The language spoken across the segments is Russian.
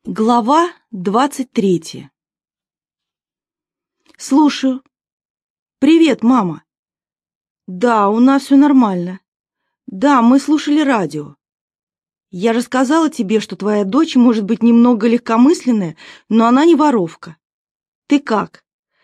Глава 23. Слушаю. Привет, мама. Да, у нас все нормально. Да, мы слушали радио. Я же сказала тебе, что твоя дочь может быть немного легкомысленная, но она не воровка. Ты как?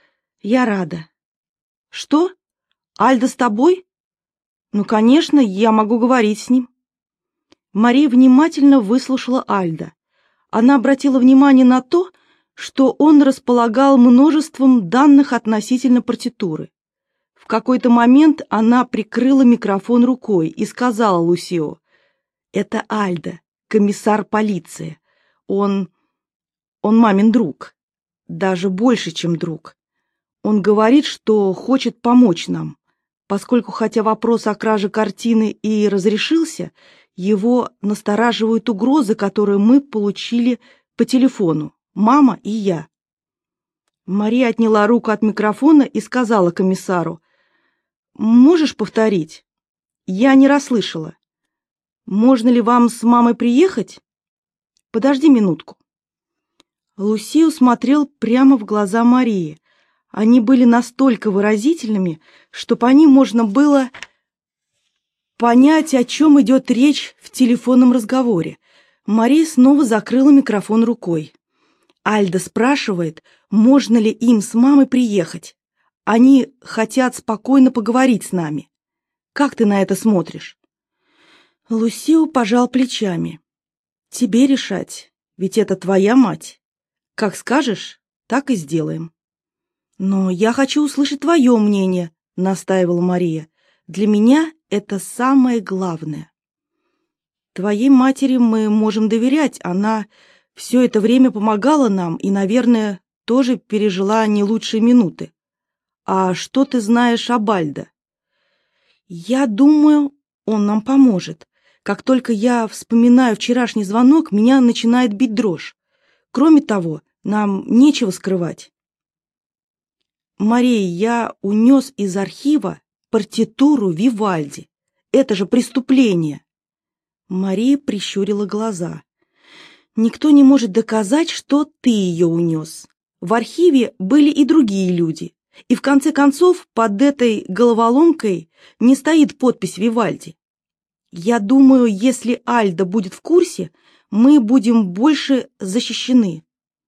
Я рада. Что? Альда с тобой? Ну, конечно, я могу говорить с ним. Мария внимательно выслушала Альда. Она обратила внимание на то, что он располагал множеством данных относительно партитуры. В какой-то момент она прикрыла микрофон рукой и сказала Лусио: «Это Альда, комиссар полиции. Он мамин друг, даже больше, чем друг. Он говорит, что хочет помочь нам, поскольку, хотя вопрос о краже картины и разрешился, его настораживают угрозы, которые мы получили по телефону, мама и я». Мария отняла руку от микрофона и сказала комиссару: «Можешь повторить? Я не расслышала. Можно ли вам с мамой приехать? Подожди минутку». Лусио смотрел прямо в глаза Марии. Они были настолько выразительными, что по ним можно было понять, о чем идет речь в телефонном разговоре. Мария снова закрыла микрофон рукой. Альда спрашивает, можно ли им с мамой приехать. Они хотят спокойно поговорить с нами. Как ты на это смотришь? Лусио пожал плечами. Тебе решать, ведь это твоя мать. Как скажешь, так и сделаем. Но я хочу услышать твое мнение, настаивала Мария. Для меня это самое главное. Твоей матери мы можем доверять, она все это время помогала нам и, наверное, тоже пережила не лучшие минуты. А что ты знаешь об Альдо? Я думаю, он нам поможет. Как только я вспоминаю вчерашний звонок, меня начинает бить дрожь. Кроме того, нам нечего скрывать. Мария, я унес из архива партитуру Вивальди. Это же преступление. Мария прищурила глаза. Никто не может доказать, что ты ее унес. В архиве были и другие люди. И в конце концов, под этой головоломкой не стоит подпись Вивальди. Я думаю, если Альда будет в курсе, мы будем больше защищены.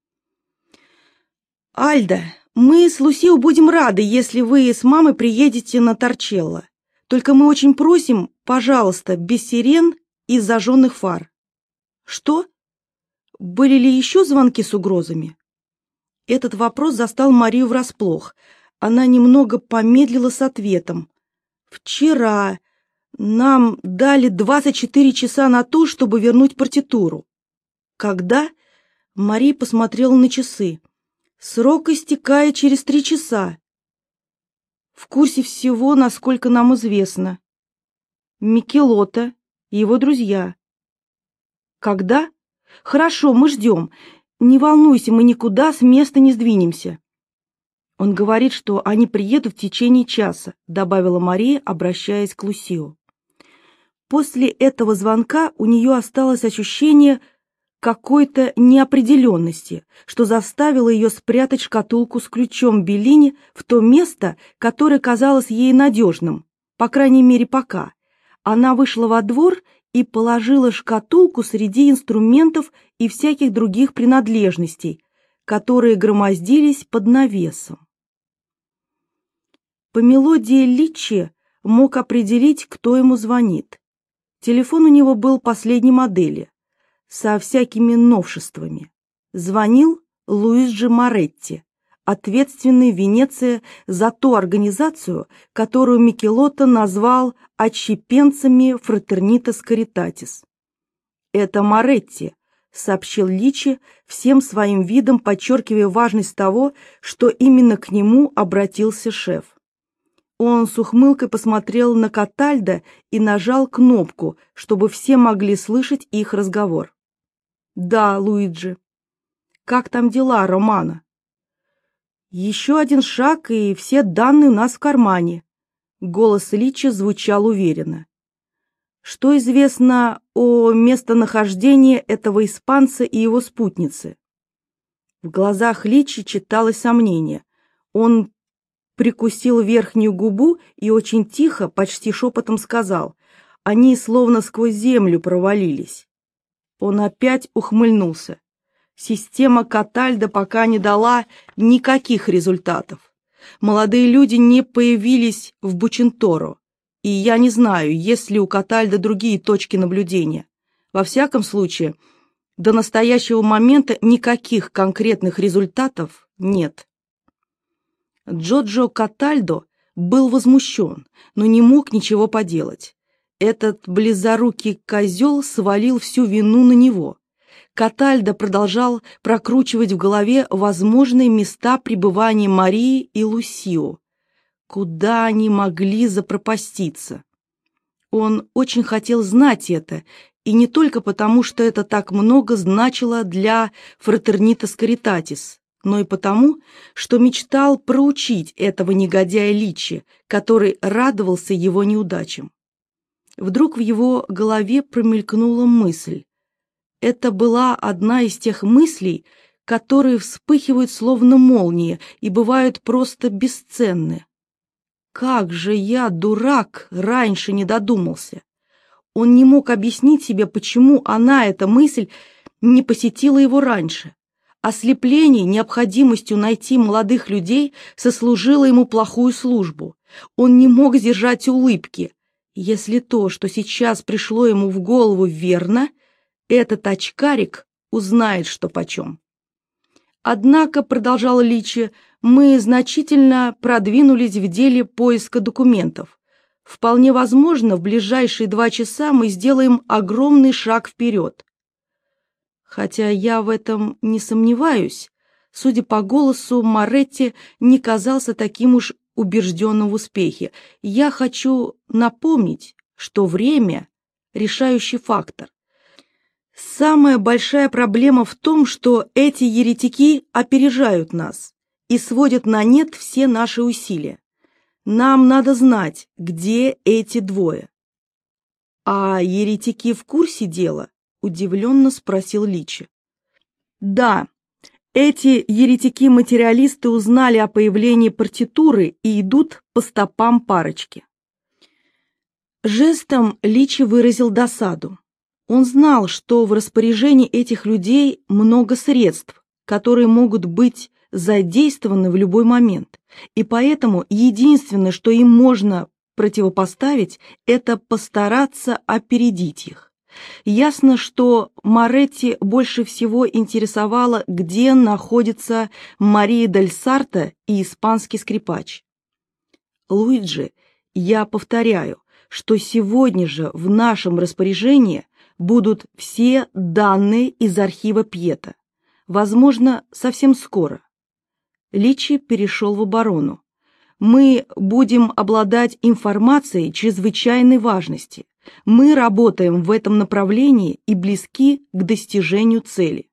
Альда, мы с Лусио будем рады, если вы с мамой приедете на Торчелло. Только мы очень просим, пожалуйста, без сирен и зажженных фар. Что? Были ли еще звонки с угрозами? Этот вопрос застал Марию врасплох. Она немного помедлила с ответом. Вчера нам дали 24 часа на то, чтобы вернуть партитуру. Когда? Мария посмотрела на часы. Срок истекает через 3 часа. В курсе всего, насколько нам известно. Микелотто и его друзья. Когда? Хорошо, мы ждем. Не волнуйся, мы никуда с места не сдвинемся. Он говорит, что они приедут в течение часа, добавила Мария, обращаясь к Лусио. После этого звонка у нее осталось ощущение какой-то неопределенности, что заставило ее спрятать шкатулку с ключом Беллини в то место, которое казалось ей надежным, по крайней мере, пока. Она вышла во двор и положила шкатулку среди инструментов и всяких других принадлежностей, которые громоздились под навесом. По мелодии Личи мог определить, кто ему звонит. Телефон у него был последней модели, со всякими новшествами. Звонил Луиджи Моретти, ответственный в Венеции за ту организацию, которую Микелотто назвал «отщепенцами Фратернитас Каритатис». «Это Моретти», — сообщил Личи, всем своим видом подчеркивая важность того, что именно к нему обратился шеф. Он с ухмылкой посмотрел на Катальдо и нажал кнопку, чтобы все могли слышать их разговор. «Да, Луиджи. Как там дела, Романо?» «Еще один шаг, и все данные у нас в кармане». Голос Личи звучал уверенно. Что известно о местонахождении этого испанца и его спутницы? В глазах Личи читалось сомнение. Он прикусил верхнюю губу и очень тихо, почти шепотом сказал: «Они словно сквозь землю провалились». Он опять ухмыльнулся. Система Катальдо пока не дала никаких результатов. Молодые люди не появились в Бученторо, и я не знаю, есть ли у Катальдо другие точки наблюдения. Во всяком случае, до настоящего момента никаких конкретных результатов нет. Джоджо Катальдо был возмущен, но не мог ничего поделать. Этот близорукий козел свалил всю вину на него. Катальдо продолжал прокручивать в голове возможные места пребывания Марии и Лусио. Куда они могли запропаститься? Он очень хотел знать это, и не только потому, что это так много значило для Фратернитас Каритатис, но и потому, что мечтал проучить этого негодяя Личи, который радовался его неудачам. Вдруг в его голове промелькнула мысль. Это была одна из тех мыслей, которые вспыхивают словно молнии и бывают просто бесценны. Как же я, дурак, раньше не додумался. Он не мог объяснить себе, почему эта мысль, не посетила его раньше. Ослепление необходимостью найти молодых людей сослужило ему плохую службу. Он не мог сдержать улыбки. Если то, что сейчас пришло ему в голову, верно, этот очкарик узнает, что почем. Однако, продолжал Личи, мы значительно продвинулись в деле поиска документов. Вполне возможно, в ближайшие 2 часа мы сделаем огромный шаг вперед. Хотя я в этом не сомневаюсь, судя по голосу, Моретти не казался таким уж убежденным в успехе. Я хочу напомнить, что время – решающий фактор. Самая большая проблема в том, что эти еретики опережают нас и сводят на нет все наши усилия. Нам надо знать, где эти двое. А еретики в курсе дела? Удивленно спросил Личи. Да, эти еретики-материалисты узнали о появлении партитуры и идут по стопам парочки. Жестом Личи выразил досаду. Он знал, что в распоряжении этих людей много средств, которые могут быть задействованы в любой момент, и поэтому единственное, что им можно противопоставить, это постараться опередить их. Ясно, что Моретти больше всего интересовало, где находится Мария дель Сарто и испанский скрипач. Луиджи, я повторяю, что сегодня же в нашем распоряжении будут все данные из архива Пьета. Возможно, совсем скоро. Личи перешел в оборону. Мы будем обладать информацией чрезвычайной важности. Мы работаем в этом направлении и близки к достижению цели.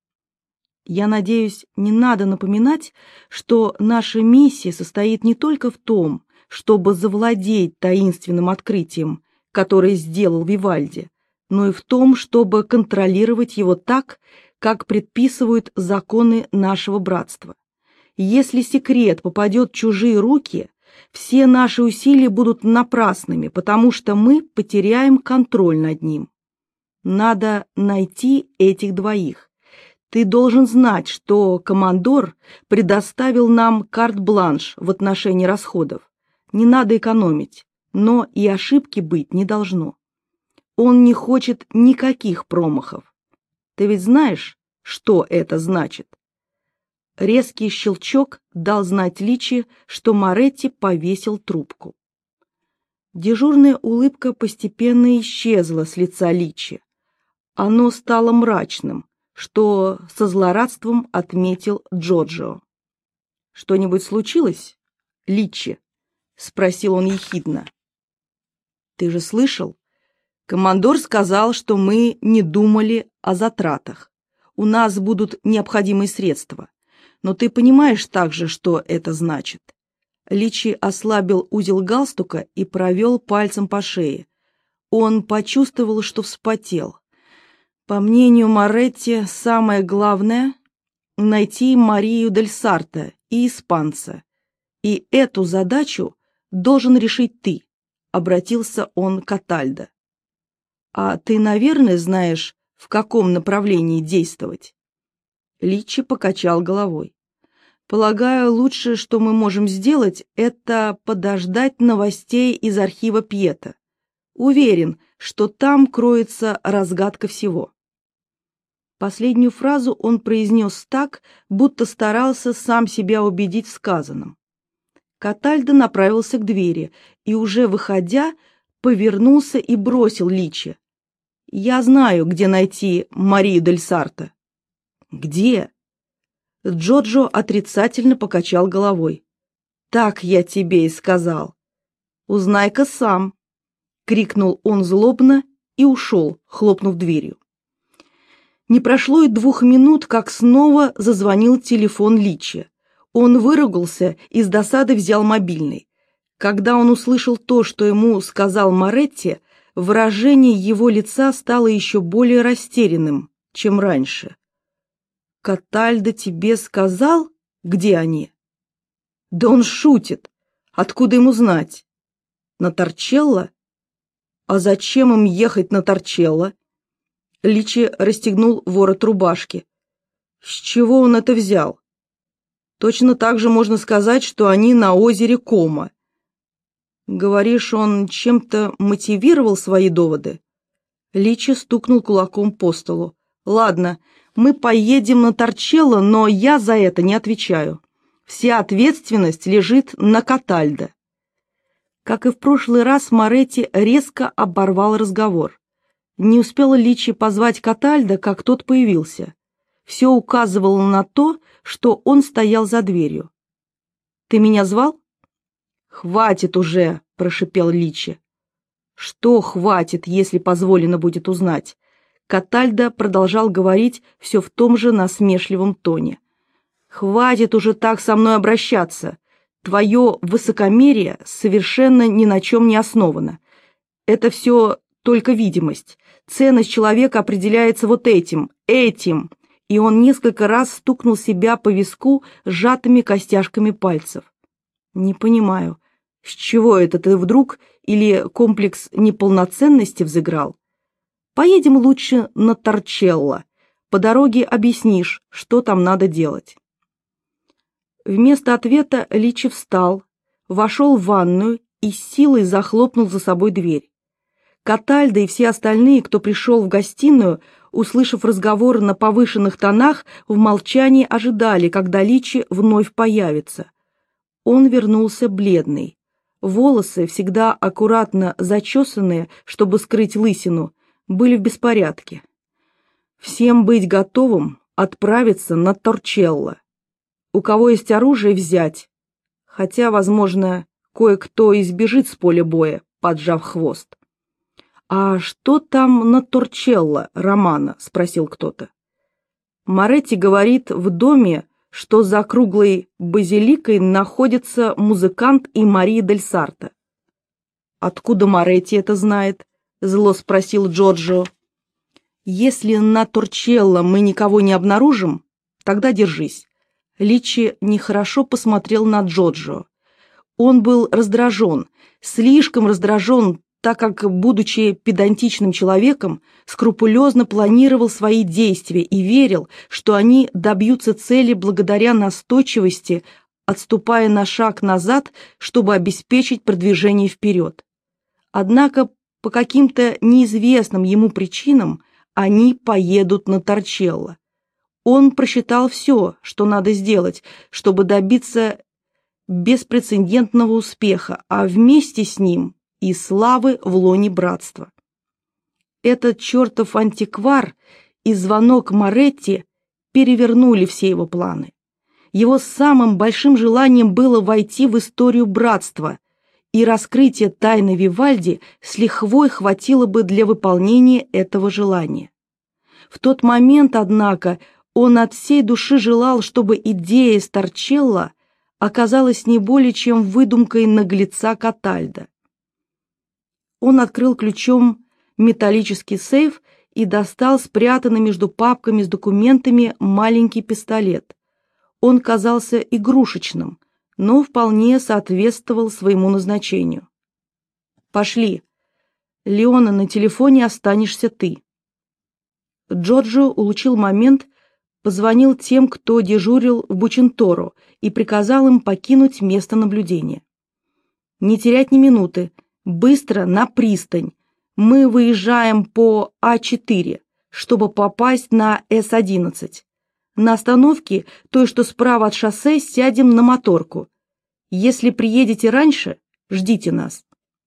Я надеюсь, не надо напоминать, что наша миссия состоит не только в том, чтобы завладеть таинственным открытием, которое сделал Вивальди, но и в том, чтобы контролировать его так, как предписывают законы нашего братства. Если секрет попадет в чужие руки, все наши усилия будут напрасными, потому что мы потеряем контроль над ним. Надо найти этих двоих. Ты должен знать, что командор предоставил нам карт-бланш в отношении расходов. Не надо экономить, но и ошибки быть не должно. Он не хочет никаких промахов. Ты ведь знаешь, что это значит? Резкий щелчок дал знать Личи, что Моретти повесил трубку. Дежурная улыбка постепенно исчезла с лица Личи. Оно стало мрачным, что со злорадством отметил Джоджо. «Что-нибудь случилось, Личи?» — спросил он ехидно. «Ты же слышал? Командор сказал, что мы не думали о затратах. У нас будут необходимые средства. Но ты понимаешь также, что это значит?» Личи ослабил узел галстука и провел пальцем по шее. Он почувствовал, что вспотел. По мнению Моретти, самое главное — найти Марию дель Сарто и испанца. И эту задачу должен решить ты, — обратился он к Атальдо. А ты, наверное, знаешь, в каком направлении действовать? Личи покачал головой. Полагаю, лучшее, что мы можем сделать, это подождать новостей из архива Пьета. Уверен, что там кроется разгадка всего. Последнюю фразу он произнес так, будто старался сам себя убедить в сказанном. Катальдо направился к двери и, уже выходя, повернулся и бросил Личи. «Я знаю, где найти Марию дель Сарто». «Где?» Джорджо отрицательно покачал головой. «Так я тебе и сказал». «Узнай-ка сам», — крикнул он злобно и ушел, хлопнув дверью. Не прошло и 2 минут, как снова зазвонил телефон Личи. Он выругался и с досады взял мобильный. Когда он услышал то, что ему сказал Моретти, выражение его лица стало еще более растерянным, чем раньше. «Катальдо тебе сказал, где они?» «Да он шутит. Откуда ему знать?» «На Торчелло? А зачем им ехать на Торчелло?» Личи расстегнул ворот рубашки. «С чего он это взял?» «Точно так же можно сказать, что они на озере Комо». «Говоришь, он чем-то мотивировал свои доводы?» Личи стукнул кулаком по столу. «Ладно, мы поедем на Торчелло, но я за это не отвечаю. Вся ответственность лежит на Катальдо». Как и в прошлый раз, Моретти резко оборвал разговор. Не успела Личи позвать Катальдо, как тот появился. Все указывало на то, что он стоял за дверью. «Ты меня звал?» «Хватит уже», — прошипел Личи. «Что хватит, если позволено будет узнать?» Катальдо продолжал говорить все в том же насмешливом тоне. «Хватит уже так со мной обращаться. Твое высокомерие совершенно ни на чем не основано. Это все только видимость. Ценность человека определяется вот этим. И он несколько раз стукнул себя по виску сжатыми костяшками пальцев. «Не понимаю, с чего это ты вдруг, или комплекс неполноценности взыграл? Поедем лучше на Торчелло. По дороге объяснишь, что там надо делать». Вместо ответа Личи встал, вошел в ванную и с силой захлопнул за собой дверь. Катальдо и все остальные, кто пришел в гостиную, услышав разговор на повышенных тонах, в молчании ожидали, когда Личи вновь появится. Он вернулся бледный. Волосы, всегда аккуратно зачесанные, чтобы скрыть лысину, были в беспорядке. «Всем быть готовым отправиться на Торчелло. У кого есть оружие, взять. Хотя, возможно, кое-кто избежит с поля боя, поджав хвост». «А что там на Торчелло, Романо?» — спросил кто-то. Моретти говорит, в доме, что за круглой базиликой находится музыкант и Мария дель Сарто. «Откуда Моретти это знает?» — зло спросил Джорджо. «Если на Торчелло мы никого не обнаружим, тогда держись». Личи нехорошо посмотрел на Джорджо. Он был раздражен, слишком раздражен, так как, будучи педантичным человеком, скрупулезно планировал свои действия и верил, что они добьются цели благодаря настойчивости, отступая на шаг назад, чтобы обеспечить продвижение вперед. Однако по каким-то неизвестным ему причинам они поедут на Торчелло. Он просчитал все, что надо сделать, чтобы добиться беспрецедентного успеха, а вместе с ним и славы в лоне братства. Этот чертов антиквар и звонок Моретти перевернули все его планы. Его самым большим желанием было войти в историю братства, и раскрытие тайны Вивальди с лихвой хватило бы для выполнения этого желания. В тот момент, однако, он от всей души желал, чтобы идея с Торчелло оказалась не более чем выдумкой наглеца Катальдо. Он открыл ключом металлический сейф и достал спрятанный между папками с документами маленький пистолет. Он казался игрушечным, но вполне соответствовал своему назначению. «Пошли. Леона, на телефоне останешься ты». Джорджо улучил момент, позвонил тем, кто дежурил в Бученторо, и приказал им покинуть место наблюдения. «Не терять ни минуты. Быстро на пристань. Мы выезжаем по А4, чтобы попасть на С11. На остановке, той, что справа от шоссе, сядем на моторку. Если приедете раньше, ждите нас».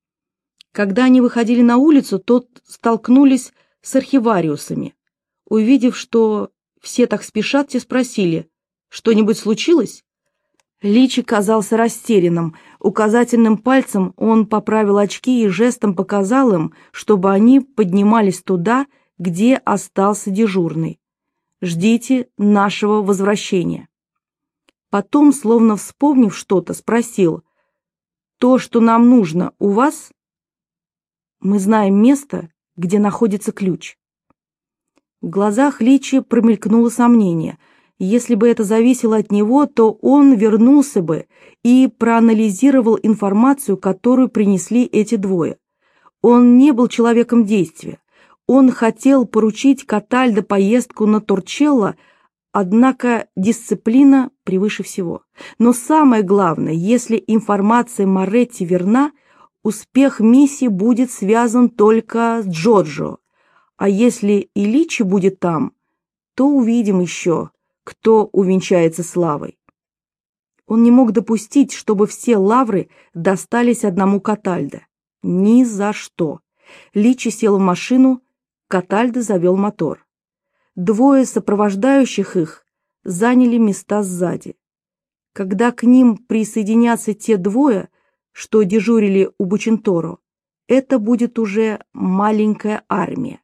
Когда они выходили на улицу, то столкнулись с архивариусами. Увидев, что все так спешат, те спросили: «Что-нибудь случилось?» Личи казался растерянным. Указательным пальцем он поправил очки и жестом показал им, чтобы они поднимались туда, где остался дежурный. «Ждите нашего возвращения». Потом, словно вспомнив что-то, спросил: «То, что нам нужно, у вас?» «Мы знаем место, где находится ключ». В глазах Личи промелькнуло сомнение. Если бы это зависело от него, то он вернулся бы и проанализировал информацию, которую принесли эти двое. Он не был человеком действия. Он хотел поручить Катальдо поездку на Торчелло, однако дисциплина превыше всего. Но самое главное, если информация Моретти верна, успех миссии будет связан только с Джорджо. А если и Личи будет там, то увидим еще, кто увенчается славой. Он не мог допустить, чтобы все лавры достались одному Катальдо. Ни за что. Личи сел в машину, Катальдо завел мотор. Двое сопровождающих их заняли места сзади. Когда к ним присоединятся те двое, что дежурили у Бученторо, это будет уже маленькая армия.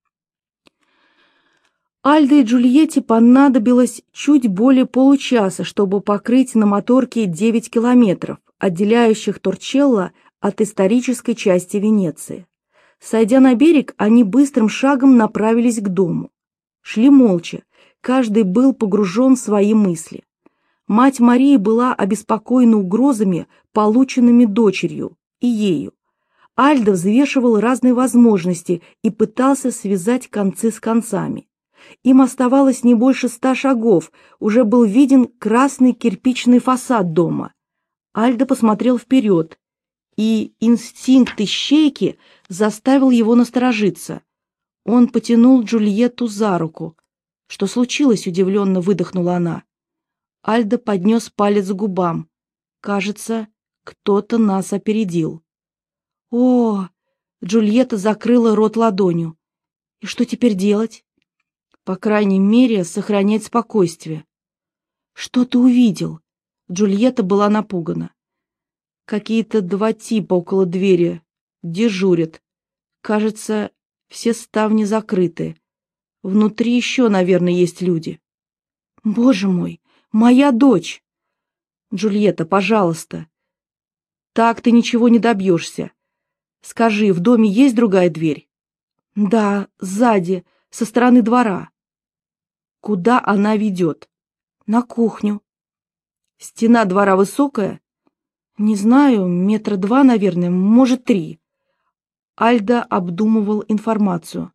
Альдо и Джульетте понадобилось чуть более получаса, чтобы покрыть на моторке 9 километров, отделяющих Торчелло от исторической части Венеции. Сойдя на берег, они быстрым шагом направились к дому. Шли молча, каждый был погружен в свои мысли. Мать Марии была обеспокоена угрозами, полученными дочерью и ею. Альдо взвешивал разные возможности и пытался связать концы с концами. Им оставалось не больше 100 шагов, уже был виден красный кирпичный фасад дома. Альдо посмотрел вперед, и инстинкт ищейки заставил его насторожиться. Он потянул Джульетту за руку. «Что случилось?» — удивленно выдохнула она. Альдо поднес палец к губам. «Кажется, кто-то нас опередил». «О!» — Джульетта закрыла рот ладонью. «И что теперь делать?» «По крайней мере, сохранять спокойствие». «Что ты увидел?» Джульетта была напугана. «Какие-то два типа около двери. Дежурят. Кажется, все ставни закрыты. Внутри еще, наверное, есть люди». «Боже мой, моя дочь!» «Джульетта, пожалуйста. Так ты ничего не добьешься. Скажи, в доме есть другая дверь?» «Да, сзади, со стороны двора». «Куда она ведет?» «На кухню». «Стена двора высокая?» «Не знаю, 2 метра, наверное, может, 3». Альдо обдумывал информацию.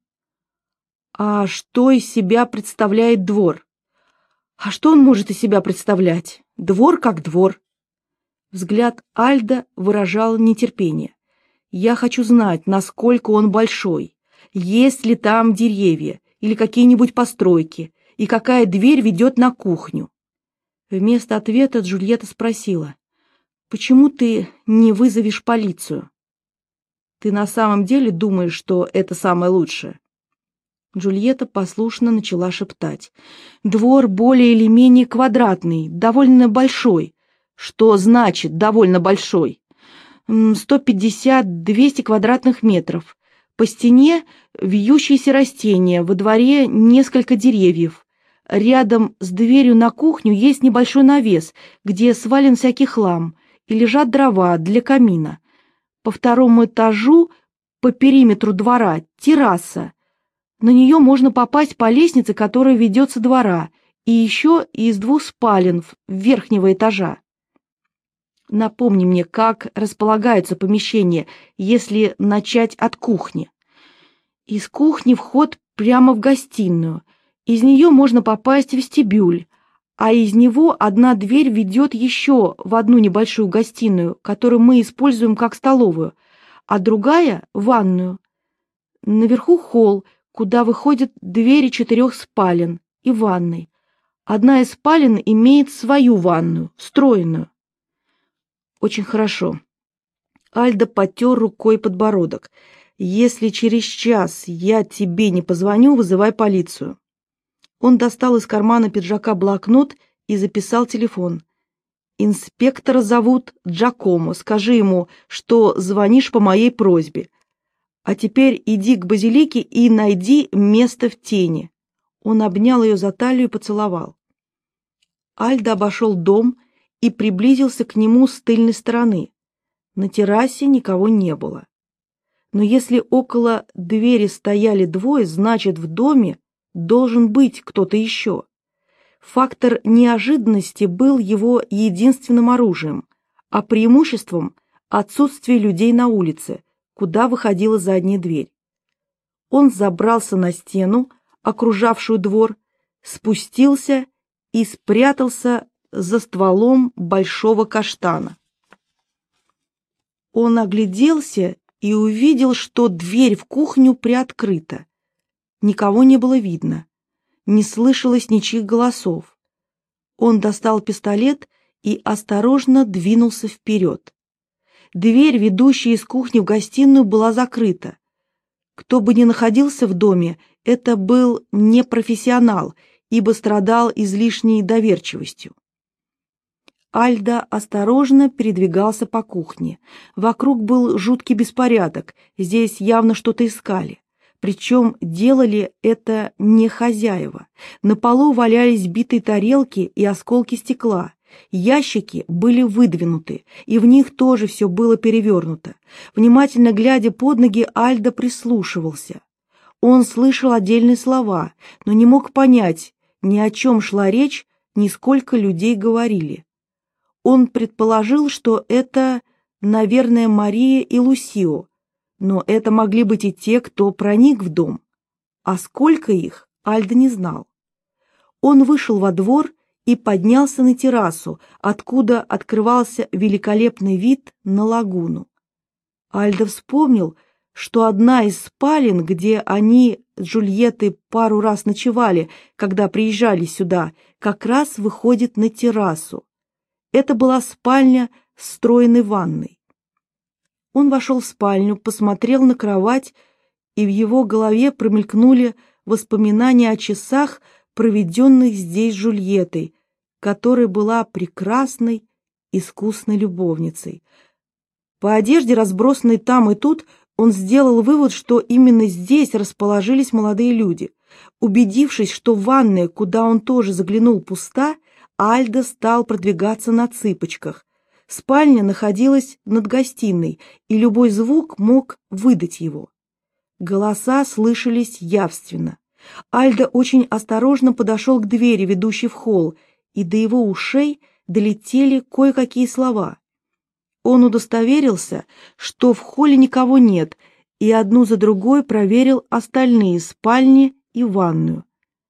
«А что из себя представляет двор?» «А что он может из себя представлять? Двор как двор». Взгляд Альдо выражал нетерпение. «Я хочу знать, насколько он большой, есть ли там деревья или какие-нибудь постройки, и какая дверь ведет на кухню». Вместо ответа Джульетта спросила: «Почему ты не вызовешь полицию?» «Ты на самом деле думаешь, что это самое лучшее?» Джульетта послушно начала шептать. «Двор более или менее квадратный, довольно большой». «Что значит «довольно большой»?» 150-200 квадратных метров. По стене вьющиеся растения, во дворе несколько деревьев. Рядом с дверью на кухню есть небольшой навес, где свален всякий хлам, и лежат дрова для камина. По 2-му этажу по периметру двора, терраса. На нее можно попасть по лестнице, которая ведет со двора, и еще из 2 спален верхнего этажа. Напомни мне, как располагаются помещения, если начать от кухни. Из кухни вход прямо в гостиную. Из нее можно попасть в вестибюль, а из него одна дверь ведет еще в одну небольшую гостиную, которую мы используем как столовую, а другая — в ванную. Наверху холл, куда выходят двери 4 спален и ванной. Одна из спален имеет свою ванную, встроенную. Очень хорошо. Альдо потер рукой подбородок. Если через час я тебе не позвоню, вызывай полицию. Он достал из кармана пиджака блокнот и записал телефон. Инспектора зовут Джакомо. Скажи ему, что звонишь по моей просьбе. А теперь иди к базилике и найди место в тени. Он обнял ее за талию и поцеловал. Альдо обошел дом и приблизился к нему с тыльной стороны. На террасе никого не было. Но если около двери стояли 2, значит, в доме должен быть кто-то еще. Фактор неожиданности был его единственным оружием, а преимуществом — отсутствие людей на улице, куда выходила задняя дверь. Он забрался на стену, окружавшую двор, спустился и спрятался за стволом большого каштана. Он огляделся и увидел, что дверь в кухню приоткрыта. Никого не было видно, не слышалось ничьих голосов. Он достал пистолет и осторожно двинулся вперед. Дверь, ведущая из кухни в гостиную, была закрыта. Кто бы ни находился в доме, это был не профессионал, ибо страдал излишней доверчивостью. Альдо осторожно передвигался по кухне. Вокруг был жуткий беспорядок, здесь явно что-то искали. Причем делали это не хозяева. На полу валялись битые тарелки и осколки стекла. Ящики были выдвинуты, и в них тоже все было перевернуто. Внимательно глядя под ноги, Альдо прислушивался. Он слышал отдельные слова, но не мог понять, ни о чем шла речь, ни сколько людей говорили. Он предположил, что это, наверное, Мария и Лусио, но это могли быть и те, кто проник в дом. А сколько их, Альдо не знал. Он вышел во двор и поднялся на террасу, откуда открывался великолепный вид на лагуну. Альдо вспомнил, что одна из спален, где они с Джульеттой пару раз ночевали, когда приезжали сюда, как раз выходит на террасу. Это была спальня с встроенной ванной. Он вошел в спальню, посмотрел на кровать, и в его голове промелькнули воспоминания о часах, проведенных здесь Джульеттой, которая была прекрасной, искусной любовницей. По одежде, разбросанной там и тут, он сделал вывод, что именно здесь расположились молодые люди. Убедившись, что ванная, куда он тоже заглянул, пуста, Альдо стал продвигаться на цыпочках. Спальня находилась над гостиной, и любой звук мог выдать его. Голоса слышались явственно. Альдо очень осторожно подошел к двери, ведущей в холл, и до его ушей долетели кое-какие слова. Он удостоверился, что в холле никого нет, и одну за другой проверил остальные спальни и ванную.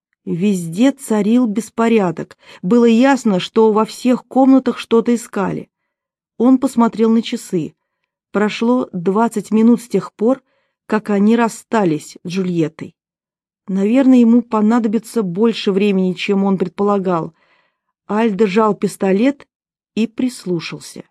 Везде царил беспорядок. Было ясно, что во всех комнатах что-то искали. Он посмотрел на часы. Прошло 20 минут с тех пор, как они расстались с Джульеттой. Наверное, ему понадобится больше времени, чем он предполагал. Альдо сжал пистолет и прислушался.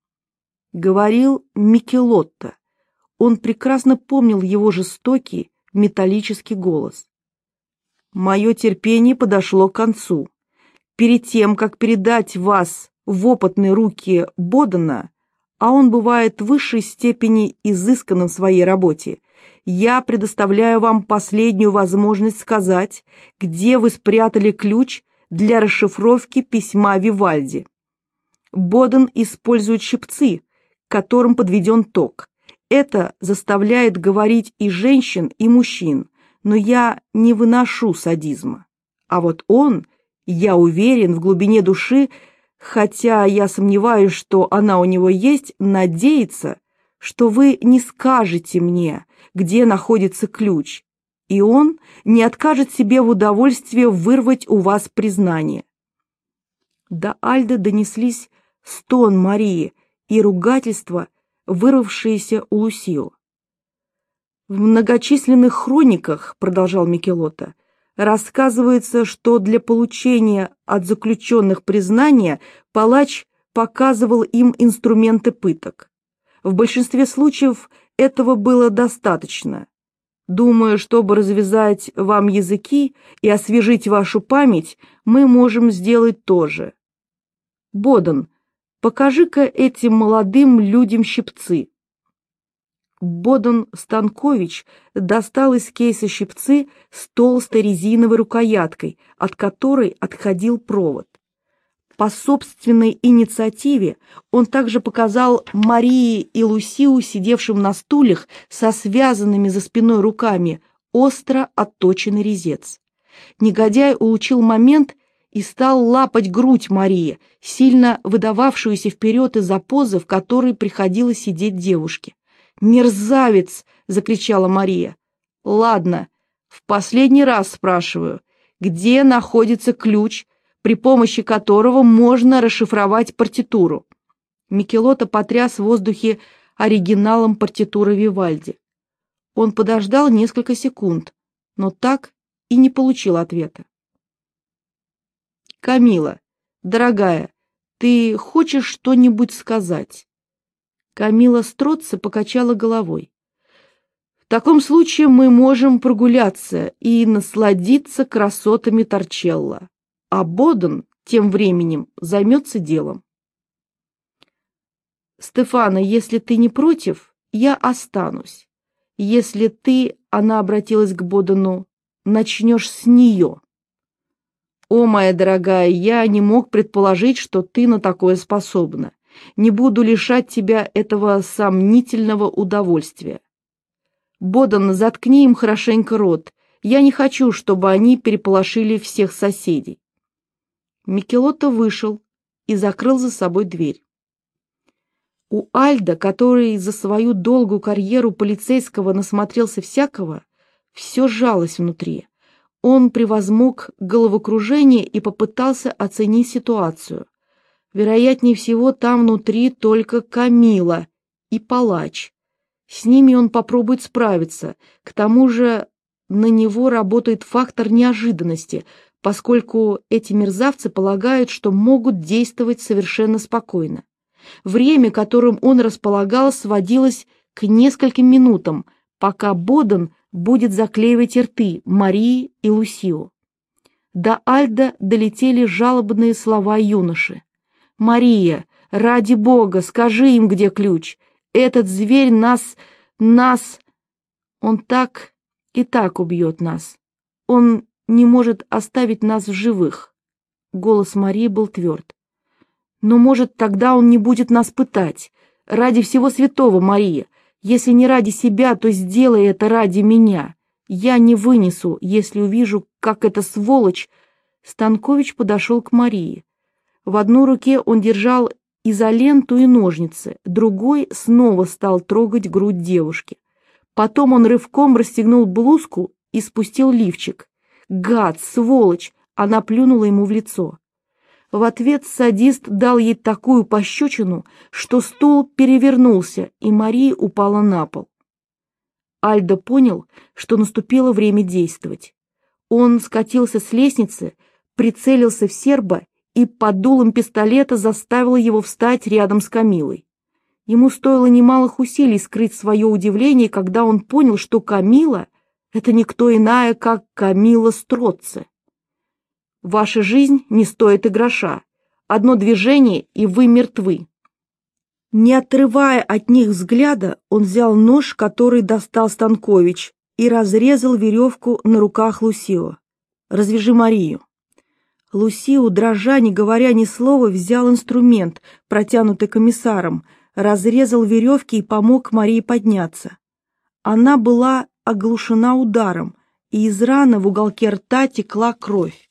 Говорил Микелотто. Он прекрасно помнил его жестокий, металлический голос. «Мое терпение подошло к концу. Перед тем, как передать вас в опытные руки Бодена, а он бывает в высшей степени изысканным в своей работе, я предоставляю вам последнюю возможность сказать, где вы спрятали ключ для расшифровки письма Вивальди. Боден использует щипцы, к которым подведен ток. это заставляет говорить и женщин, и мужчин, но я не выношу садизма. А вот он, я уверен, в глубине души, хотя я сомневаюсь, что она у него есть, надеется, что вы не скажете мне, где находится ключ, и он не откажет себе в удовольствии вырвать у вас признание. До Альды донеслись стон Марии и ругательства, вырвавшиеся у Лусио. В многочисленных хрониках, продолжал Микелотто, рассказывается, что для получения от заключенных признания палач показывал им инструменты пыток. В большинстве случаев этого было достаточно. Думаю, чтобы развязать вам языки и освежить вашу память, мы можем сделать то же. Боден, покажи-ка этим молодым людям щипцы. Боден Станкович достал из кейса щипцы с толстой резиновой рукояткой, от которой отходил провод. По собственной инициативе он также показал Марии и Лусиу, сидевшим на стульях со связанными за спиной руками, остро отточенный резец. Негодяй улучил момент и стал лапать грудь Марии, сильно выдававшуюся вперед из-за позы, в которой приходилось сидеть девушке. «Мерзавец!» — закричала Мария. «Ладно, в последний раз спрашиваю, где находится ключ, при помощи которого можно расшифровать партитуру?» Микелотто потряс в воздухе оригиналом партитуры Вивальди. Он подождал несколько секунд, но так и не получил ответа. «Камила, дорогая, ты хочешь что-нибудь сказать?» Камила Строцци покачала головой. «В таком случае мы можем прогуляться и насладиться красотами Торчелло, а Боден тем временем займется делом». «Стефано, если ты не против, я останусь. Если ты, — она обратилась к Бодену, — начнешь с нее». «О, моя дорогая, я не мог предположить, что ты на такое способна. Не буду лишать тебя этого сомнительного удовольствия. Боден, заткни им хорошенько рот. Я не хочу, чтобы они переполошили всех соседей». Микелотто вышел и закрыл за собой дверь. У Альдо, который за свою долгую карьеру полицейского насмотрелся всякого, все сжалось внутри. Он превозмог головокружение и попытался оценить ситуацию. Вероятнее всего, там внутри только Камила и палач. С ними он попробует справиться. К тому же на него работает фактор неожиданности, поскольку эти мерзавцы полагают, что могут действовать совершенно спокойно. Время, которым он располагал, сводилось к нескольким минутам, пока Боден будет заклеивать рты Марии и Лусио. До Альдо долетели жалобные слова юноши. «Мария, ради Бога, скажи им, где ключ. Этот зверь нас... Он так и так убьет нас. Он не может оставить нас в живых». Голос Марии был тверд. «Но, может, тогда он не будет нас пытать. Ради всего святого, Мария. Если не ради себя, то сделай это ради меня. Я не вынесу, если увижу, как эта сволочь...» Станкович подошел к Марии. В одной руке он держал изоленту и ножницы, другой снова стал трогать грудь девушки. Потом он рывком расстегнул блузку и спустил лифчик. «Гад, сволочь!» — она плюнула ему в лицо. В ответ садист дал ей такую пощечину, что стул перевернулся, и Мария упала на пол. Альдо понял, что наступило время действовать. Он скатился с лестницы, прицелился в серба и под дулом пистолета заставил его встать рядом с Камилой. Ему стоило немалых усилий скрыть свое удивление, когда он понял, что Камила — это никто иная, как Камила Строцци. «Ваша жизнь не стоит и гроша. Одно движение, и вы мертвы». Не отрывая от них взгляда, он взял нож, который достал Станкович, и разрезал веревку на руках Лусио. «Развяжи Марию». Лусио, дрожа, не говоря ни слова, взял инструмент, протянутый комиссаром, разрезал веревки и помог Марии подняться. Она была оглушена ударом, и из раны в уголке рта текла кровь.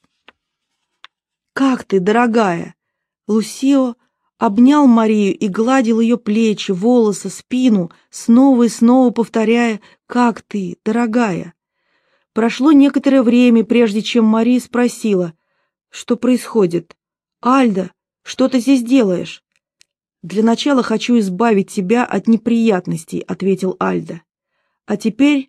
«Как ты, дорогая?» Лусио обнял Марию и гладил ее плечи, волосы, спину, снова и снова повторяя: «Как ты, дорогая?» Прошло некоторое время, прежде чем Мария спросила: «Что происходит? Альда, что ты здесь делаешь?» «Для начала хочу избавить тебя от неприятностей», — ответил Альда. «А теперь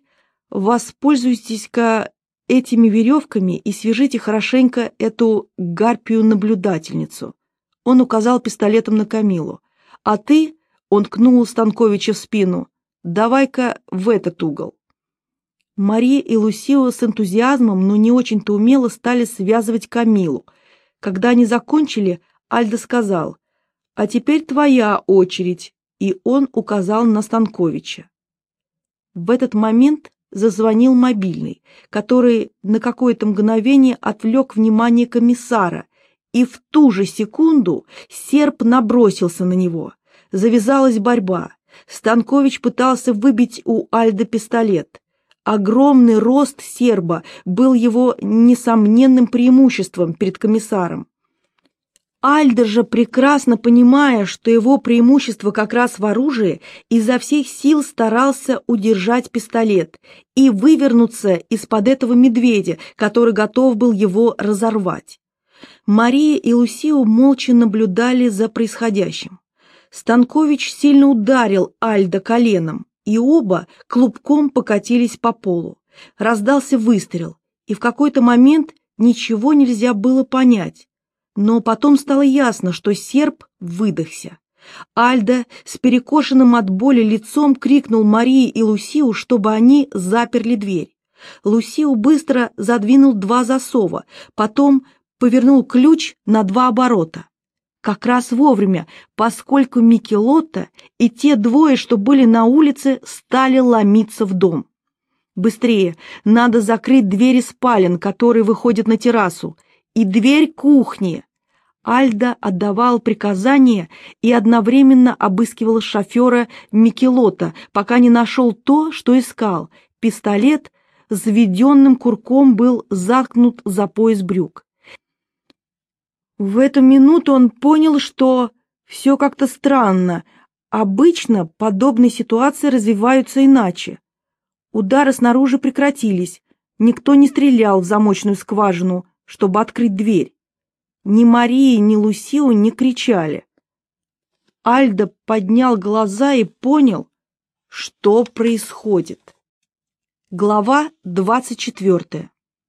воспользуйтесь-ка этими веревками и свяжите хорошенько эту гарпию-наблюдательницу». Он указал пистолетом на Камилу. «А ты», — он ткнул Станковича в спину, — «давай-ка в этот угол». Мария и Лусио с энтузиазмом, но не очень-то умело стали связывать Камилу. Когда они закончили, Альдо сказал: «А теперь твоя очередь», и он указал на Станковича. В этот момент зазвонил мобильный, который на какое-то мгновение отвлек внимание комиссара, и в ту же секунду серб набросился на него. Завязалась борьба. Станкович пытался выбить у Альдо пистолет. Огромный рост серба был его несомненным преимуществом перед комиссаром. Альдо же, прекрасно понимая, что его преимущество как раз в оружии, изо всех сил старался удержать пистолет и вывернуться из-под этого медведя, который готов был его разорвать. Мария и Лусио молча наблюдали за происходящим. Станкович сильно ударил Альдо коленом, и оба клубком покатились по полу. Раздался выстрел, и в какой-то момент ничего нельзя было понять. Но потом стало ясно, что серб выдохся. Альдо с перекошенным от боли лицом крикнул Марии и Лусио, чтобы они заперли дверь. Лусио быстро задвинул 2 засова, потом повернул ключ на 2 оборота. Как раз вовремя, поскольку Микелотто и те 2, что были на улице, стали ломиться в дом. «Быстрее! Надо закрыть двери спален, которые выходят на террасу, и дверь кухни!» Альдо отдавал приказания и одновременно обыскивал шофера Микелотто, пока не нашел то, что искал. Пистолет с введенным курком был заткнут за пояс брюк. В эту минуту он понял, что все как-то странно. Обычно подобные ситуации развиваются иначе. Удары снаружи прекратились. Никто не стрелял в замочную скважину, чтобы открыть дверь. Ни Мария, ни Лусио не кричали. Альдо поднял глаза и понял, что происходит. Глава 24.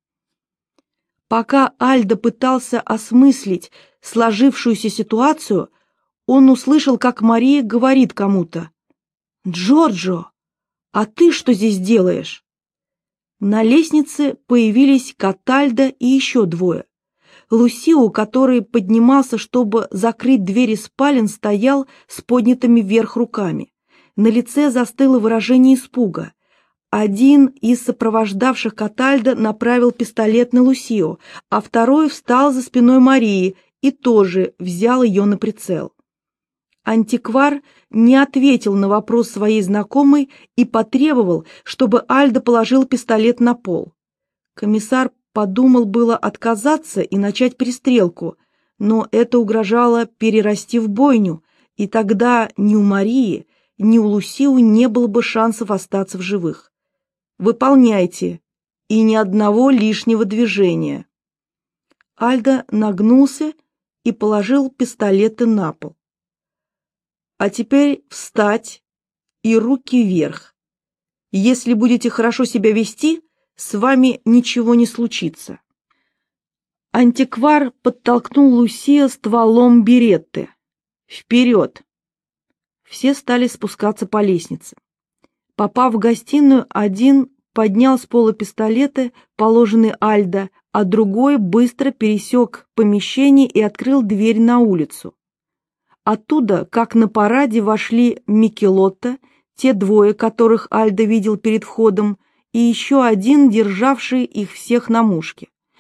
Пока Альдо пытался осмыслить сложившуюся ситуацию, он услышал, как Мария говорит кому-то: «Джорджо, а ты что здесь делаешь?» На лестнице появились Катальдо и еще 2. Лусио, который поднимался, чтобы закрыть двери спален, стоял с поднятыми вверх руками. На лице застыло выражение испуга. Один из сопровождавших Катальдо направил пистолет на Лусио, а второй встал за спиной Марии и тоже взял ее на прицел. Антиквар не ответил на вопрос своей знакомой и потребовал, чтобы Альдо положил пистолет на пол. Комиссар подумал было отказаться и начать перестрелку, но это угрожало перерасти в бойню, и тогда ни у Марии, ни у Лусио не было бы шансов остаться в живых. «Выполняйте, и ни одного лишнего движения». Альдо нагнулся и положил пистолеты на пол. «А теперь встать и руки вверх. Если будете хорошо себя вести, с вами ничего не случится». Антиквар подтолкнул Лусио стволом беретты. «Вперед!» Все стали спускаться по лестнице. Попав в гостиную, один поднял с пола пистолеты, положенные Альдо, а другой быстро пересек помещение и открыл дверь на улицу. Оттуда, как на параде, вошли Микелотто, те 2, которых Альдо видел перед входом, и еще один, державший их всех на мушке.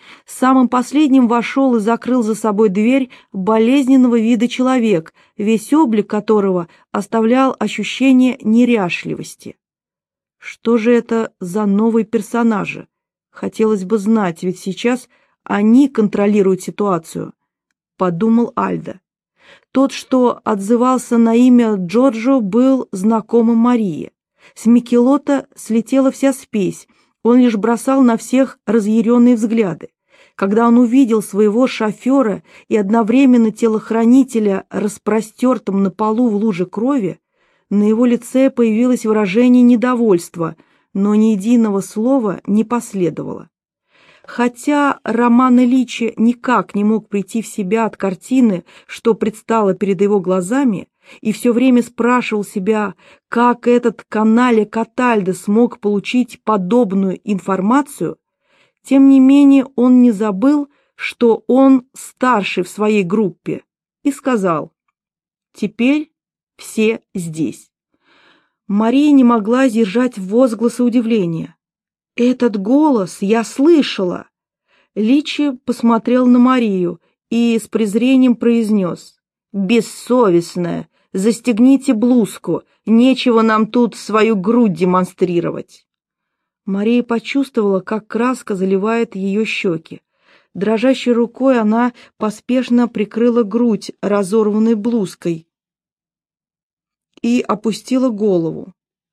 Самым последним вошел и закрыл за собой дверь болезненного вида человек, весь облик которого оставлял ощущение неряшливости. Что же это за новые персонажи? Хотелось бы знать, ведь сейчас они контролируют ситуацию, подумал Альдо. Тот, что отзывался на имя Джорджо, был знакомым Марии. С Микелотто слетела вся спесь, он лишь бросал на всех разъяренные взгляды. Когда он увидел своего шофера и одновременно телохранителя распростертым на полу в луже крови, на его лице появилось выражение недовольства, но ни единого слова не последовало. Хотя Романо Личи никак не мог прийти в себя от картины, что предстало перед его глазами, и все время спрашивал себя, как этот каналья Катальдо смог получить подобную информацию, тем не менее он не забыл, что он старший в своей группе, и сказал: «Теперь все здесь». Мария не могла сдержать возгласа удивления. «Этот голос я слышала!» Личи посмотрел на Марию и с презрением произнес: «Бессовестная, застегните блузку, нечего нам тут свою грудь демонстрировать». Мария почувствовала, как краска заливает ее щеки. Дрожащей рукой она поспешно прикрыла грудь разорванной блузкой и опустила голову.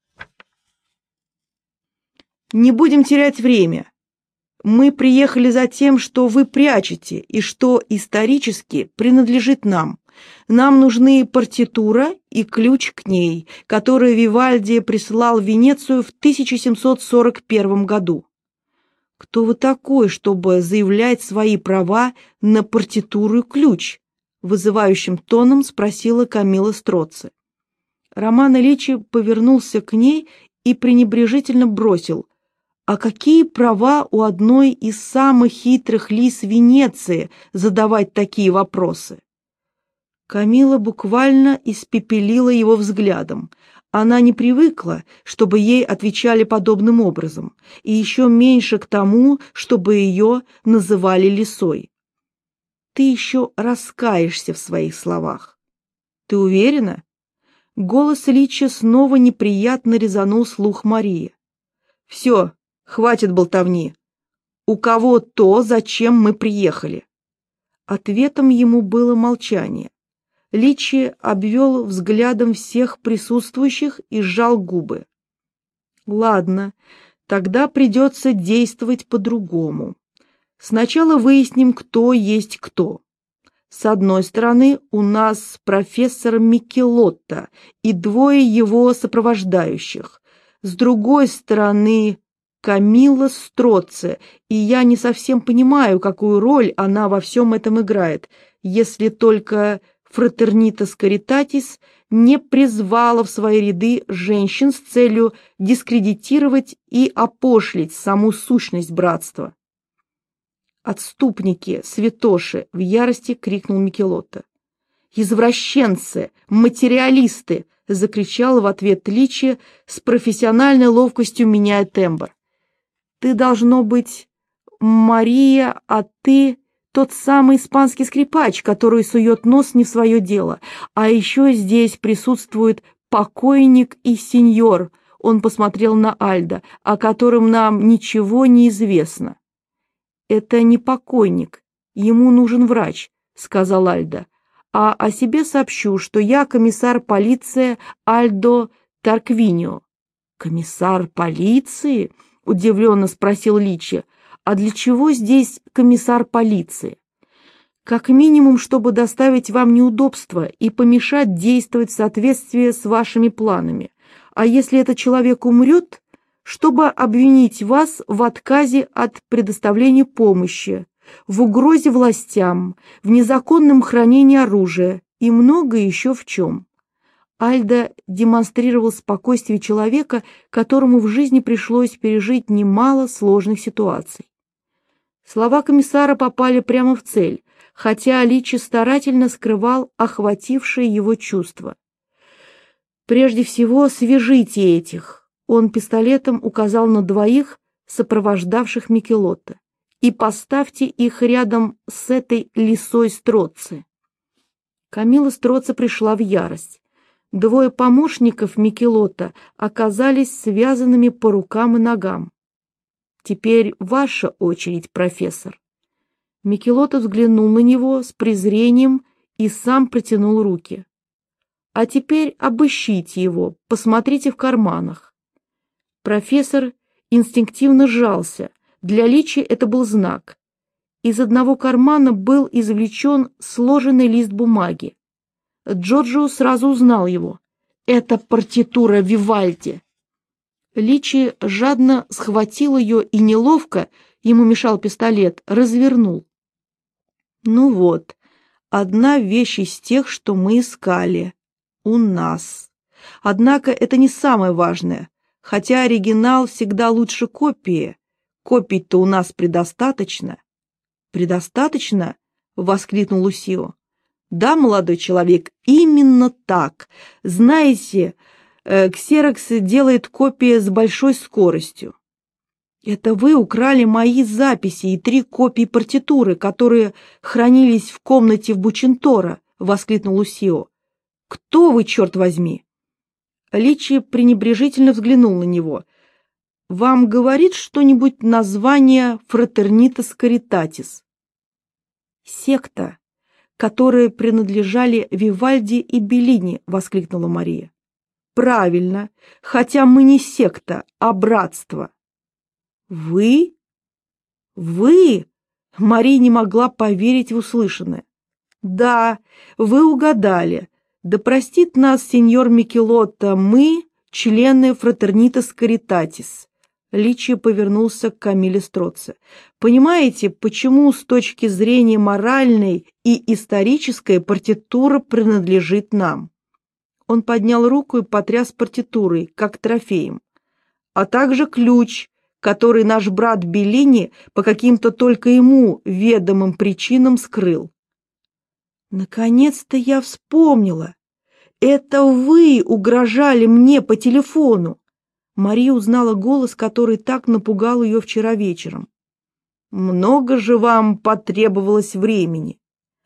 «Не будем терять время. Мы приехали за тем, что вы прячете и что исторически принадлежит нам. Нам нужны партитура и ключ к ней, которую Вивальди прислал в Венецию в 1741 году». «Кто вы такой, чтобы заявлять свои права на партитуру и ключ?» — вызывающим тоном спросила Камилла Строци. Романо Личи повернулся к ней и пренебрежительно бросил: «А какие права у одной из самых хитрых лис Венеции задавать такие вопросы?» Камилла буквально испепелила его взглядом. Она не привыкла, чтобы ей отвечали подобным образом, и еще меньше к тому, чтобы ее называли лисой. «Ты еще раскаешься в своих словах». «Ты уверена?» Голос Личи снова неприятно резанул слух Марии. «Все, хватит болтовни. У кого то, зачем мы приехали?» Ответом ему было молчание. Личи обвел взглядом всех присутствующих и сжал губы. «Ладно, тогда придется действовать по-другому. Сначала выясним, кто есть кто. С одной стороны, у нас профессор Микелотто и двое его сопровождающих. С другой стороны, Камилла Строци, и я не совсем понимаю, какую роль она во всем этом играет, если только Фратернитас Каритатис не призвала в свои ряды женщин с целью дискредитировать и опошлить саму сущность братства. «Отступники, святоши!» — в ярости крикнул Микелотто. «Извращенцы! Материалисты!» — закричал в ответ Личи, с профессиональной ловкостью меняя тембр. «Ты, должно быть, Мария, а ты тот самый испанский скрипач, который сует нос не в свое дело. А еще здесь присутствует покойник и сеньор», — он посмотрел на Альдо, «о котором нам ничего не известно». «Это не покойник, ему нужен врач», — сказал Альдо. «А о себе сообщу, что я комиссар полиции Альдо Тарквинио». «Комиссар полиции?» — удивленно спросил Личи. «А для чего здесь комиссар полиции?» «Как минимум, чтобы доставить вам неудобства и помешать действовать в соответствии с вашими планами. А если этот человек умрет, чтобы обвинить вас в отказе от предоставления помощи, в угрозе властям, в незаконном хранении оружия и много еще в чем». Альдо демонстрировал спокойствие человека, которому в жизни пришлось пережить немало сложных ситуаций. Слова комиссара попали прямо в цель, хотя Личи старательно скрывал охватившие его чувства. «Прежде всего, свяжите этих». Он пистолетом указал на двоих, сопровождавших Микелотто. и поставьте их рядом с этой лисой Строцци». Камилла Строцци пришла в ярость. Двое помощников Микелотто оказались связанными по рукам и ногам. «Теперь ваша очередь, профессор». Микелотто взглянул на него с презрением и сам протянул руки. «А теперь обыщите его, посмотрите в карманах». Профессор инстинктивно сжался. Для Личи это был знак. Из одного кармана был извлечен сложенный лист бумаги. Джорджио сразу узнал его. Это партитура Вивальди. Личи жадно схватил ее и неловко, ему мешал пистолет, развернул. «Ну вот, одна вещь из тех, что мы искали. У нас. Однако это не самое важное, хотя оригинал всегда лучше копии. Копий-то у нас предостаточно». «Предостаточно?» — воскликнул Лусио. «Да, молодой человек, именно так. Знаете, Ксерокс делает копии с большой скоростью». «Это вы украли мои записи и 3 копии партитуры, которые хранились в комнате в Бученторо», — воскликнул Лусио. «Кто вы, черт возьми?» Личи пренебрежительно взглянул на него. «Вам говорит что-нибудь название Фратернитас Каритатис?» «Секта, которые принадлежали Вивальди и Беллини», — воскликнула Мария. «Правильно, хотя мы не секта, а братство». «Вы? Вы?» Мария не могла поверить в услышанное. «Да, вы угадали. Да простит нас сеньор Микелотто, мы члены Фратернитас Каритатис». Личи повернулся к Камилле Строцци. «Понимаете, почему с точки зрения моральной и исторической партитура принадлежит нам?» Он поднял руку и потряс партитурой, как трофеем. «А также ключ, который наш брат Беллини по каким-то только ему ведомым причинам скрыл». «Наконец-то я вспомнила. Это вы угрожали мне по телефону». Мария узнала голос, который так напугал ее вчера вечером. «Много же вам потребовалось времени».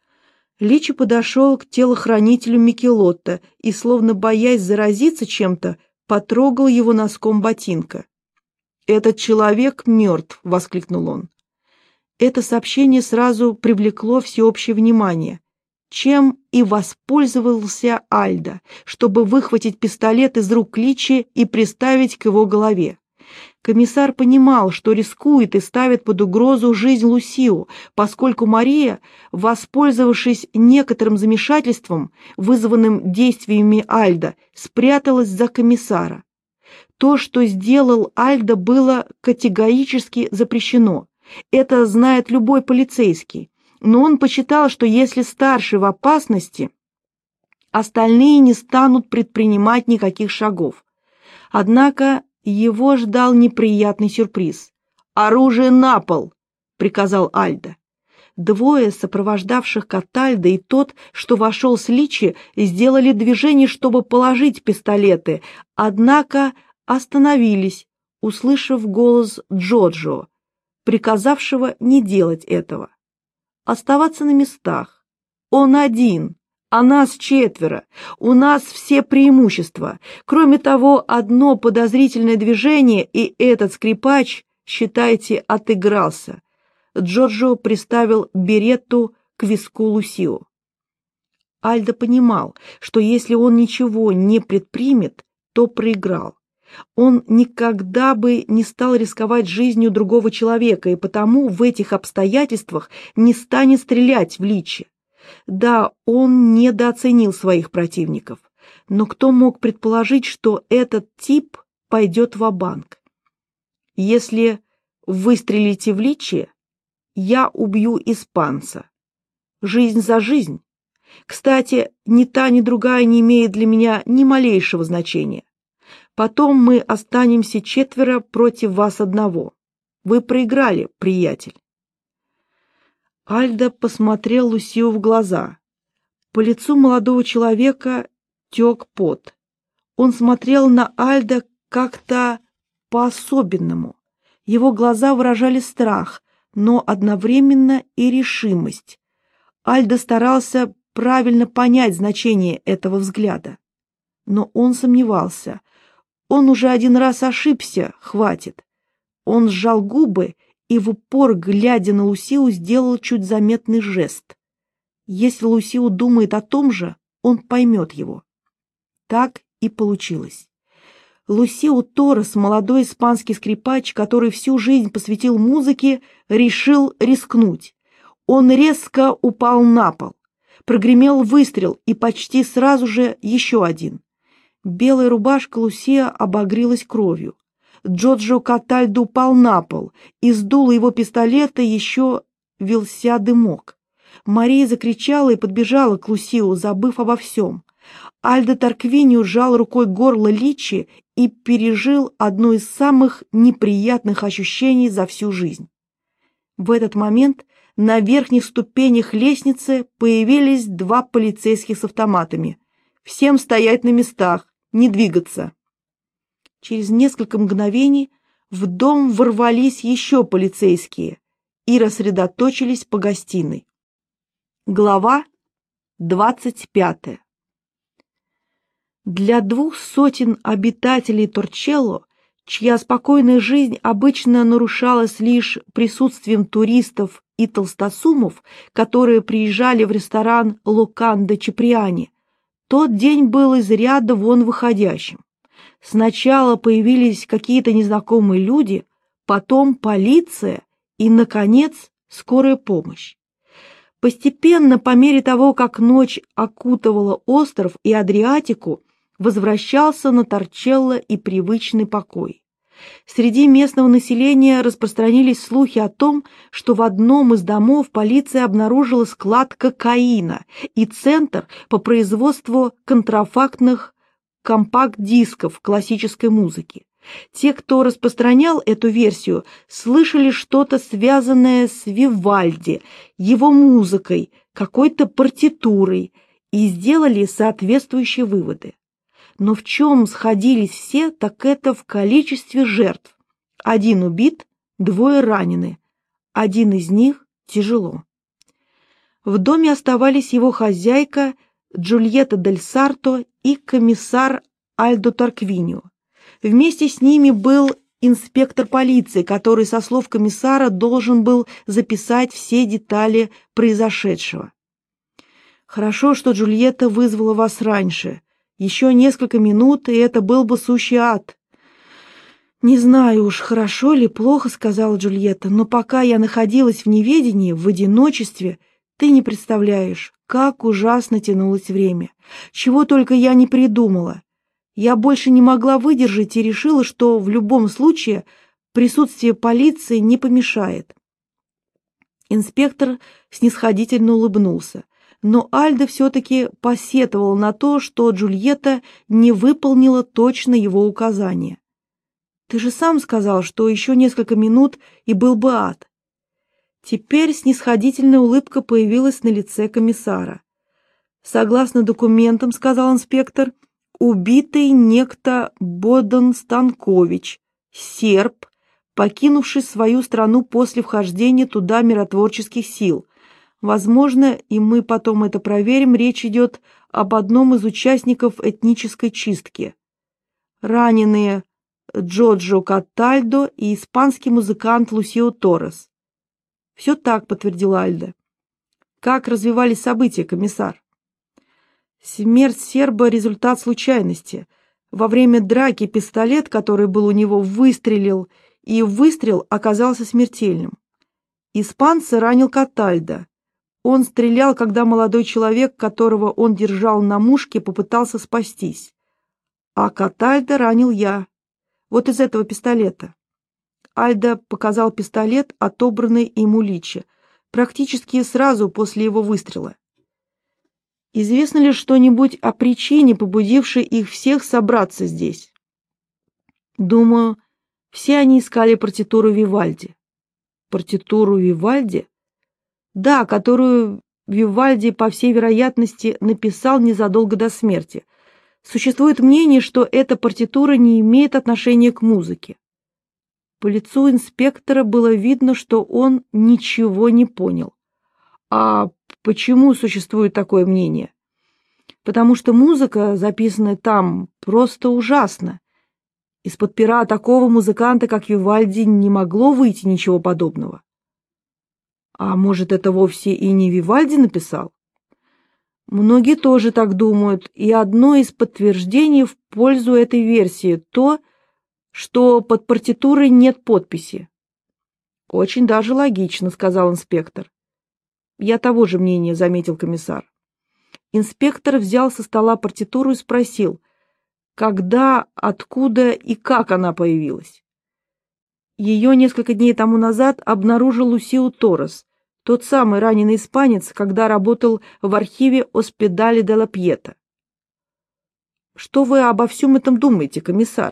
Личи подошел к телохранителю Микелотто и, словно боясь заразиться чем-то, потрогал его носком ботинка. «Этот человек мертв», — воскликнул он. Это сообщение сразу привлекло всеобщее внимание, чем и воспользовался Альдо, чтобы выхватить пистолет из рук Личи и приставить к его голове. Комиссар понимал, что рискует и ставит под угрозу жизнь Лусио, поскольку Мария, воспользовавшись некоторым замешательством, вызванным действиями Альдо, спряталась за комиссара. То, что сделал Альдо, было категорически запрещено. Это знает любой полицейский. Но он посчитал, что если старший в опасности, остальные не станут предпринимать никаких шагов. Однако его ждал неприятный сюрприз. «Оружие на пол!» — приказал Альдо. Двое сопровождавших Катальдо и тот, что вошел с Личи, сделали движение, чтобы положить пистолеты, однако остановились, услышав голос Джорджио, приказавшего не делать этого. Оставаться на местах. Он один, а нас 4. У нас все преимущества. Кроме того, одно подозрительное движение, и этот скрипач, считайте, отыгрался. Джорджио приставил беретту к виску Лусио. Альдо понимал, что если он ничего не предпримет, то проиграл. Он никогда бы не стал рисковать жизнью другого человека, и потому в этих обстоятельствах не станет стрелять в Личи. Да, он недооценил своих противников, но кто мог предположить, что этот тип пойдет ва-банк? «Если выстрелите в Личи, я убью испанца. Жизнь за жизнь. Кстати, ни та, ни другая не имеет для меня ни малейшего значения. Потом мы останемся 4 против вас 1. Вы проиграли, приятель». Альдо посмотрел Лусио в глаза. По лицу молодого человека тек пот. Он смотрел на Альдо как-то по-особенному. Его глаза выражали страх, но одновременно и решимость. Альдо старался правильно понять значение этого взгляда. Но он сомневался. Он уже один раз ошибся, хватит. Он сжал губы и в упор, глядя на Лусиу, сделал чуть заметный жест. Если Лусиу думает о том же, он поймет его. Так и получилось. Лусиу Торрес, молодой испанский скрипач, который всю жизнь посвятил музыке, решил рискнуть. Он резко упал на пол. Прогремел выстрел, и почти сразу же еще один. Белая рубашка Лусио обогрелась кровью. Джорджо Катальдо упал на пол. Из дула его пистолета еще вился дымок. Мария закричала и подбежала к Лусио, забыв обо всем. Альдо Тарквинио сжал рукой горло Личи и пережил одно из самых неприятных ощущений за всю жизнь. В этот момент на верхних ступенях лестницы появились два полицейских с автоматами. «Всем стоять на местах, не двигаться!» Через несколько мгновений в дом ворвались еще полицейские и рассредоточились по гостиной. Глава 25. Для 200 обитателей Торчелло, чья спокойная жизнь обычно нарушалась лишь присутствием туристов и толстосумов, которые приезжали в ресторан Локандо Чиприани, тот день был из ряда вон выходящим. Сначала появились какие-то незнакомые люди, потом полиция и, наконец, скорая помощь. Постепенно, по мере того, как ночь окутывала остров и Адриатику, возвращался на Торчелло и привычный покой. Среди местного населения распространились слухи о том, что в одном из домов полиция обнаружила склад кокаина и центр по производству контрафактных компакт-дисков классической музыки. Те, кто распространял эту версию, слышали что-то связанное с Вивальди, его музыкой, какой-то партитурой и сделали соответствующие выводы. Но в чем сходились все, так это в количестве жертв. 1 убит, 2 ранены, один из них тяжело. В доме оставались его хозяйка Джульетта Дель Сарто и комиссар Альдо Тарквинио. Вместе с ними был инспектор полиции, который, со слов комиссара, должен был записать все детали произошедшего. «Хорошо, что Джульетта вызвала вас раньше. Еще несколько минут, и это был бы сущий ад». «Не знаю уж, хорошо ли, плохо», — сказала Джульетта, «но пока я находилась в неведении, в одиночестве, ты не представляешь, как ужасно тянулось время. Чего только я не придумала. Я больше не могла выдержать и решила, что в любом случае присутствие полиции не помешает». Инспектор снисходительно улыбнулся. Но Альдо все-таки посетовал на то, что Джульетта не выполнила точно его указания. «Ты же сам сказал, что еще несколько минут, и был бы ад». Теперь снисходительная улыбка появилась на лице комиссара. «Согласно документам, — сказал инспектор, — убитый некто Бодан Станкович, серб, покинувший свою страну после вхождения туда миротворческих сил. Возможно, и мы потом это проверим, речь идет об одном из участников этнической чистки. Раненые Джорджо Катальдо и испанский музыкант Лусио Торрес». «Все так», — подтвердил Альдо. «Как развивались события, комиссар?» «Смерть серба — результат случайности. Во время драки пистолет, который был у него, выстрелил, и выстрел оказался смертельным. Испанца ранил Катальдо. Он стрелял, когда молодой человек, которого он держал на мушке, попытался спастись. А Катальдо ранил я. Вот из этого пистолета». Альдо показал пистолет, отобранный им у Личи, практически сразу после его выстрела. «Известно ли что-нибудь о причине, побудившей их всех собраться здесь?» «Думаю, все они искали партитуру Вивальди». «Партитуру Вивальди?» «Да, которую Вивальди, по всей вероятности, написал незадолго до смерти. Существует мнение, что эта партитура не имеет отношения к музыке». По лицу инспектора было видно, что он ничего не понял. А почему существует такое мнение? Потому что музыка, записанная там, просто ужасна. Из-под пера такого музыканта, как Вивальди, не могло выйти ничего подобного. А может, это вовсе и не Вивальди написал? Многие тоже так думают, и одно из подтверждений в пользу этой версии то, что под партитурой нет подписи. «Очень даже логично», — сказал инспектор. «Я того же мнения», — заметил комиссар. Инспектор взял со стола партитуру и спросил, когда, откуда и как она появилась. Ее несколько дней тому назад обнаружил Лусио Торрес, тот самый раненый испанец, когда работал в архиве Оспедали де ла Пьета. Что вы обо всем этом думаете, комиссар?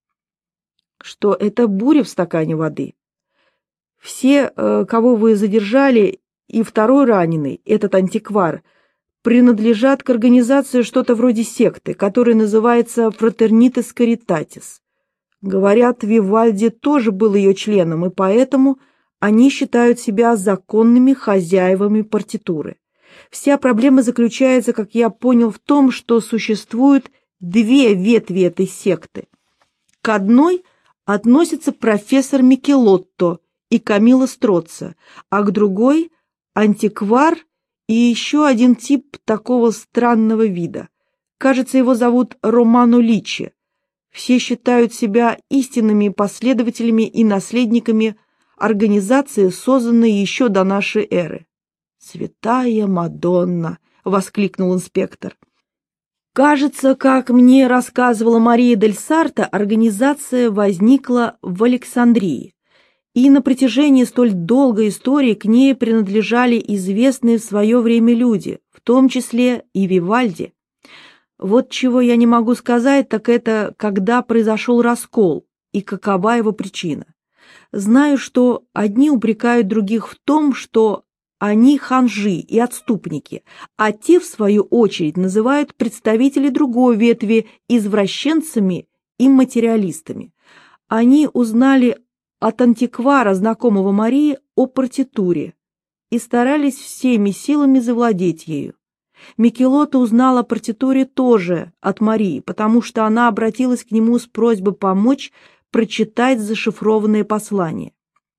Что это буря в стакане воды. Все, кого вы задержали, и второй раненый, этот антиквар, принадлежат к организации что-то вроде секты, которая называется Fraternitas Caritatis. Говорят, Вивальди тоже был ее членом, и поэтому они считают себя законными хозяевами партитуры. Вся проблема заключается, как я понял, в том, что существует две ветви этой секты. К одной относится профессор Микелотто и Камилла Строццо, а к другой – антиквар и еще один тип такого странного вида. Кажется, его зовут Романо Личи. Все считают себя истинными последователями и наследниками организации, созданной еще до нашей эры. «Святая Мадонна!» — воскликнул инспектор. «Кажется, как мне рассказывала Мария дель Сарто, организация возникла в Александрии, и на протяжении столь долгой истории к ней принадлежали известные в свое время люди, в том числе и Вивальди. Вот чего я не могу сказать, так это когда произошел раскол и какова его причина. Знаю, что одни упрекают других в том, что они ханжи и отступники, а те, в свою очередь, называют представителей другой ветви извращенцами и материалистами. Они узнали от антиквара, знакомого Марии, о партитуре и старались всеми силами завладеть ею. Микелотто узнал о партитуре тоже от Марии, потому что она обратилась к нему с просьбой помочь прочитать зашифрованное послание.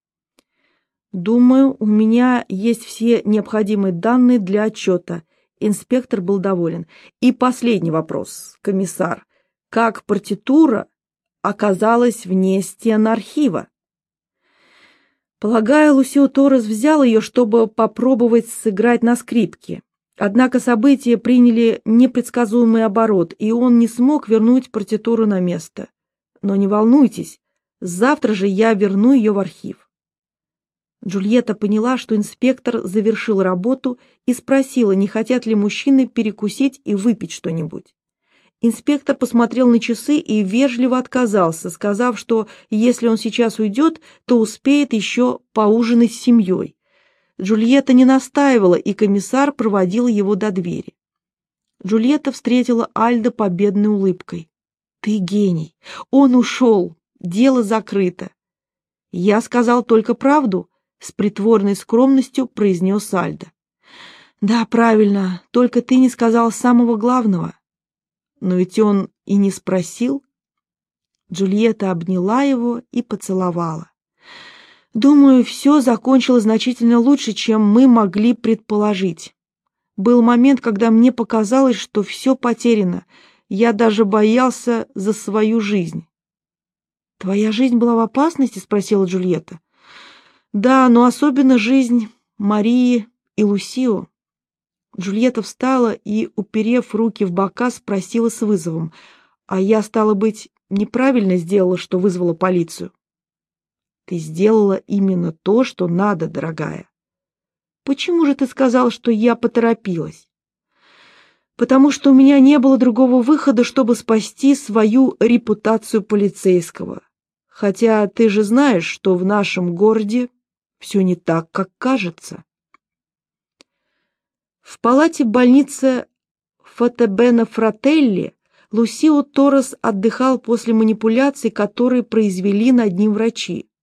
«Думаю, у меня есть все необходимые данные для отчета». Инспектор был доволен. «И последний вопрос, комиссар. Как партитура оказалась вне стен архива?» Полагаю, Лусио Торрес взял ее, чтобы попробовать сыграть на скрипке. Однако события приняли непредсказуемый оборот, и он не смог вернуть партитуру на место. Но не волнуйтесь, завтра же я верну ее в архив. Джульетта поняла, что инспектор завершил работу, и спросила, не хотят ли мужчины перекусить и выпить что-нибудь. Инспектор посмотрел на часы и вежливо отказался, сказав, что если он сейчас уйдет, то успеет еще поужинать с семьей. Джульетта не настаивала, и комиссар проводил его до двери. Джульетта встретила Альдо победной улыбкой. «Ты гений! Он ушел! Дело закрыто!» «Я сказал только правду», — с притворной скромностью произнес Альдо. «Да, правильно, только ты не сказал самого главного». «Но ведь он и не спросил». Джульетта обняла его и поцеловала. «Думаю, все закончилось значительно лучше, чем мы могли предположить. Был момент, когда мне показалось, что все потеряно. Я даже боялся за свою жизнь». «Твоя жизнь была в опасности?» — спросила Джульетта. «Да, но особенно жизнь Марии и Лусио». Джульетта встала и, уперев руки в бока, спросила с вызовом: «А я, стало быть, неправильно сделала, что вызвала полицию?» «Ты сделала именно то, что надо, дорогая». «Почему же ты сказал, что я поторопилась?» «Потому что у меня не было другого выхода, чтобы спасти свою репутацию полицейского. Хотя ты же знаешь, что в нашем городе все не так, как кажется». В палате больницы Фатебена Фрателли Лусио Торрес отдыхал после манипуляций, которые произвели над ним врачи.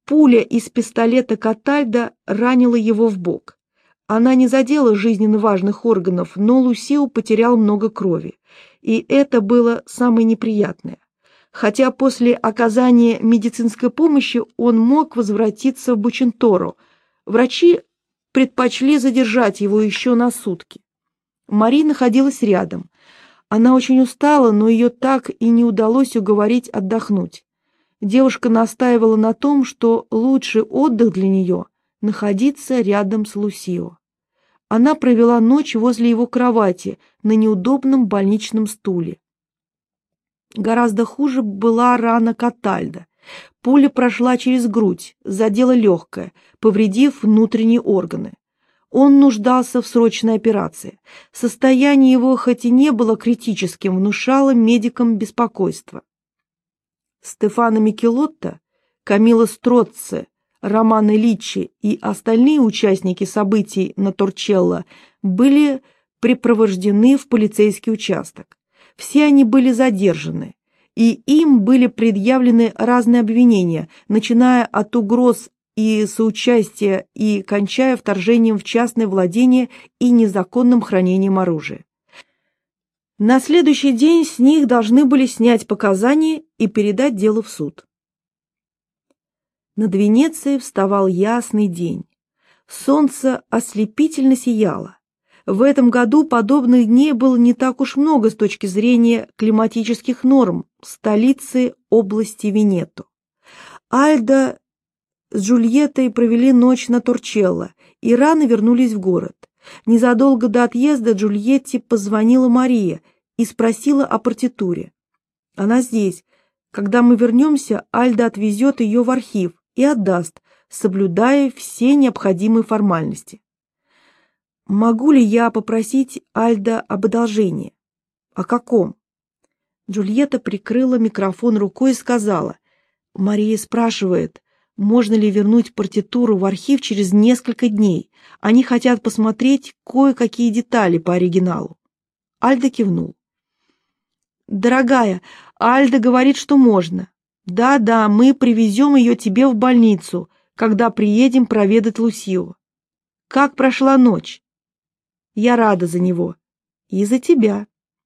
Пуля из пистолета Катальдо ранила его в бок. Она не задела жизненно важных органов, но Лусио потерял много крови, и это было самое неприятное. Хотя после оказания медицинской помощи он мог возвратиться в Бученторо, врачи предпочли задержать его еще на сутки. Мари находилась рядом. Она очень устала, но ее так и не удалось уговорить отдохнуть. Девушка настаивала на том, что лучший отдых для нее — находиться рядом с Лусио. Она провела ночь возле его кровати на неудобном больничном стуле. Гораздо хуже была рана Катальдо. Пуля прошла через грудь, задела легкое, повредив внутренние органы. Он нуждался в срочной операции. Состояние его, хоть и не было критическим, внушало медикам беспокойство. Стефано Микелотто, Камилла Строцци, Романо Личи и остальные участники событий на Торчелло были припровождены в полицейский участок. Все они были задержаны, и им были предъявлены разные обвинения, начиная от угроз и соучастия и кончая вторжением в частное владение и незаконным хранением оружия. На следующий день с них должны были снять показания и передать дело в суд. Над Венецией вставал ясный день. Солнце ослепительно сияло. В этом году подобных дней было не так уж много с точки зрения климатических норм в столице области Венето. Альдо с Джульеттой провели ночь на Торчелло и рано вернулись в город. Незадолго до отъезда Джульетте позвонила Мария и спросила о партитуре. Она здесь. Когда мы вернемся, Альдо отвезет ее в архив и отдаст, соблюдая все необходимые формальности. Могу ли я попросить Альдо об одолжении? О каком? Джульетта прикрыла микрофон рукой и сказала: Мария спрашивает, можно ли вернуть партитуру в архив через несколько дней. Они хотят посмотреть кое-какие детали по оригиналу. Альдо кивнул. Дорогая, Альдо говорит, что можно. Да, мы привезем ее тебе в больницу, когда приедем проведать Лусио. Как прошла ночь? Я рада за него. И за тебя.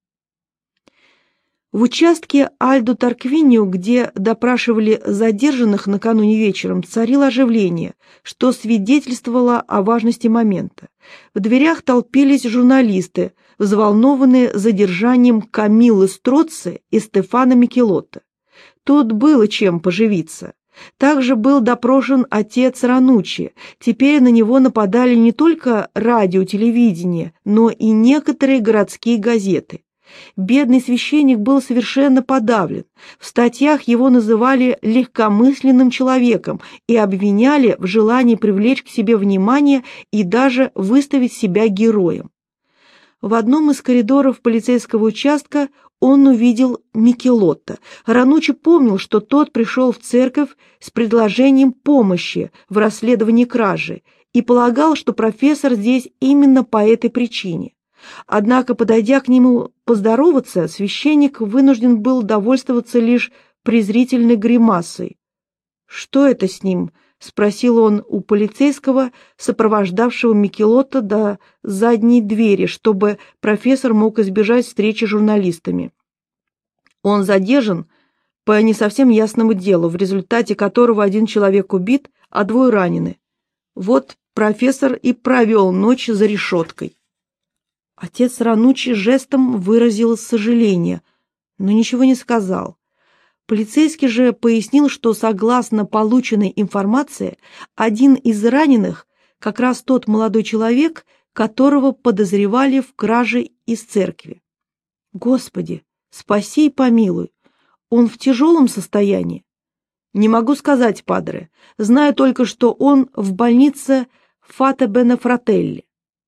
В участке Альдо Тарквинио, где допрашивали задержанных накануне вечером, царило оживление, что свидетельствовало о важности момента. В дверях толпились журналисты, взволнованные задержанием Камиллы Строцци и Стефано Микелотто. Тут было чем поживиться. Также был допрошен отец Рануччи. Теперь на него нападали не только радио, телевидение, но и некоторые городские газеты. Бедный священник был совершенно подавлен. В статьях его называли легкомысленным человеком и обвиняли в желании привлечь к себе внимание и даже выставить себя героем. В одном из коридоров полицейского участка он увидел Микелотто. Рануччи помнил, что тот пришел в церковь с предложением помощи в расследовании кражи и полагал, что профессор здесь именно по этой причине. Однако, подойдя к нему поздороваться, священник вынужден был довольствоваться лишь презрительной гримасой. «Что это с ним?» — спросил он у полицейского, сопровождавшего Микелотто до задней двери, чтобы профессор мог избежать встречи с журналистами. Он задержан по не совсем ясному делу, в результате которого один человек убит, а двое ранены. Вот профессор и провел ночь за решеткой. Отец Рануччи жестом выразил сожаление, но ничего не сказал. Полицейский же пояснил, что, согласно полученной информации, один из раненых как раз тот молодой человек, которого подозревали в краже из церкви. Господи, спаси и помилуй, он в тяжелом состоянии? Не могу сказать, падре, знаю только, что он в больнице Фата-Бене-Фрателли.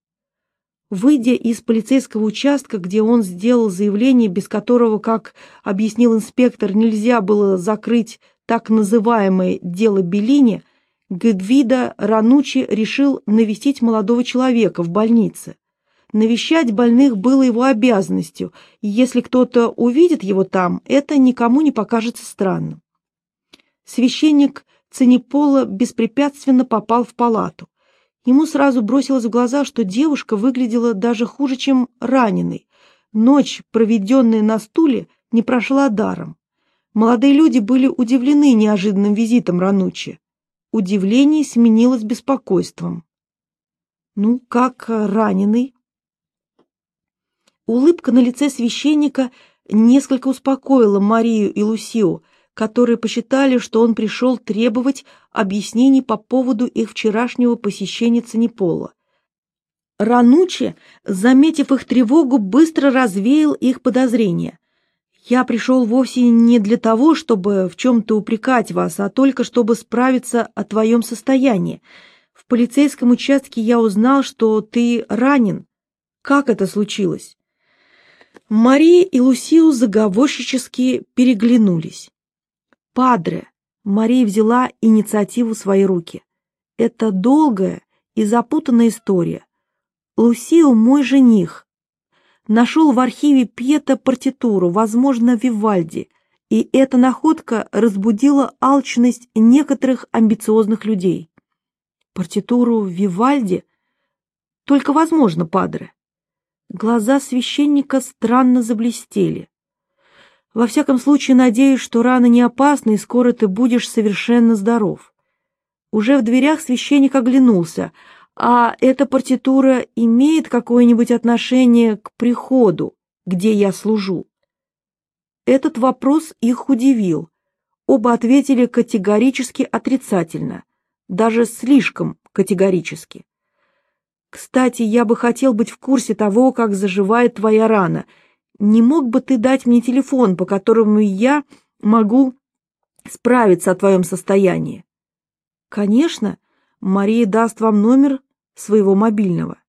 Выйдя из полицейского участка, где он сделал заявление, без которого, как объяснил инспектор, нельзя было закрыть так называемое дело Беллини, Гвидо Рануччи решил навестить молодого человека в больнице. Навещать больных было его обязанностью, и если кто-то увидит его там, это никому не покажется странным. Священник Цаниполо беспрепятственно попал в палату. Ему сразу бросилось в глаза, что девушка выглядела даже хуже, чем раненой. Ночь, проведенная на стуле, не прошла даром. Молодые люди были удивлены неожиданным визитом Рануччи. Удивление сменилось беспокойством. «Ну, как раненый?» Улыбка на лице священника несколько успокоила Марию и Лусио, которые посчитали, что он пришел требовать объяснений по поводу их вчерашнего посещения Цаниполо. Рануччи, заметив их тревогу, быстро развеял их подозрения. «Я пришел вовсе не для того, чтобы в чем-то упрекать вас, а только чтобы справиться о твоем состоянии. В полицейском участке я узнал, что ты ранен. Как это случилось?» Мария и Лусио заговорщически переглянулись. «Падре», — Мария взяла инициативу в свои руки, — «это долгая и запутанная история. Лусио мой жених. Нашел в архиве Пьета партитуру, возможно, Вивальди, и эта находка разбудила алчность некоторых амбициозных людей». «Партитуру Вивальди? Только возможно, падре». Глаза священника странно заблестели. «Во всяком случае, надеюсь, что рана не опасна, и скоро ты будешь совершенно здоров». Уже в дверях священник оглянулся. «А эта партитура имеет какое-нибудь отношение к приходу, где я служу?» Этот вопрос их удивил. Оба ответили категорически отрицательно, даже слишком категорически. «Кстати, я бы хотел быть в курсе того, как заживает твоя рана. Не мог бы ты дать мне телефон, по которому я могу справиться о твоем состоянии?» «Конечно, Мария даст вам номер своего мобильного».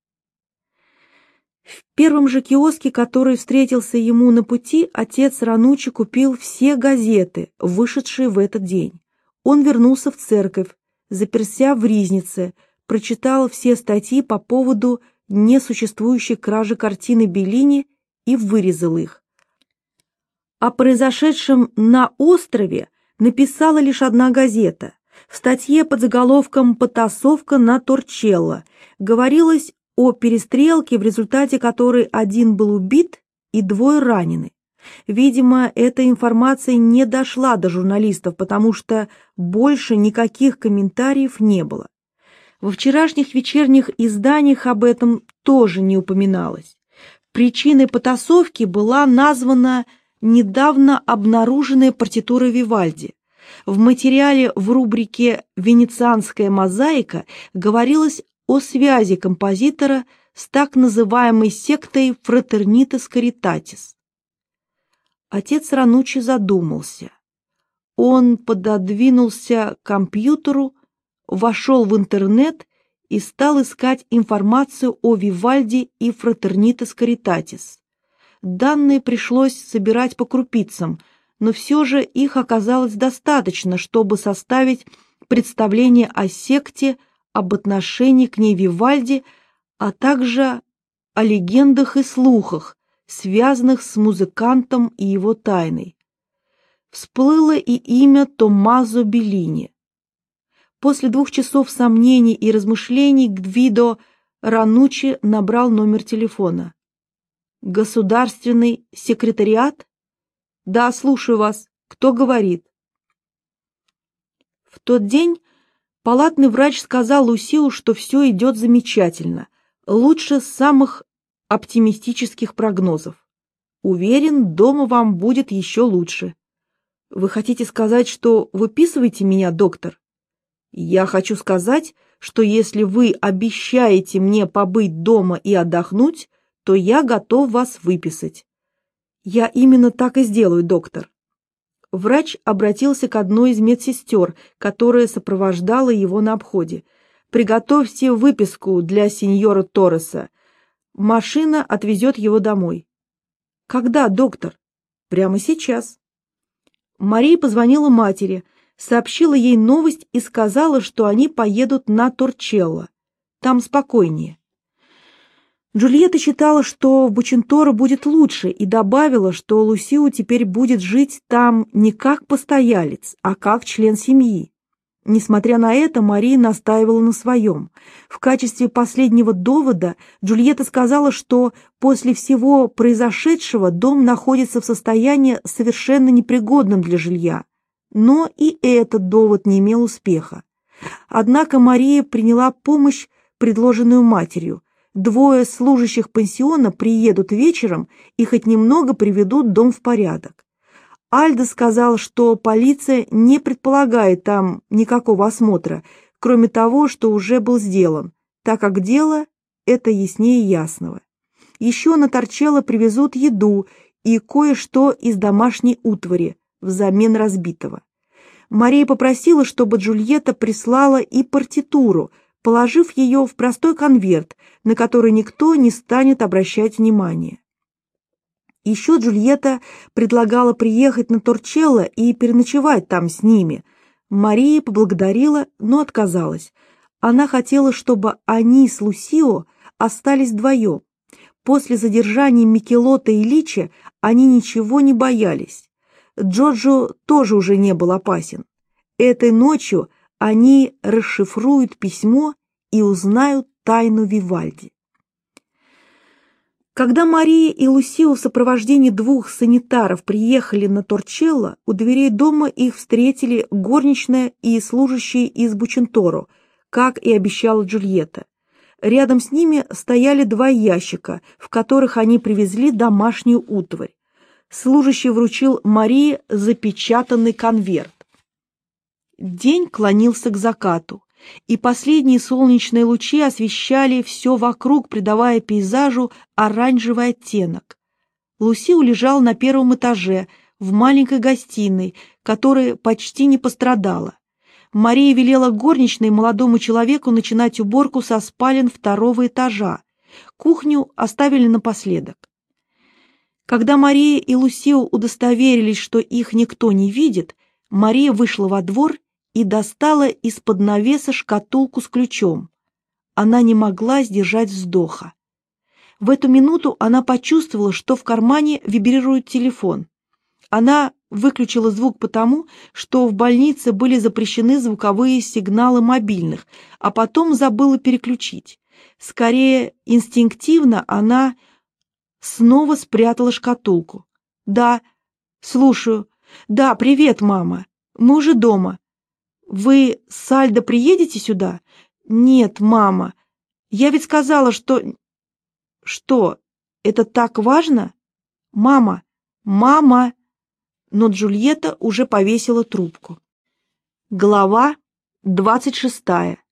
В первом же киоске, который встретился ему на пути, отец Рануччи купил все газеты, вышедшие в этот день. Он вернулся в церковь, заперся в ризнице, прочитал все статьи по поводу несуществующей кражи картины Беллини и вырезал их. О произошедшем на острове написала лишь одна газета. В статье под заголовком «Потасовка на Торчелло» говорилось о перестрелке, в результате которой один был убит и двое ранены. Видимо, эта информация не дошла до журналистов, потому что больше никаких комментариев не было. Во вчерашних вечерних изданиях об этом тоже не упоминалось. Причиной потасовки была названа недавно обнаруженная партитура Вивальди. В материале в рубрике «Венецианская мозаика» говорилось о связи композитора с так называемой сектой Fraternitas Caritatis. Отец Рануччи задумался. Он пододвинулся к компьютеру, вошел в интернет и стал искать информацию о Вивальди и Fraternitas Caritatis. Данные пришлось собирать по крупицам, но все же их оказалось достаточно, чтобы составить представление о секте, об отношении к ней Вивальди, а также о легендах и слухах, связанных с музыкантом и его тайной. Всплыло и имя Томмазо Беллини. После 2 часов сомнений и размышлений Гвидо Рануччи набрал номер телефона. «Государственный секретариат?» «Да, слушаю вас. Кто говорит?» В тот день палатный врач сказал Лусио, что все идет замечательно, лучше самых оптимистических прогнозов. «Уверен, дома вам будет еще лучше». «Вы хотите сказать, что выписываете меня, доктор?» «Я хочу сказать, что если вы обещаете мне побыть дома и отдохнуть, то я готов вас выписать». «Я именно так и сделаю, доктор». Врач обратился к одной из медсестер, которая сопровождала его на обходе. «Приготовьте выписку для сеньора Торреса. Машина отвезет его домой». «Когда, доктор?» «Прямо сейчас». Мария позвонила матери, сообщила ей новость и сказала, что они поедут на Торчелло. Там спокойнее. Джульетта считала, что в Бученторо будет лучше, и добавила, что Лусио теперь будет жить там не как постоялец, а как член семьи. Несмотря на это, Мария настаивала на своем. В качестве последнего довода Джульетта сказала, что после всего произошедшего дом находится в состоянии совершенно непригодном для жилья. Но и этот довод не имел успеха. Однако Мария приняла помощь, предложенную матерью. 2 служащих пансиона приедут вечером и хоть немного приведут дом в порядок. Альдо сказал, что полиция не предполагает там никакого осмотра, кроме того, что уже был сделан, так как дело это яснее ясного. Еще на Торчелло привезут еду и кое-что из домашней утвари взамен разбитого. Мария попросила, чтобы Джульетта прислала и партитуру, положив ее в простой конверт, на который никто не станет обращать внимания. Еще Джульетта предлагала приехать на Торчелло и переночевать там с ними. Мария поблагодарила, но отказалась. Она хотела, чтобы они с Лусио остались вдвоем. После задержания Микелотто и Личи они ничего не боялись. Джорджо тоже уже не был опасен. Этой ночью они расшифруют письмо и узнают тайну Вивальди. Когда Мария и Лусио в сопровождении 2 санитаров приехали на Торчелло, у дверей дома их встретили горничная и служащие из Бученторо, как и обещала Джульетта. Рядом с ними стояли 2 ящика, в которых они привезли домашнюю утварь. Служащий вручил Марии запечатанный конверт. День клонился к закату, и последние солнечные лучи освещали все вокруг, придавая пейзажу оранжевый оттенок. Лусио лежал на 1-м этаже, в маленькой гостиной, которая почти не пострадала. Мария велела горничной молодому человеку начинать уборку со спален 2-го этажа. Кухню оставили напоследок. Когда Мария и Лусио удостоверились, что их никто не видит, Мария вышла во двор и достала из-под навеса шкатулку с ключом. Она не могла сдержать вздоха. В эту минуту она почувствовала, что в кармане вибрирует телефон. Она выключила звук потому, что в больнице были запрещены звуковые сигналы мобильных, а потом забыла переключить. Скорее, инстинктивно она снова спрятала шкатулку. «Да, слушаю. Да, привет, мама. Мы уже дома. Вы с Альдо приедете сюда?» «Нет, мама. Я ведь сказала, что...» «Что? Это так важно?» «Мама! Мама!» Но Джульетта уже повесила трубку. Глава 26.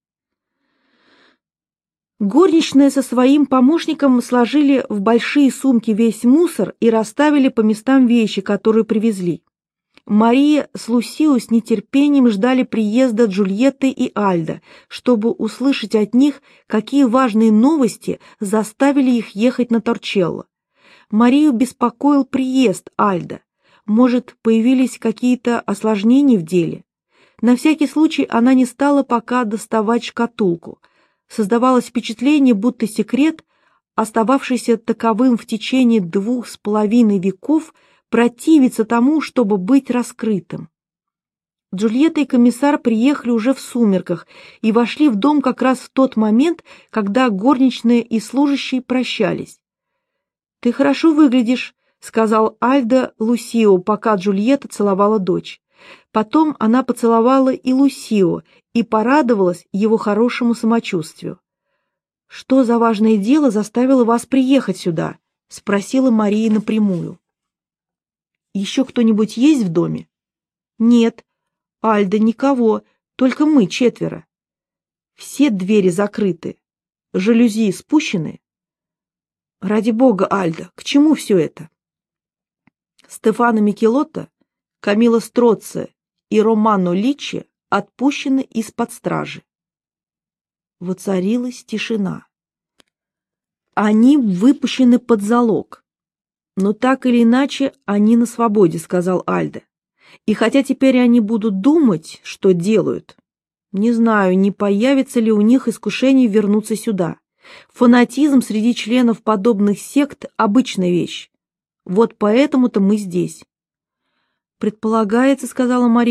Горничная со своим помощником сложили в большие сумки весь мусор и расставили по местам вещи, которые привезли. Мария с Лусио с нетерпением ждали приезда Джульетты и Альдо, чтобы услышать от них, какие важные новости заставили их ехать на Торчелло. Марию беспокоил приезд Альдо. Может, появились какие-то осложнения в деле? На всякий случай она не стала пока доставать шкатулку. Создавалось впечатление, будто секрет, остававшийся таковым в течение 2,5 веков, противится тому, чтобы быть раскрытым. Джульетта и комиссар приехали уже в сумерках и вошли в дом как раз в тот момент, когда горничная и служащие прощались. «Ты хорошо выглядишь», — сказал Альдо Лусио, пока Джульетта целовала дочь. Потом она поцеловала и Лусио и порадовалась его хорошему самочувствию. «Что за важное дело заставило вас приехать сюда?» — спросила Мария напрямую. «Еще кто-нибудь есть в доме?» «Нет, Альдо, никого, только мы 4. Все двери закрыты, жалюзи спущены». «Ради бога, Альдо, к чему все это?» Стефано Микелотто, Камилла Строцци и Романо Личи отпущены из-под стражи. Воцарилась тишина. «Они выпущены под залог. Но так или иначе они на свободе», — сказал Альдо. «И хотя теперь они будут думать, что делают, не знаю, не появится ли у них искушение вернуться сюда. Фанатизм среди членов подобных сект — обычная вещь. Вот поэтому-то мы здесь». «Предполагается, — сказала Мария,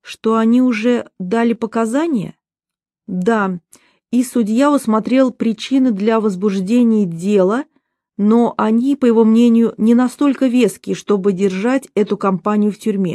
Что они уже дали показания? Да, и судья усмотрел причины для возбуждения дела, но они, по его мнению, не настолько веские, чтобы держать эту компанию в тюрьме.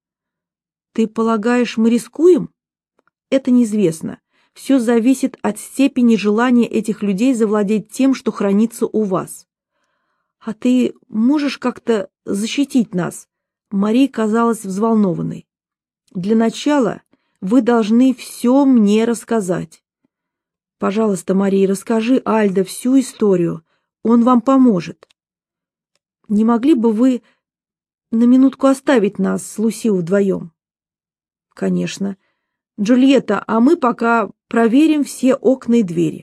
Ты полагаешь, мы рискуем? Это неизвестно. Все зависит от степени желания этих людей завладеть тем, что хранится у вас. А ты можешь как-то защитить нас? Мария казалась взволнованной. Для начала вы должны все мне рассказать. Пожалуйста, Мария, расскажи Альдо всю историю. Он вам поможет. Не могли бы вы на минутку оставить нас с Лусио вдвоем? Конечно. Джульетта, а мы пока проверим все окна и двери.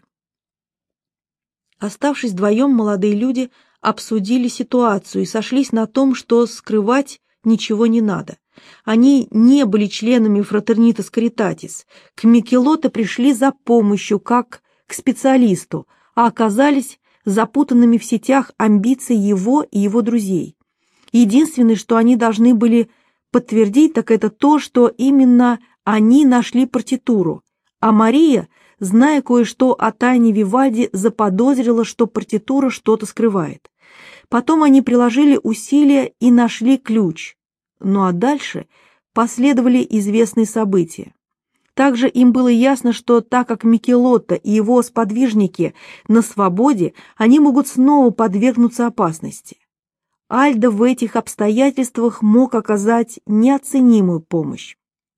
Оставшись вдвоем, молодые люди обсудили ситуацию и сошлись на том, что скрывать ничего не надо. Они не были членами Фратернитас Каритатис. К Микелотто пришли за помощью, как к специалисту, а оказались запутанными в сетях амбиций его и его друзей. Единственное, что они должны были подтвердить, так это то, что именно они нашли партитуру, а Мария, зная кое-что о тайне Вивальди, заподозрила, что партитура что-то скрывает. Потом они приложили усилия и нашли ключ. Ну а дальше последовали известные события. Также им было ясно, что так как Микелотто и его сподвижники на свободе, они могут снова подвергнуться опасности. Альдо в этих обстоятельствах мог оказать неоценимую помощь.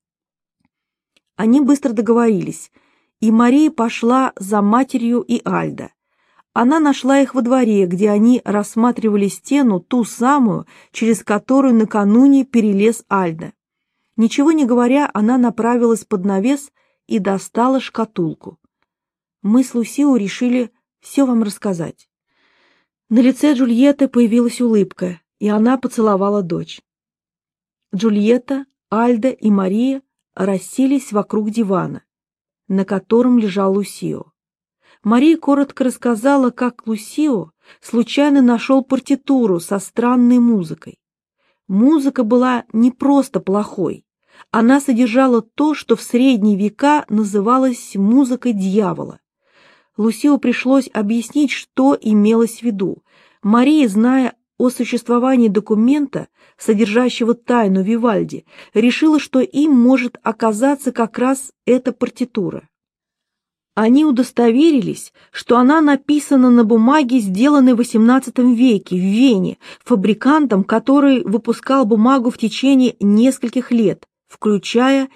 Они быстро договорились, и Мария пошла за матерью и Альдо. Она нашла их во дворе, где они рассматривали стену, ту самую, через которую накануне перелез Альдо. Ничего не говоря, она направилась под навес и достала шкатулку. Мы с Лусио решили все вам рассказать. На лице Джульетты появилась улыбка, и она поцеловала дочь. Джульетта, Альдо и Мария расселись вокруг дивана, на котором лежал Лусио. Мария коротко рассказала, как Лусио случайно нашел партитуру со странной музыкой. Музыка была не просто плохой, она содержала то, что в средние века называлось музыкой дьявола. Лусио пришлось объяснить, что имелось в виду. Мария, зная о существовании документа, содержащего тайну Вивальди, решила, что им может оказаться как раз эта партитура. Они удостоверились, что она написана на бумаге, сделанной в XVIII веке в Вене, фабрикантом, который выпускал бумагу в течение нескольких лет, включая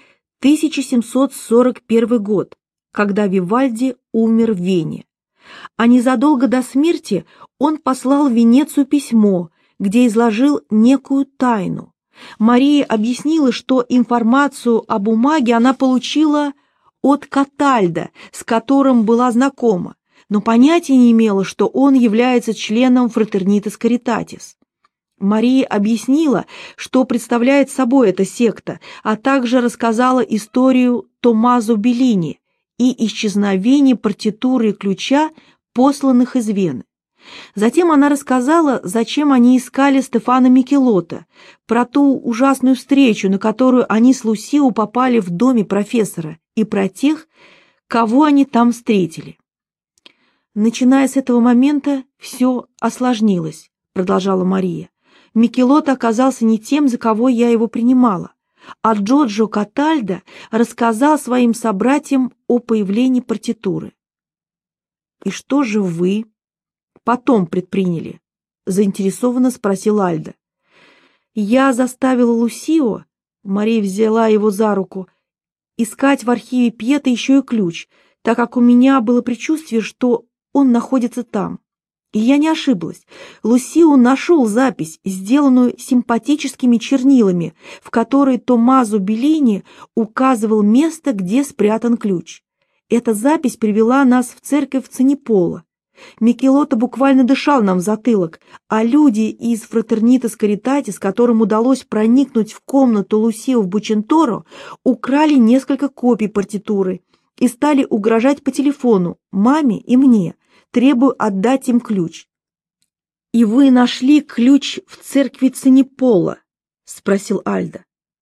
1741 год, когда Вивальди умер в Вене. А незадолго до смерти он послал в Венецию письмо, где изложил некую тайну. Мария объяснила, что информацию о бумаге она получила от Катальдо, с которым была знакома, но понятия не имела, что он является членом Фратернитас Каритатис. Мария объяснила, что представляет собой эта секта, а также рассказала историю Томмазо Беллини и исчезновение партитуры и ключа, посланных из Вены. Затем она рассказала, зачем они искали Стефано Микелотто, про ту ужасную встречу, на которую они с Лусио попали в доме профессора, и про тех, кого они там встретили. «Начиная с этого момента все осложнилось», — продолжала Мария. «Микелотто оказался не тем, за кого я его принимала, а Джорджо Катальдо рассказал своим собратьям о появлении партитуры». «И что же вы потом предприняли?» — заинтересованно спросил Альдо. «Я заставила Лусио», — Мария взяла его за руку, — «искать в архиве Пьета еще и ключ, так как у меня было предчувствие, что он находится там. И я не ошиблась. Лусио нашел запись, сделанную симпатическими чернилами, в которой Томмазо Беллини указывал место, где спрятан ключ. Эта запись привела нас в церковь Цаниполо. Микелотто буквально дышал нам в затылок, а люди из Фратернитас Каритатис, которым удалось проникнуть в комнату Лусио в Бученторо, украли несколько копий партитуры и стали угрожать по телефону маме и мне, требуя отдать им ключ. «И вы нашли ключ в церкви Цаниполо?» — спросил Альдо.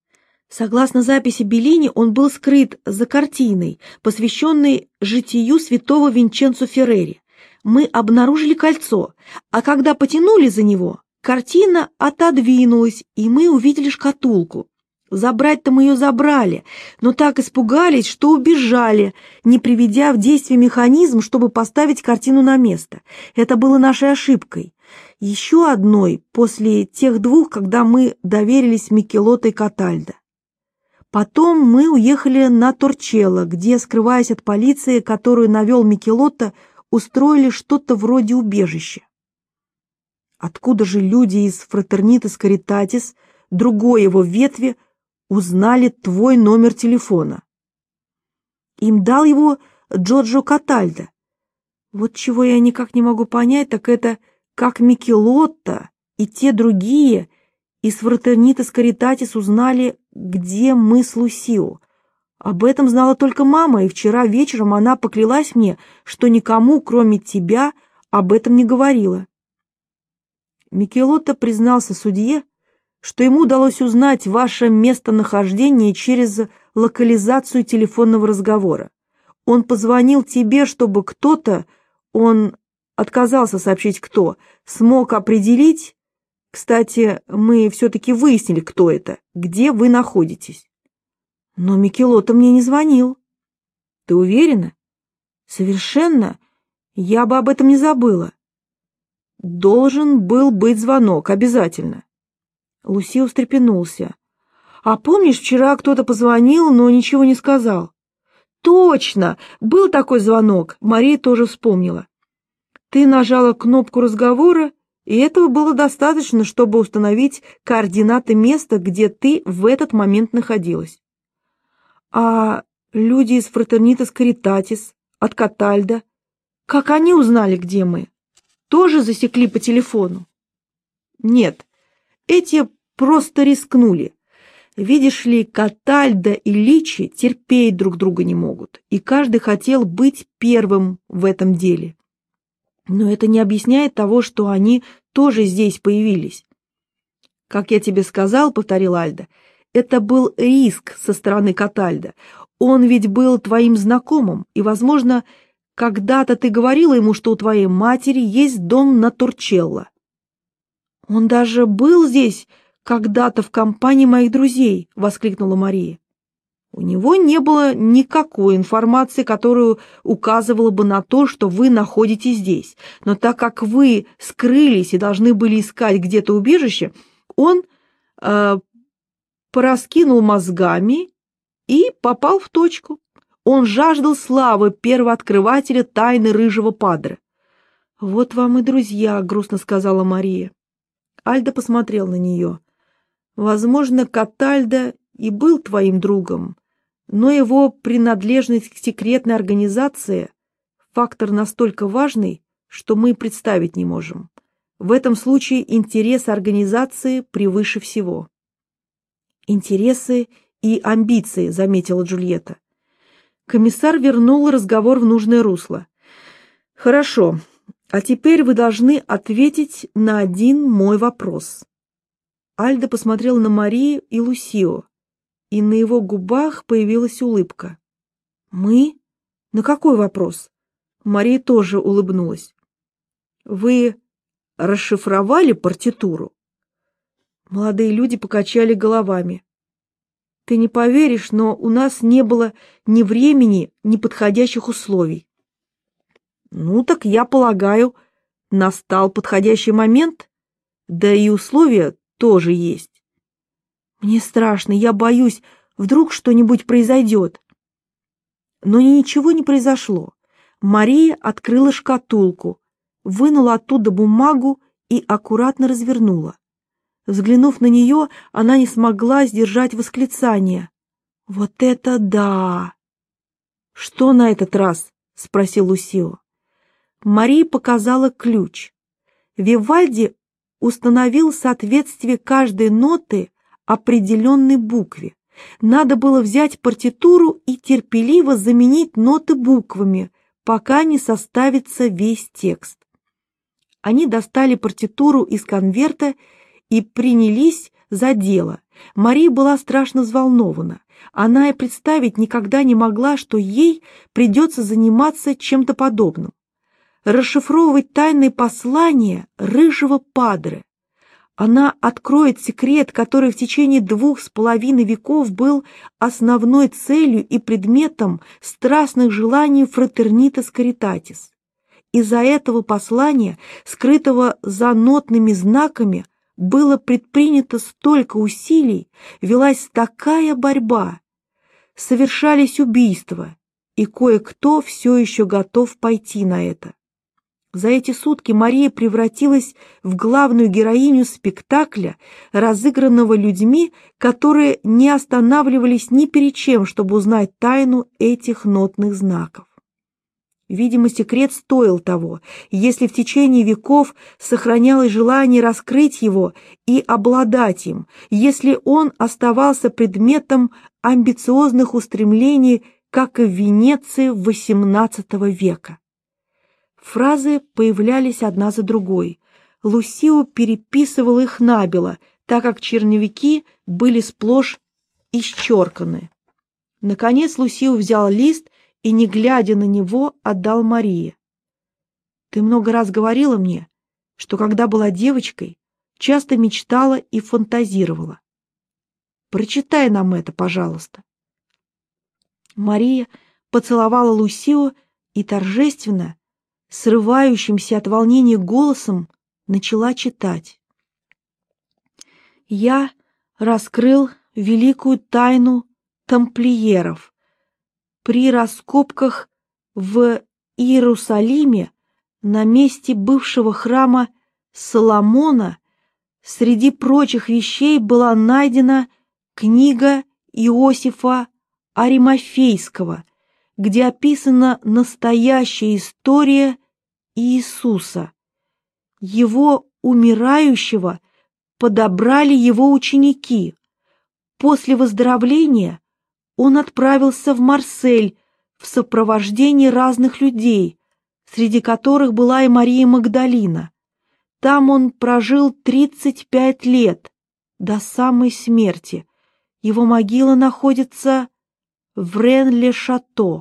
Согласно записи Беллини, он был скрыт за картиной, посвященной житию святого Винченцо Феррери. Мы обнаружили кольцо, а когда потянули за него, картина отодвинулась, и мы увидели шкатулку. Забрать-то мы ее забрали, но так испугались, что убежали, не приведя в действие механизм, чтобы поставить картину на место. Это было нашей ошибкой. Еще одной после тех двух, когда мы доверились Микелотто и Катальдо. Потом мы уехали на Торчелло, где, скрываясь от полиции, которую навел Микелотто, устроили что-то вроде убежища. Откуда же люди из Фратернитас Каритатис, другой его ветви, узнали твой номер телефона? Им дал его Джорджо Катальдо. Вот чего я никак не могу понять, так это как Микелотто и те другие из Фратернитас Каритатис узнали, где мы с Лусио. Об этом знала только мама, и вчера вечером она поклялась мне, что никому, кроме тебя, об этом не говорила. Микелотто признался судье, что ему удалось узнать ваше местонахождение через локализацию телефонного разговора. Он позвонил тебе, чтобы кто-то, он отказался сообщить кто, смог определить, кстати, мы все-таки выяснили, кто это, где вы находитесь. Но Микелотто мне не звонил. Ты уверена? Совершенно. Я бы об этом не забыла. Должен был быть звонок, обязательно. Лусио встрепенулся. А помнишь, вчера кто-то позвонил, но ничего не сказал? Точно, был такой звонок, Мария тоже вспомнила. Ты нажала кнопку разговора, и этого было достаточно, чтобы установить координаты места, где ты в этот момент находилась. А люди из Фратернитас Каритатис, от Катальдо, как они узнали, где мы? Тоже засекли по телефону? Нет, эти просто рискнули. Видишь ли, Катальдо и Личи терпеть друг друга не могут, и каждый хотел быть первым в этом деле. Но это не объясняет того, что они тоже здесь появились. Как я тебе сказал, повторил Альдо, это был риск со стороны Катальдо. Он ведь был твоим знакомым, и, возможно, когда-то ты говорила ему, что у твоей матери есть дом на Торчелло. Он даже был здесь когда-то в компании моих друзей, воскликнула Мария. У него не было никакой информации, которую указывала бы на то, что вы находитесь здесь. Но так как вы скрылись и должны были искать где-то убежище, он пораскинул мозгами и попал в точку. Он жаждал славы первооткрывателя тайны рыжего падре. «Вот вам и друзья», — грустно сказала Мария. Альдо посмотрел на нее. «Возможно, Катальдо и был твоим другом, но его принадлежность к секретной организации — фактор настолько важный, что мы представить не можем. В этом случае интересы организации превыше всего». «Интересы и амбиции», — заметила Джульетта. Комиссар вернул разговор в нужное русло. «Хорошо, а теперь вы должны ответить на один мой вопрос». Альдо посмотрел на Марию и Лусио, и на его губах появилась улыбка. «Мы? На какой вопрос?» Мария тоже улыбнулась. «Вы расшифровали партитуру?» Молодые люди покачали головами. «Ты не поверишь, но у нас не было ни времени, ни подходящих условий». «Ну так я полагаю, настал подходящий момент, да и условия тоже есть». «Мне страшно, я боюсь, вдруг что-нибудь произойдет». Но ничего не произошло. Мария открыла шкатулку, вынула оттуда бумагу и аккуратно развернула. Взглянув на нее, она не смогла сдержать восклицание. «Вот это да!» «Что на этот раз?» — спросил Лусио. Мария показала ключ. Вивальди установил соответствие каждой ноты определенной букве. Надо было взять партитуру и терпеливо заменить ноты буквами, пока не составится весь текст. Они достали партитуру из конверта и принялись за дело. Мария была страшно взволнована. Она и представить никогда не могла, что ей придется заниматься чем-то подобным. Расшифровывать тайные послания рыжего падре. Она откроет секрет, который в течение 2,5 веков был основной целью и предметом страстных желаний Фратернитас Каритатис. Из-за этого послания, скрытого за нотными знаками, было предпринято столько усилий, велась такая борьба, совершались убийства, и кое-кто все еще готов пойти на это. За эти сутки Мария превратилась в главную героиню спектакля, разыгранного людьми, которые не останавливались ни перед чем, чтобы узнать тайну этих нотных знаков. Видимо, секрет стоил того, если в течение веков сохранялось желание раскрыть его и обладать им, если он оставался предметом амбициозных устремлений, как и в Венеции XVIII века. Фразы появлялись одна за другой. Лусио переписывал их набело, так как черновики были сплошь исчерканы. Наконец Лусио взял лист и, не глядя на него, отдал Марии. «Ты много раз говорила мне, что когда была девочкой, часто мечтала и фантазировала. Прочитай нам это, пожалуйста». Мария поцеловала Лусио и торжественно, срывающимся от волнения голосом, начала читать. «Я раскрыл великую тайну тамплиеров. При раскопках в Иерусалиме на месте бывшего храма Соломона среди прочих вещей была найдена книга Иосифа Аримафейского, где описана настоящая история Иисуса. Его умирающего подобрали его ученики. После выздоровления он отправился в Марсель в сопровождении разных людей, среди которых была и Мария Магдалина. Там он прожил 35 лет, до самой смерти. Его могила находится в Рен-ле-Шато.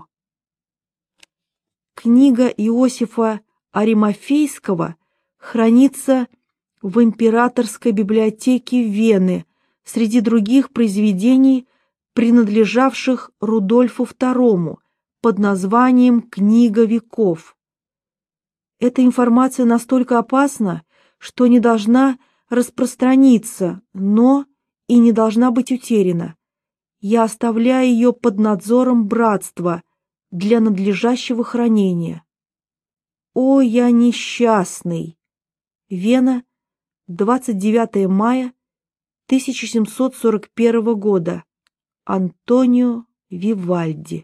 Книга Иосифа Аримафейского хранится в Императорской библиотеке Вены среди других произведений, принадлежавших Рудольфу II, под названием «Книга веков». Эта информация настолько опасна, что не должна распространиться, но и не должна быть утеряна. Я оставляю ее под надзором братства для надлежащего хранения. О, я несчастный! Вена, 29 мая 1741 года. Антонио Вивальди.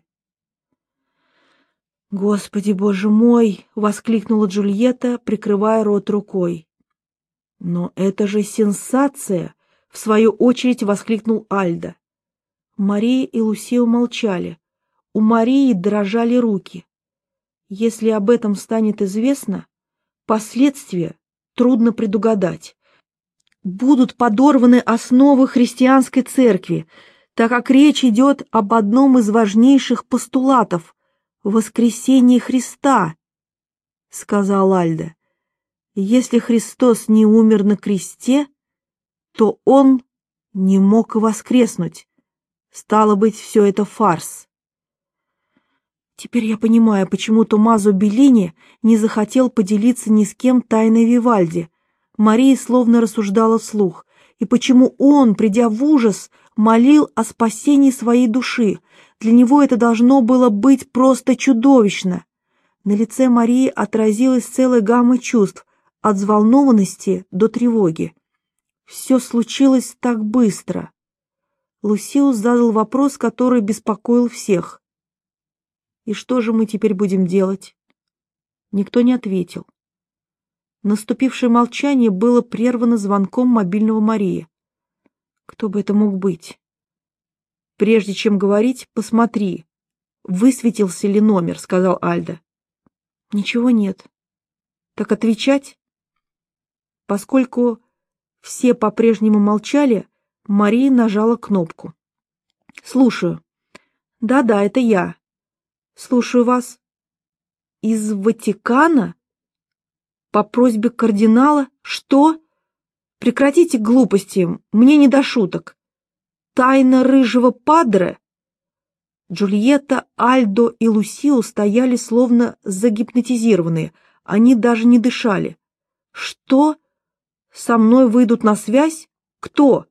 «Господи, Боже мой!» — воскликнула Джульетта, прикрывая рот рукой. «Но это же сенсация!» — в свою очередь воскликнул Альдо. Мария и Лусио молчали. У Марии дрожали руки. Если об этом станет известно, последствия трудно предугадать. Будут подорваны основы христианской церкви, так как речь идет об одном из важнейших постулатов — воскресении Христа, — сказал Альдо. Если Христос не умер на кресте, то Он не мог и воскреснуть. Стало быть, все это фарс. Теперь я понимаю, почему Томмазо Беллини не захотел поделиться ни с кем тайной Вивальди. Мария словно рассуждала вслух. И почему он, придя в ужас, молил о спасении своей души. Для него это должно было быть просто чудовищно. На лице Марии отразилась целая гамма чувств, от взволнованности до тревоги. Все случилось так быстро. Лусио задал вопрос, который беспокоил всех. «И что же мы теперь будем делать?» Никто не ответил. Наступившее молчание было прервано звонком мобильного Марии. Кто бы это мог быть? «Прежде чем говорить, посмотри, высветился ли номер», — сказал Альдо. «Ничего нет». «Так отвечать?» Поскольку все по-прежнему молчали, Мария нажала кнопку. «Слушаю». «Да-да, это я. Слушаю вас». «Из Ватикана? По просьбе кардинала? Что? Прекратите глупости, мне не до шуток. Тайна рыжего падре?» Джульетта, Альдо и Лусио стояли словно загипнотизированные, они даже не дышали. «Что? Со мной выйдут на связь? Кто?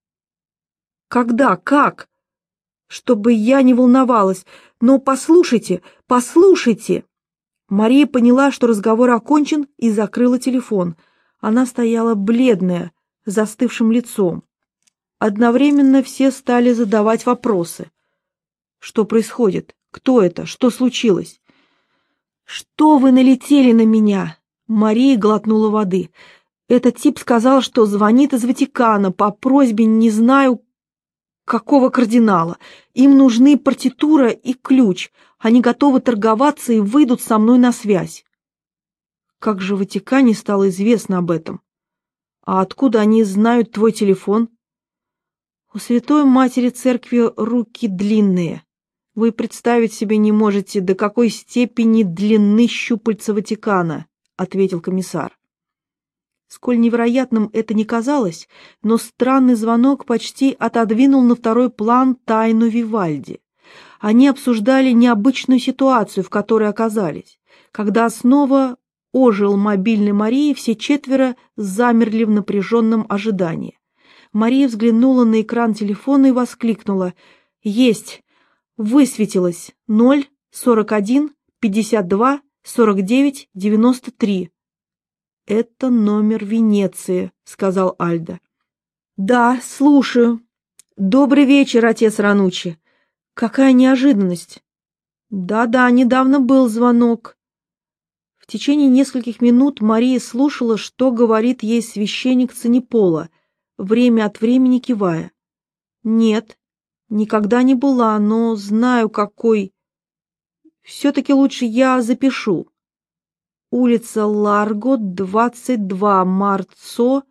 Когда? Как? Чтобы я не волновалась. Но послушайте, послушайте!» Мария поняла, что разговор окончен, и закрыла телефон. Она стояла бледная, с застывшим лицом. Одновременно все стали задавать вопросы. Что происходит? Кто это? Что случилось? «Что вы налетели на меня?» Мария глотнула воды. «Этот тип сказал, что звонит из Ватикана по просьбе не знаю какого кардинала. Им нужны партитура и ключ. Они готовы торговаться и выйдут со мной на связь». «Как же в Ватикане стало известно об этом? А откуда они знают твой телефон?» «У Святой Матери Церкви руки длинные. Вы представить себе не можете, до какой степени длинны щупальца Ватикана», — ответил комиссар. Сколь невероятным это ни казалось, но странный звонок почти отодвинул на второй план тайну Вивальди. Они обсуждали необычную ситуацию, в которой оказались. Когда снова ожил мобильный Марии, все четверо замерли в напряженном ожидании. Мария взглянула на экран телефона и воскликнула: «Есть! Высветилось 0, 41, 52, 49, 93. «Это номер Венеции», — сказал Альдо. «Да, слушаю. Добрый вечер, отец Рануччи. Какая неожиданность!» «Да-да, недавно был звонок». В течение нескольких минут Мария слушала, что говорит ей священник Цаниполо, время от времени кивая. «Нет, никогда не была, но знаю, какой. Все-таки лучше я запишу. Улица Ларго, 22, Марцо,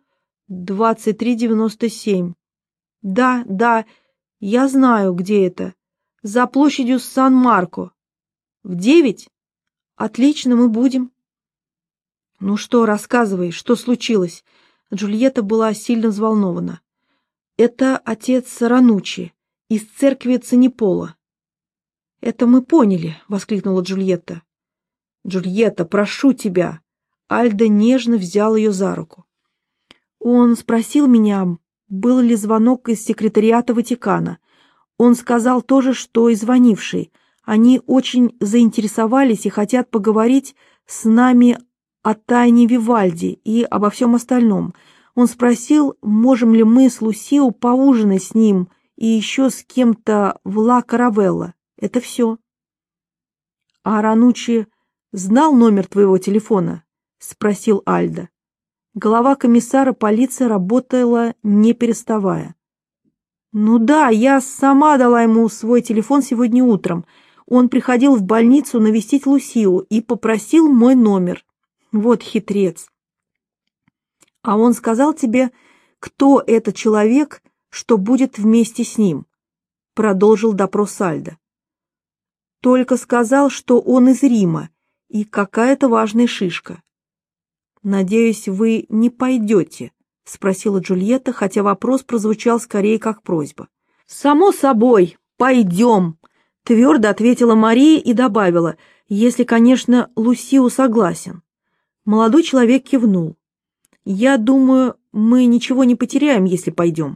2397. Да, да, я знаю, где это. За площадью Сан-Марко. В 9? Отлично, мы будем». «Ну что, рассказывай, что случилось?» Джульетта была сильно взволнована. «Это отец Рануччи из церкви Цаниполо». «Это мы поняли», — воскликнула Джульетта. «Джульетта, прошу тебя!» Альдо нежно взял ее за руку. «Он спросил меня, был ли звонок из секретариата Ватикана. Он сказал то же, что и звонивший. Они очень заинтересовались и хотят поговорить с нами о тайне Вивальди и обо всем остальном. Он спросил, можем ли мы с Лусио поужинать с ним и еще с кем-то в Ла Каравелла. Это все». «А Рануччи знал номер твоего телефона?» — спросил Альдо. Голова комиссара полиции работала не переставая. «Ну да, я сама дала ему свой телефон сегодня утром. Он приходил в больницу навестить Лусио и попросил мой номер. Вот хитрец». «А он сказал тебе, кто этот человек, что будет вместе с ним?» — продолжил допрос Альдо. «Только сказал, что он из Рима и какая-то важная шишка». «Надеюсь, вы не пойдете?» — спросила Джульетта, хотя вопрос прозвучал скорее как просьба. «Само собой, пойдем», — твердо ответила Мария и добавила, «если, конечно, Лусио согласен». Молодой человек кивнул. «Я думаю, мы ничего не потеряем, если пойдем».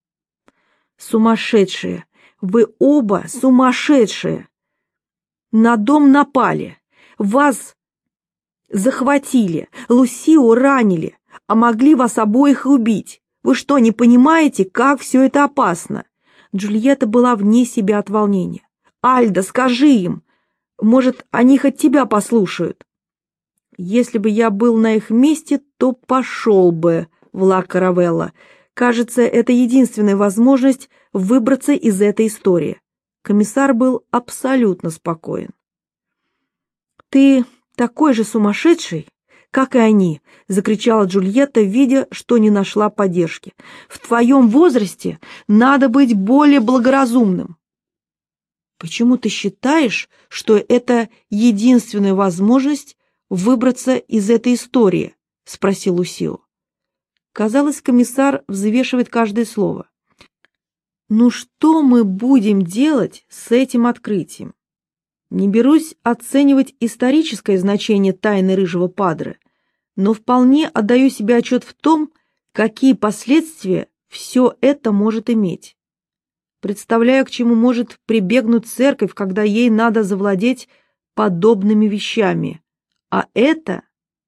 «Сумасшедшие! Вы оба сумасшедшие! На дом напали, вас захватили, Лусио ранили, а могли вас обоих убить. Вы что, не понимаете, как все это опасно?» Джульетта была вне себя от волнения. «Альдо, скажи им! Может, они хоть тебя послушают?» «Если бы я был на их месте, то пошел бы в Ла Каравелла. Кажется, это единственная возможность выбраться из этой истории». Комиссар был абсолютно спокоен. «Ты такой же сумасшедший, как и они!» — закричала Джульетта, видя, что не нашла поддержки. «В твоем возрасте надо быть более благоразумным». «Почему ты считаешь, что это единственная возможность выбраться из этой истории?» — спросил Лусио. Казалось, комиссар взвешивает каждое слово. «Ну что мы будем делать с этим открытием? Не берусь оценивать историческое значение тайны Рыжего Падре, но вполне отдаю себе отчет в том, какие последствия все это может иметь. Представляю, к чему может прибегнуть церковь, когда ей надо завладеть подобными вещами. А это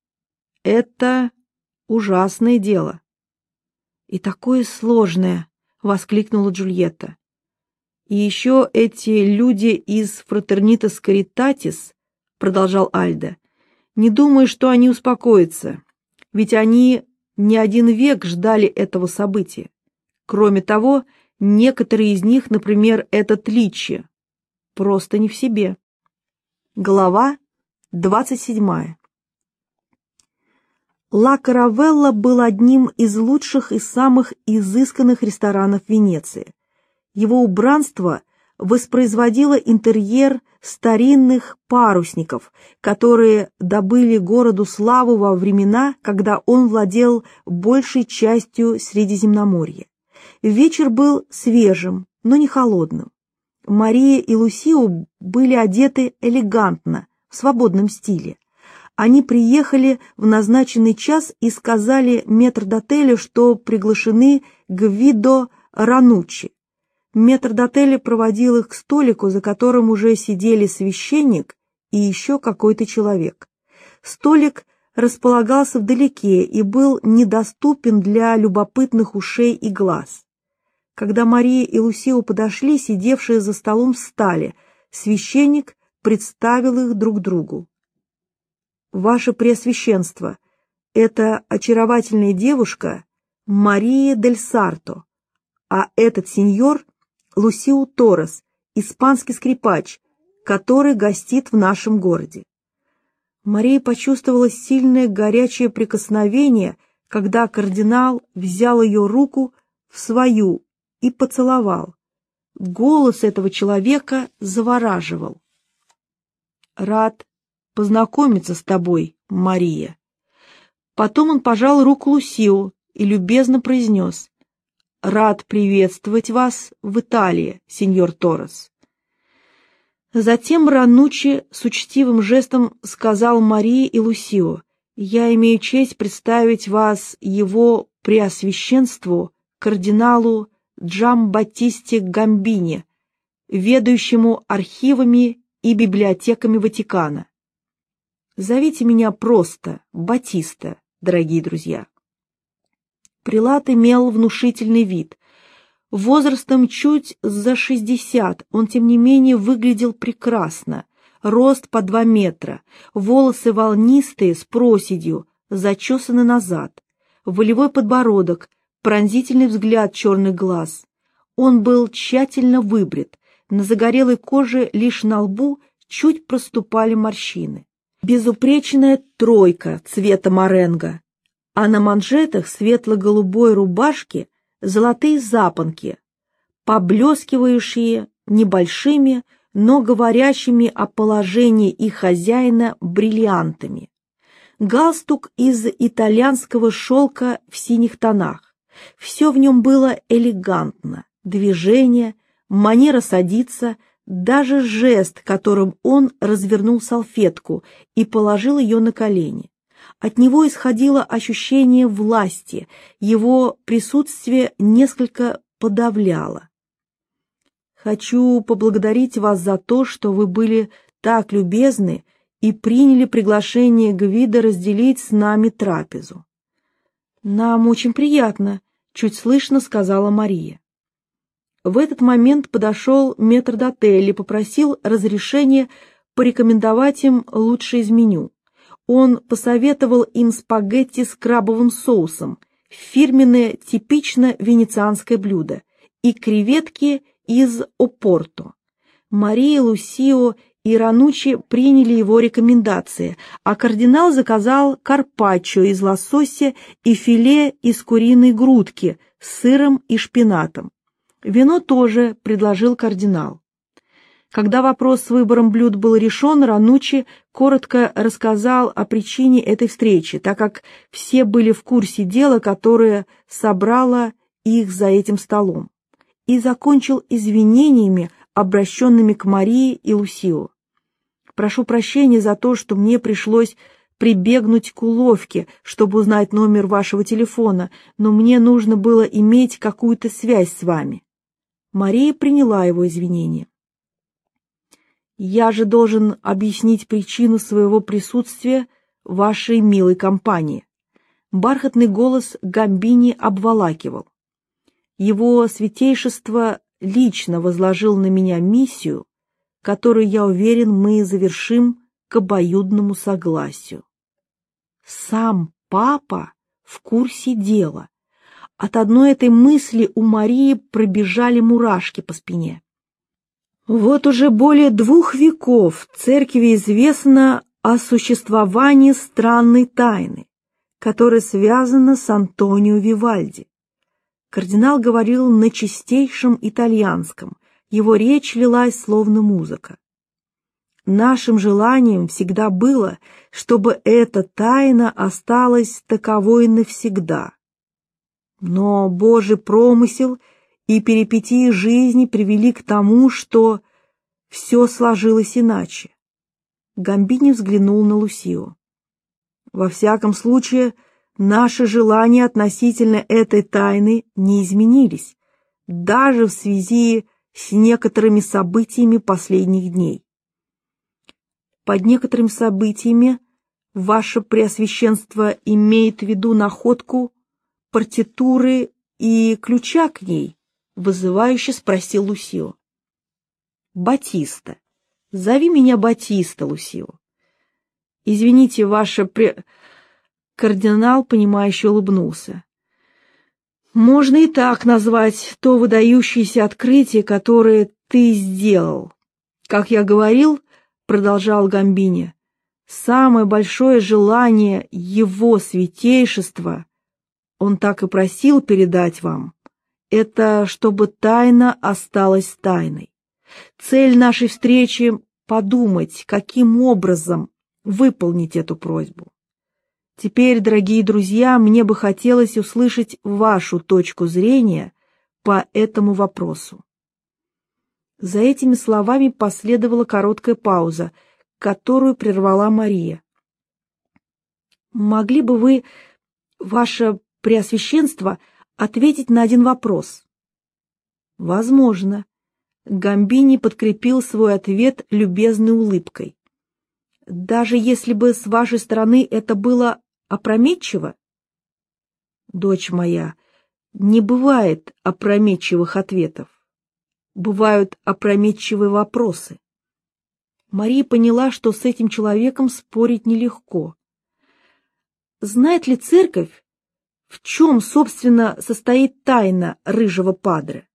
ужасное дело». «И такое сложное!» — воскликнула Джульетта. «И еще эти люди из Fraternitas Caritatis», — продолжал Альдо, — «не думаю, что они успокоятся, ведь они не один век ждали этого события. Кроме того, некоторые из них, например, этот Личи, просто не в себе». Глава 27. Ла Каравелла был одним из лучших и самых изысканных ресторанов Венеции. Его убранство воспроизводило интерьер старинных парусников, которые добыли городу славу во времена, когда он владел большей частью Средиземноморья. Вечер был свежим, но не холодным. Мария и Лусио были одеты элегантно, в свободном стиле. Они приехали в назначенный час и сказали метрдотелю, что приглашены Гвидо Рануччи. Метрдотель проводил их к столику, за которым уже сидели священник и еще какой-то человек. Столик располагался вдалеке и был недоступен для любопытных ушей и глаз. Когда Мария и Лусио подошли, сидевшие за столом встали. Священник представил их друг другу. «Ваше Преосвященство, это очаровательная девушка Мария дель Сарто, а этот сеньор Лусио Торрес, испанский скрипач, который гостит в нашем городе». Мария почувствовала сильное горячее прикосновение, когда кардинал взял ее руку в свою и поцеловал. Голос этого человека завораживал. «Рад познакомиться с тобой, Мария». Потом он пожал руку Лусио и любезно произнес: «Рад приветствовать вас в Италии, сеньор Торрес». Затем Рануччи с учтивым жестом сказал Марии и Лусио: «Я имею честь представить вас его преосвященству, кардиналу Джамбаттисте Гамбини, ведающему архивами и библиотеками Ватикана. Зовите меня просто Батиста, дорогие друзья». Прелат имел внушительный вид. Возрастом чуть за 60, он, тем не менее, выглядел прекрасно. Рост по 2 метра, волосы волнистые, с проседью, зачесаны назад, волевой подбородок, пронзительный взгляд черных глаз. Он был тщательно выбрит, на загорелой коже лишь на лбу чуть проступали морщины. Безупречная тройка цвета моренго, а на манжетах светло-голубой рубашки золотые запонки, поблескивающие небольшими, но говорящими о положении их хозяина бриллиантами. Галстук из итальянского шелка в синих тонах. Все в нем было элегантно, движение, манера садиться, даже жест, которым он развернул салфетку и положил ее на колени. От него исходило ощущение власти, его присутствие несколько подавляло. «Хочу поблагодарить вас за то, что вы были так любезны и приняли приглашение Гвидо разделить с нами трапезу». «Нам очень приятно», — чуть слышно сказала Мария. В этот момент подошел метрдотель и попросил разрешения порекомендовать им лучшее из меню. Он посоветовал им спагетти с крабовым соусом, фирменное типично венецианское блюдо, и креветки из Опорто. Мария, Лусио и Рануччи приняли его рекомендации, а кардинал заказал карпаччо из лосося и филе из куриной грудки с сыром и шпинатом. Вино тоже предложил кардинал. Когда вопрос с выбором блюд был решен, Рануччи коротко рассказал о причине этой встречи, так как все были в курсе дела, которое собрало их за этим столом, и закончил извинениями, обращенными к Марии и Лусио. «Прошу прощения за то, что мне пришлось прибегнуть к уловке, чтобы узнать номер вашего телефона, но мне нужно было иметь какую-то связь с вами». Мария приняла его извинения. «Я же должен объяснить причину своего присутствия в вашей милой компании». Бархатный голос Гамбини обволакивал. «Его святейшество лично возложил на меня миссию, которую, я уверен, мы завершим к обоюдному согласию». Сам папа в курсе дела. От одной этой мысли у Марии пробежали мурашки по спине. Вот уже более 2 веков церкви известно о существовании странной тайны, которая связана с Антонио Вивальди. Кардинал говорил на чистейшем итальянском, его речь лилась словно музыка. Нашим желанием всегда было, чтобы эта тайна осталась таковой навсегда. Но Божий промысел и перипетии жизни привели к тому, что все сложилось иначе. Гамбини взглянул на Лусио. Во всяком случае, наши желания относительно этой тайны не изменились, даже в связи с некоторыми событиями последних дней. Под некоторыми событиями ваше Преосвященство имеет в виду находку партитуры и ключа к ней? — вызывающе спросил Лусио. «Батиста. Зови меня Батиста, Лусио». «Извините, ваше Кардинал, понимающе улыбнулся. «Можно и так назвать то выдающееся открытие, которое ты сделал. Как я говорил, — продолжал Гамбини, — самое большое желание его святейшества, он так и просил передать вам, это чтобы тайна осталась тайной. Цель нашей встречи — подумать, каким образом выполнить эту просьбу. Теперь, дорогие друзья, мне бы хотелось услышать вашу точку зрения по этому вопросу». За этими словами последовала короткая пауза, которую прервала Мария. «Могли бы вы, ваше Преосвященство, ответить на один вопрос?» «Возможно». Гамбини подкрепил свой ответ любезной улыбкой. «Даже если бы с вашей стороны это было опрометчиво?» «Дочь моя, не бывает опрометчивых ответов. Бывают опрометчивые вопросы». Мария поняла, что с этим человеком спорить нелегко. «Знает ли церковь, в чем, собственно, состоит тайна рыжего падре?»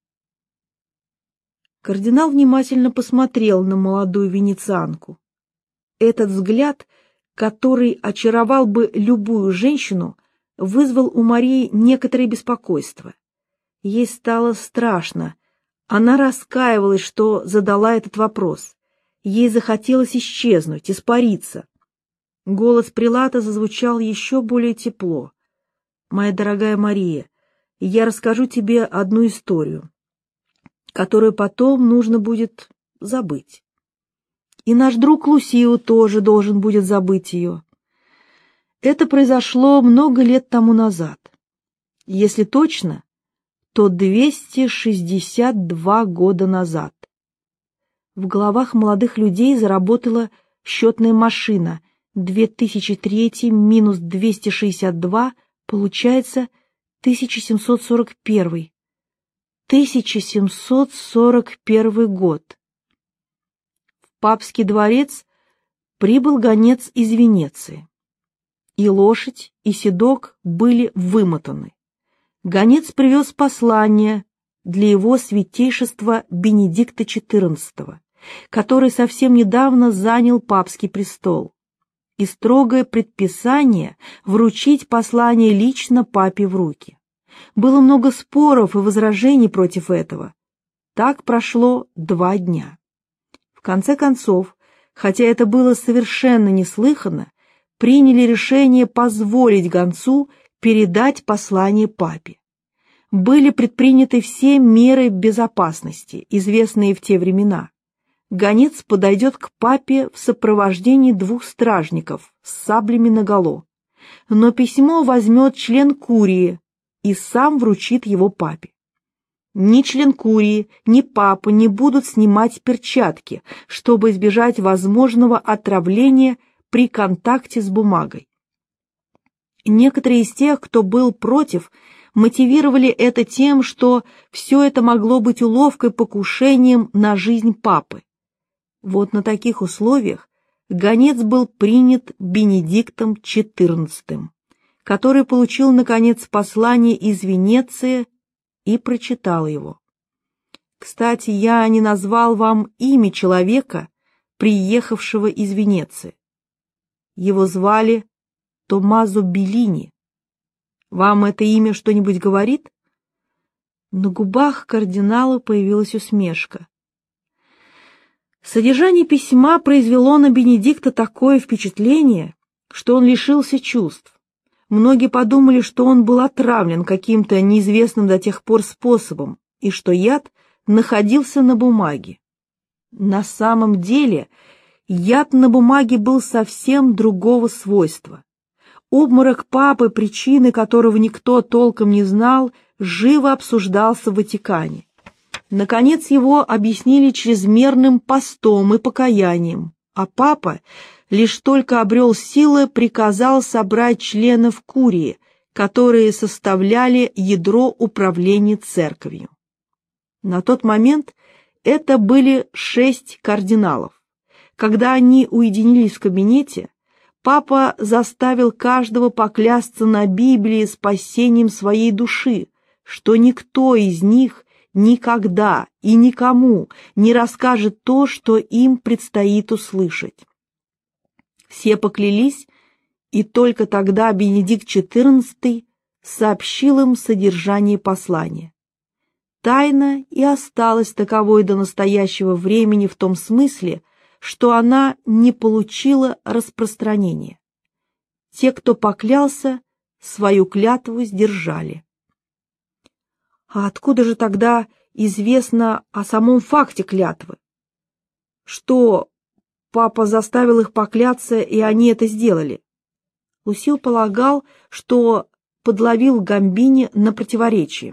Кардинал внимательно посмотрел на молодую венецианку. Этот взгляд, который очаровал бы любую женщину, вызвал у Марии некоторое беспокойство. Ей стало страшно. Она раскаивалась, что задала этот вопрос. Ей захотелось исчезнуть, испариться. Голос прелата зазвучал еще более тепло. «Моя дорогая Мария, я расскажу тебе одну историю, которую потом нужно будет забыть. И наш друг Лусио тоже должен будет забыть ее. Это произошло много лет тому назад. Если точно, то 262 года назад. В головах молодых людей заработала счетная машина. 2003 минус 262 получается 1741. 1741 год. В папский дворец прибыл гонец из Венеции. И лошадь, и седок были вымотаны. Гонец привез послание для его святейшества Бенедикта XIV который совсем недавно занял папский престол, и строгое предписание вручить послание лично папе в руки. Было много споров и возражений против этого. Так прошло 2 дня. В конце концов, хотя это было совершенно неслыханно, приняли решение позволить гонцу передать послание папе. Были предприняты все меры безопасности, известные в те времена. Гонец подойдет к папе в сопровождении 2 стражников с саблями наголо, но письмо возьмет член курии и сам вручит его папе. Ни член курии, ни папа не будут снимать перчатки, чтобы избежать возможного отравления при контакте с бумагой. Некоторые из тех, кто был против, мотивировали это тем, что все это могло быть уловкой, покушением на жизнь папы. Вот на таких условиях гонец был принят Бенедиктом XIV, который получил, наконец, послание из Венеции и прочитал его. Кстати, я не назвал вам имя человека, приехавшего из Венеции. Его звали Томмазо Беллини. Вам это имя что-нибудь говорит? На губах кардинала появилась усмешка. Содержание письма произвело на Бенедикта такое впечатление, что он лишился чувств. Многие подумали, что он был отравлен каким-то неизвестным до тех пор способом, и что яд находился на бумаге. На самом деле, яд на бумаге был совсем другого свойства. Обморок папы, причины которого никто толком не знал, живо обсуждался в Ватикане. Наконец его объяснили чрезмерным постом и покаянием, а папа, лишь только обрел силы, приказал собрать членов курии, которые составляли ядро управления церковью. На тот момент это были 6 кардиналов. Когда они уединились в кабинете, папа заставил каждого поклясться на Библии спасением своей души, что никто из них никогда и никому не расскажет то, что им предстоит услышать. Все поклялись, и только тогда Бенедикт XIV сообщил им содержание послания. Тайна и осталась таковой до настоящего времени в том смысле, что она не получила распространения. Те, кто поклялся, свою клятву сдержали. А откуда же тогда известно о самом факте клятвы? Что папа заставил их покляться, и они это сделали? Лусил полагал, что подловил Гамбини на противоречии.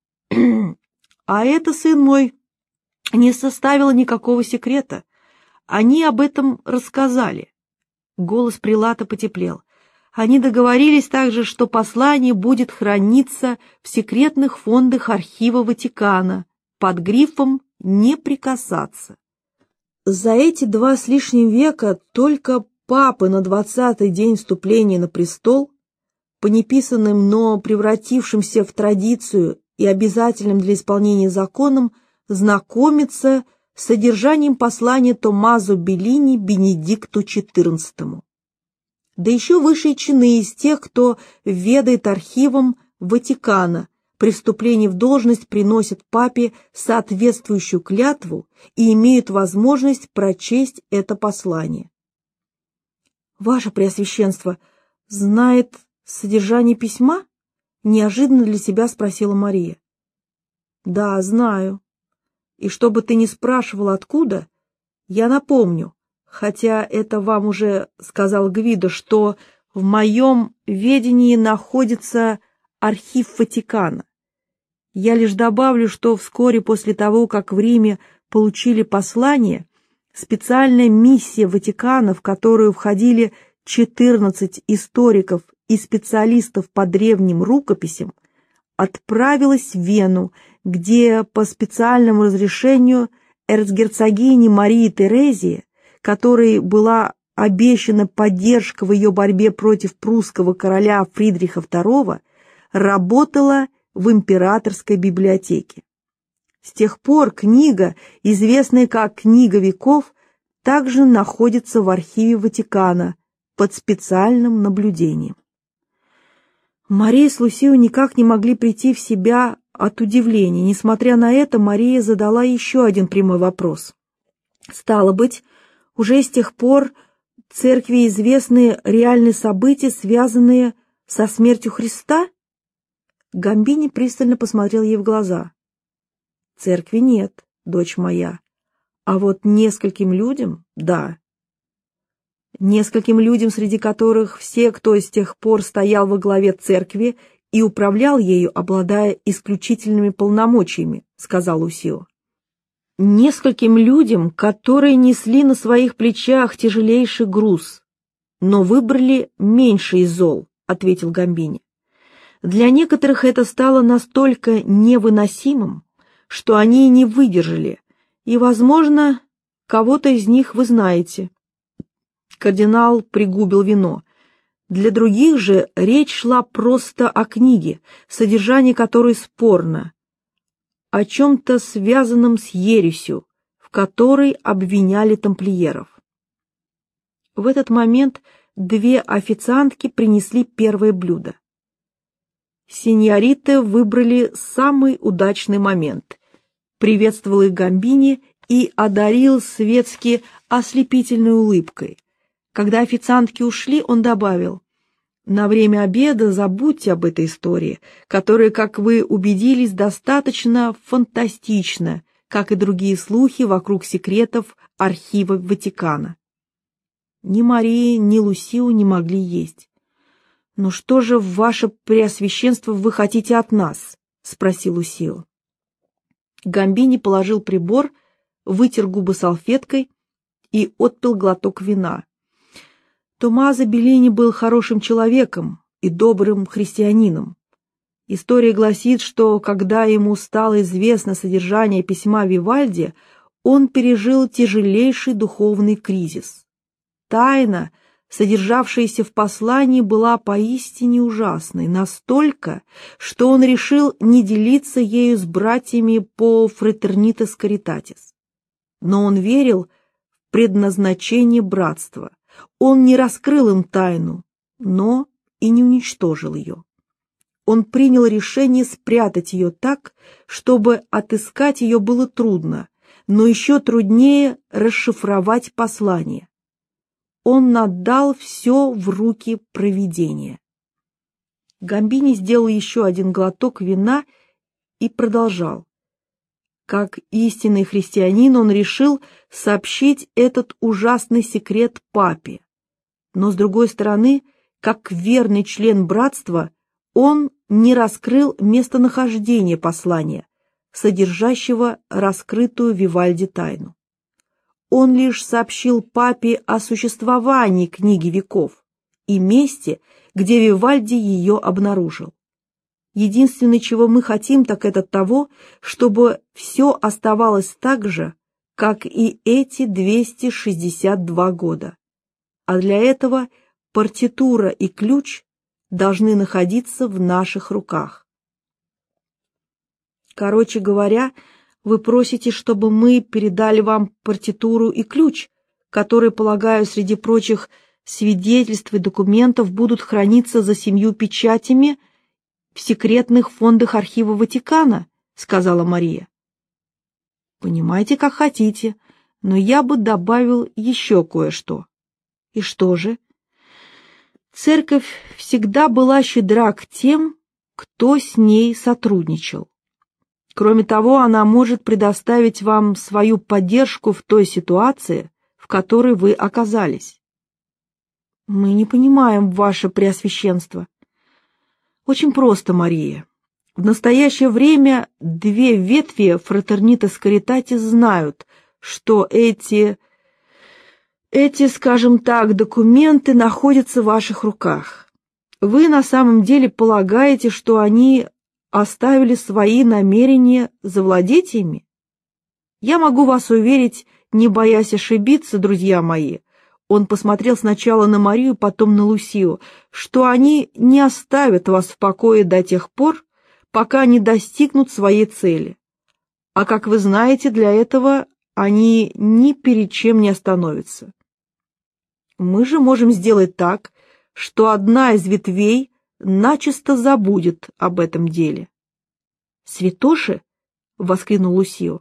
А это, сын мой, не составило никакого секрета. Они об этом рассказали. Голос прилата потеплел. Они договорились также, что послание будет храниться в секретных фондах архива Ватикана под грифом «Не прикасаться». За эти 2 с лишним века только папы на 20-й день вступления на престол, по неписанным, но превратившимся в традицию и обязательным для исполнения законам, знакомятся с содержанием послания Томмазо Беллини Бенедикту XIV. Да еще высшие чины из тех, кто ведает архивом Ватикана, при вступлении в должность приносят папе соответствующую клятву и имеют возможность прочесть это послание. «Ваше Преосвященство знает содержание письма?» — неожиданно для себя спросила Мария. «Да, знаю. И чтобы ты не спрашивал, откуда, я напомню, хотя это вам уже сказал Гвидо, что в моем ведении находится архив Ватикана. Я лишь добавлю, что вскоре после того, как в Риме получили послание, специальная миссия Ватикана, в которую входили 14 историков и специалистов по древним рукописям, отправилась в Вену, где по специальному разрешению эрцгерцогини Марии Терезии, которой была обещана поддержка в ее борьбе против прусского короля Фридриха II, работала в императорской библиотеке. С тех пор книга, известная как «Книга веков», также находится в архиве Ватикана под специальным наблюдением. Мария с Лусио никак не могли прийти в себя от удивления. Несмотря на это, Мария задала еще один прямой вопрос. Стало быть, уже с тех пор церкви известны реальные события, связанные со смертью Христа? Гамбини пристально посмотрел ей в глаза. Церкви нет, дочь моя, а вот нескольким людям — да. Нескольким людям, среди которых все, кто с тех пор стоял во главе церкви и управлял ею, обладая исключительными полномочиями, сказал Лусио. Нескольким людям, которые несли на своих плечах тяжелейший груз, но выбрали меньший из зол, ответил Гамбини. Для некоторых это стало настолько невыносимым, что они не выдержали, и, возможно, кого-то из них вы знаете. Кардинал пригубил вино. Для других же речь шла просто о книге, содержание которой спорно, о чем-то связанном с ересью, в которой обвиняли тамплиеров. В этот момент две официантки принесли первое блюдо. Синьориты выбрали самый удачный момент. Приветствовал их Гамбини и одарил светски ослепительной улыбкой. Когда официантки ушли, он добавил: «На время обеда забудьте об этой истории, которая, как вы убедились, достаточно фантастична, как и другие слухи вокруг секретов архива Ватикана». Ни Мария, ни Лусио не могли есть. «Ну что же, ваше преосвященство, вы хотите от нас?» — спросил Лусио. Гамбини положил прибор, вытер губы салфеткой и отпил глоток вина. Томмазо Беллини был хорошим человеком и добрым христианином. История гласит, что когда ему стало известно содержание письма Вивальди, он пережил тяжелейший духовный кризис. Тайна, содержавшаяся в послании, была поистине ужасной, настолько, что он решил не делиться ею с братьями по Fraternitas Caritatis. Но он верил в предназначение братства. Он не раскрыл им тайну, но и не уничтожил ее. Он принял решение спрятать ее так, чтобы отыскать ее было трудно, но еще труднее расшифровать послание. Он отдал все в руки провидения. Гамбини сделал еще один глоток вина и продолжал. Как истинный христианин он решил сообщить этот ужасный секрет папе. Но, с другой стороны, как верный член братства, он не раскрыл местонахождение послания, содержащего раскрытую Вивальди тайну. Он лишь сообщил папе о существовании книги веков и месте, где Вивальди ее обнаружил. Единственное, чего мы хотим, так это того, чтобы все оставалось так же, как и эти 262 года. А для этого партитура и ключ должны находиться в наших руках. Короче говоря, вы просите, чтобы мы передали вам партитуру и ключ, которые, полагаю, среди прочих свидетельств и документов будут храниться за 7 печатями в секретных фондах архива Ватикана, сказала Мария. Понимаете, как хотите, но я бы добавил еще кое-что. И что же? Церковь всегда была щедра к тем, кто с ней сотрудничал. Кроме того, она может предоставить вам свою поддержку в той ситуации, в которой вы оказались. Мы не понимаем, ваше преосвященство. Очень просто, Мария. В настоящее время 2 ветви Fraternitas Caritatis знают, что эти, скажем так, документы находятся в ваших руках. Вы на самом деле полагаете, что они оставили свои намерения завладеть ими? Я могу вас уверить, не боясь ошибиться, друзья мои, он посмотрел сначала на Марию, потом на Лусио, что они не оставят вас в покое до тех пор, пока не достигнут своей цели. А как вы знаете, для этого они ни перед чем не остановятся. Мы же можем сделать так, что одна из ветвей начисто забудет об этом деле. «Святоши?» — воскликнул Лусио.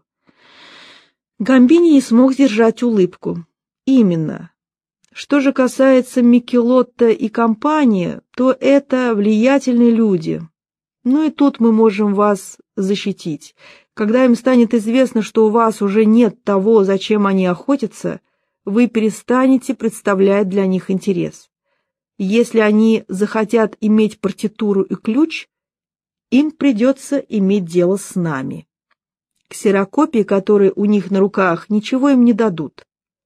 Гамбини не смог сдержать улыбку. «Именно. Что же касается Микелотто и компании, то это влиятельные люди. Ну и тут мы можем вас защитить. Когда им станет известно, что у вас уже нет того, зачем они охотятся, вы перестанете представлять для них интерес. Если они захотят иметь партитуру и ключ, им придется иметь дело с нами. Ксерокопии, которые у них на руках, ничего им не дадут».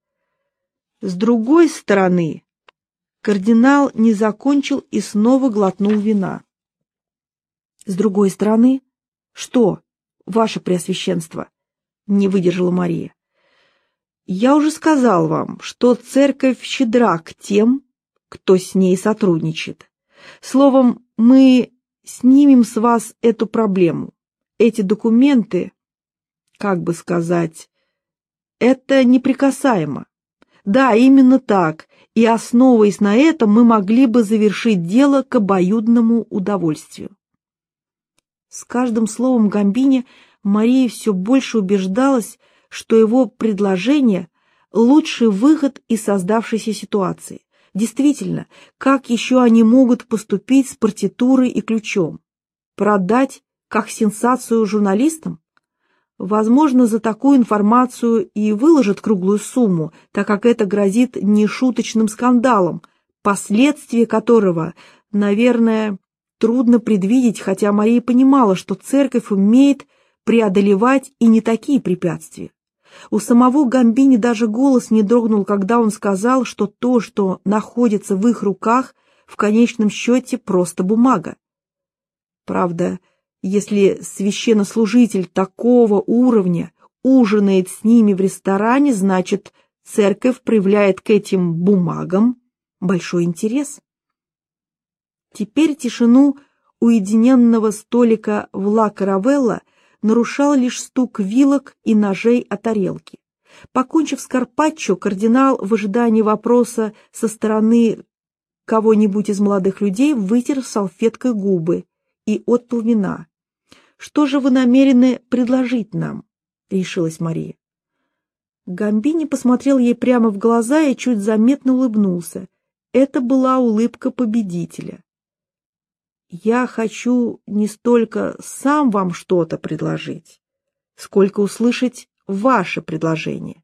С другой стороны, кардинал не закончил и снова глотнул вина. «С другой стороны? Что, ваше преосвященство?» — не выдержала Мария. «Я уже сказал вам, что церковь щедра к тем, кто с ней сотрудничает. Словом, мы снимем с вас эту проблему. Эти документы, как бы сказать, это неприкасаемо. Да, именно так, и, основываясь на этом, мы могли бы завершить дело к обоюдному удовольствию». С каждым словом Гамбини Мария все больше убеждалась, что его предложение – лучший выход из создавшейся ситуации. Действительно, как еще они могут поступить с партитурой и ключом? Продать как сенсацию журналистам? Возможно, за такую информацию и выложат круглую сумму, так как это грозит нешуточным скандалом, последствия которого, наверное, трудно предвидеть, хотя Мария понимала, что церковь умеет преодолевать и не такие препятствия. У самого Гамбини даже голос не дрогнул, когда он сказал, что то, что находится в их руках, в конечном счете просто бумага. Правда, если священнослужитель такого уровня ужинает с ними в ресторане, значит, церковь проявляет к этим бумагам большой интерес. Теперь тишину уединенного столика в Ла Каравелла нарушал лишь стук вилок и ножей о тарелки. Покончив с карпаччо, кардинал в ожидании вопроса со стороны кого-нибудь из молодых людей вытер салфеткой губы и отпил вина. «Что же вы намерены предложить нам?» — решилась Мария. Гамбини посмотрел ей прямо в глаза и чуть заметно улыбнулся. Это была улыбка победителя. «Я хочу не столько сам вам что-то предложить, сколько услышать ваше предложение».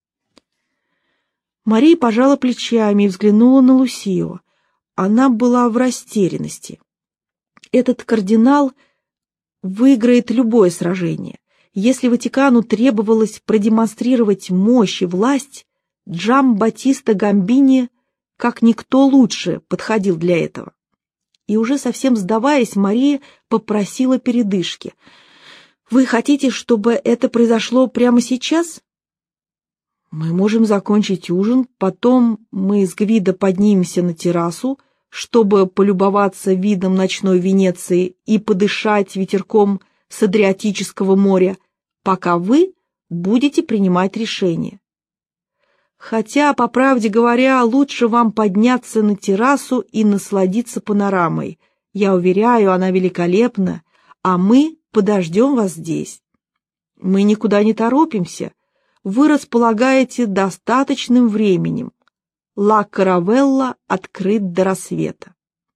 Мария пожала плечами и взглянула на Лусио. Она была в растерянности. Этот кардинал выиграет любое сражение. Если Ватикану требовалось продемонстрировать мощь и власть, Джамбаттиста Гамбини, как никто лучше, подходил для этого. И уже совсем сдаваясь, Мария попросила передышки. «Вы хотите, чтобы это произошло прямо сейчас?» «Мы можем закончить ужин, потом мы с Гвидо поднимемся на террасу, чтобы полюбоваться видом ночной Венеции и подышать ветерком с Адриатического моря, пока вы будете принимать решение. Хотя, по правде говоря, лучше вам подняться на террасу и насладиться панорамой. Я уверяю, она великолепна, а мы подождем вас здесь. Мы никуда не торопимся. Вы располагаете достаточным временем. Ла Каравелла открыт до рассвета».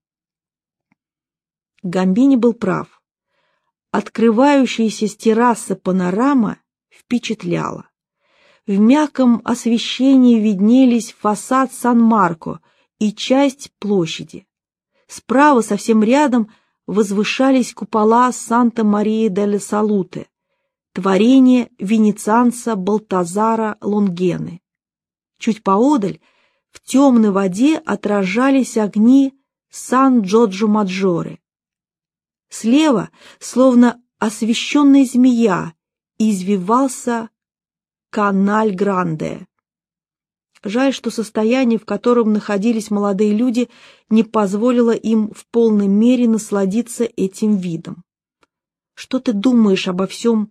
Гамбини был прав. Открывающаяся с террасы панорама впечатляла. В мягком освещении виднелись фасад Сан-Марко и часть площади. Справа, совсем рядом, возвышались купола Санта-Марии-дель-Салуте, творение венецианца Балтазара Лонгены. Чуть поодаль, в темной воде, отражались огни Сан-Джорджо-Маджоре. Слева, словно освещенная змея, извивался Каналь-Гранде. Жаль, что состояние, в котором находились молодые люди, не позволило им в полной мере насладиться этим видом. «Что ты думаешь обо всем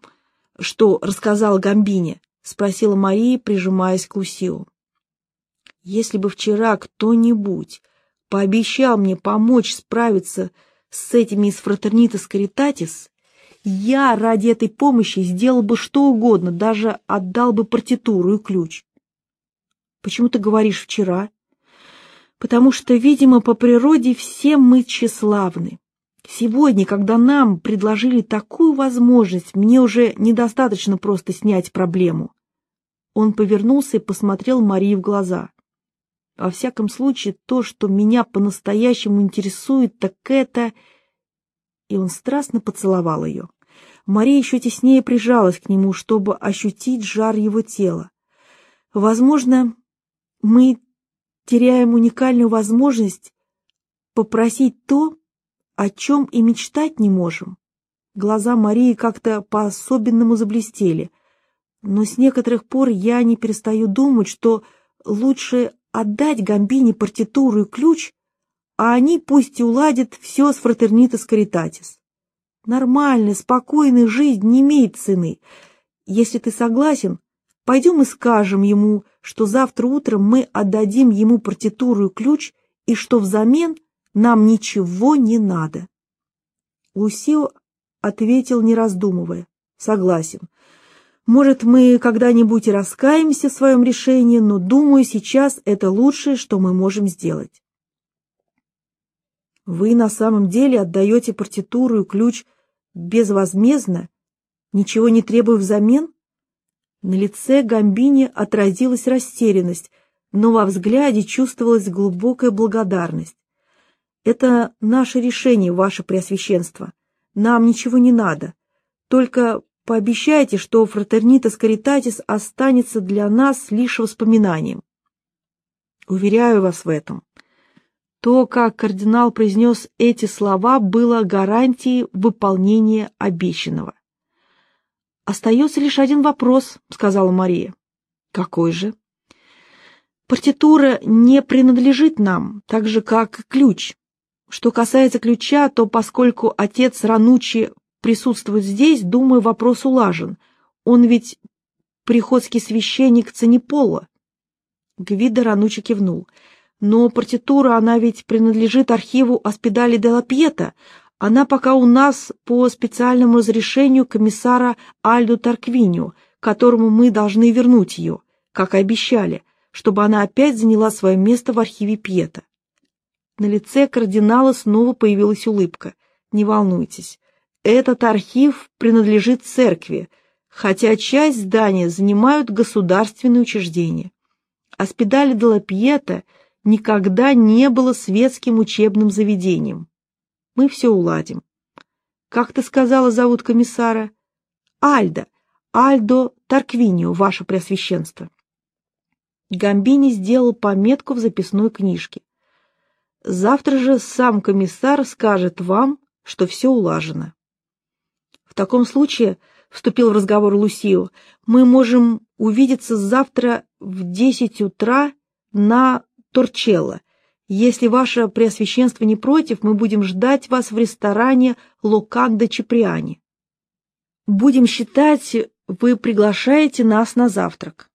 что рассказала Гамбине?» — спросила Мария, прижимаясь к Лусио. «Если бы вчера кто-нибудь пообещал мне помочь справиться с этими из Фратернитас Каритатис, я ради этой помощи сделал бы что угодно, даже отдал бы партитуру и ключ». «Почему ты говоришь «вчера»?» «Потому что, видимо, по природе все мы тщеславны. Сегодня, когда нам предложили такую возможность, мне уже недостаточно просто снять проблему». Он повернулся и посмотрел Марии в глаза. «Во всяком случае, то, что меня по-настоящему интересует, так это...» И он страстно поцеловал ее. Мария еще теснее прижалась к нему, чтобы ощутить жар его тела. «Возможно, мы теряем уникальную возможность попросить то, о чем и мечтать не можем». Глаза Марии как-то по-особенному заблестели. «Но с некоторых пор я не перестаю думать, что лучше отдать Гамбине партитуру и ключ, а они пусть и уладят все с Фратернитас Каритатис. Нормальная, спокойная жизнь не имеет цены. Если ты согласен, пойдем и скажем ему, что завтра утром мы отдадим ему партитуру и ключ, и что взамен нам ничего не надо». Лусио ответил, не раздумывая: «Согласен. Может, мы когда-нибудь и раскаемся в своем решении, но, думаю, сейчас это лучшее, что мы можем сделать». «Вы на самом деле отдаете партитуру и ключ безвозмездно, ничего не требуя взамен?» На лице Гамбини отразилась растерянность, но во взгляде чувствовалась глубокая благодарность. «Это наше решение, ваше Преосвященство. Нам ничего не надо. Только пообещайте, что Фратернитас Каритатис останется для нас лишь воспоминанием». «Уверяю вас в этом». То, как кардинал произнес эти слова, было гарантией выполнения обещанного. «Остается лишь один вопрос», — сказала Мария. «Какой же?» «Партитура не принадлежит нам, так же, как и ключ. Что касается ключа, то поскольку отец Рануччи присутствует здесь, думаю, вопрос улажен. Он ведь приходский священник Цаниполо». Гвидо Рануччи кивнул. «Но партитура, она ведь принадлежит архиву Оспедали делла Пьета. Она пока у нас по специальному разрешению комиссара Альдо Тарквинио, которому мы должны вернуть ее, как и обещали, чтобы она опять заняла свое место в архиве Пьета». На лице кардинала снова появилась улыбка. «Не волнуйтесь, этот архив принадлежит церкви, хотя часть здания занимают государственные учреждения. Оспедали делла Пьета никогда не было светским учебным заведением. Мы все уладим». «Как ты сказала, зовут комиссара?» Альдо Тарквинио, ваше Преосвященство». Гамбини сделал пометку в записной книжке. «Завтра же сам комиссар скажет вам, что все улажено». «В таком случае, — вступил в разговор Лусио, — мы можем увидеться завтра в 10 утра на Торчелло. Если ваше Преосвященство не против, мы будем ждать вас в ресторане Локанда Чиприани. Будем считать, вы приглашаете нас на завтрак».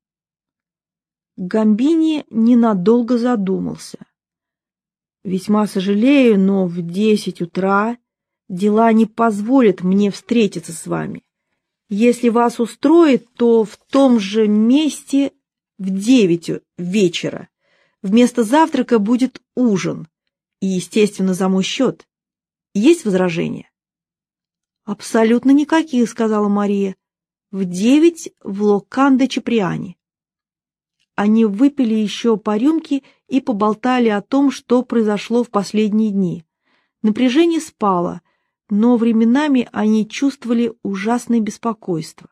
Гамбини ненадолго задумался. «Весьма сожалею, но в 10 утра дела не позволят мне встретиться с вами. Если вас устроит, то в том же месте в 9 вечера. Вместо завтрака будет ужин. И, естественно, за мой счет. Есть возражения?» «Абсолютно никаких», — сказала Мария. «В 9 в Локанда Чиприани». Они выпили еще по рюмке и поболтали о том, что произошло в последние дни. Напряжение спало, но временами они чувствовали ужасное беспокойство.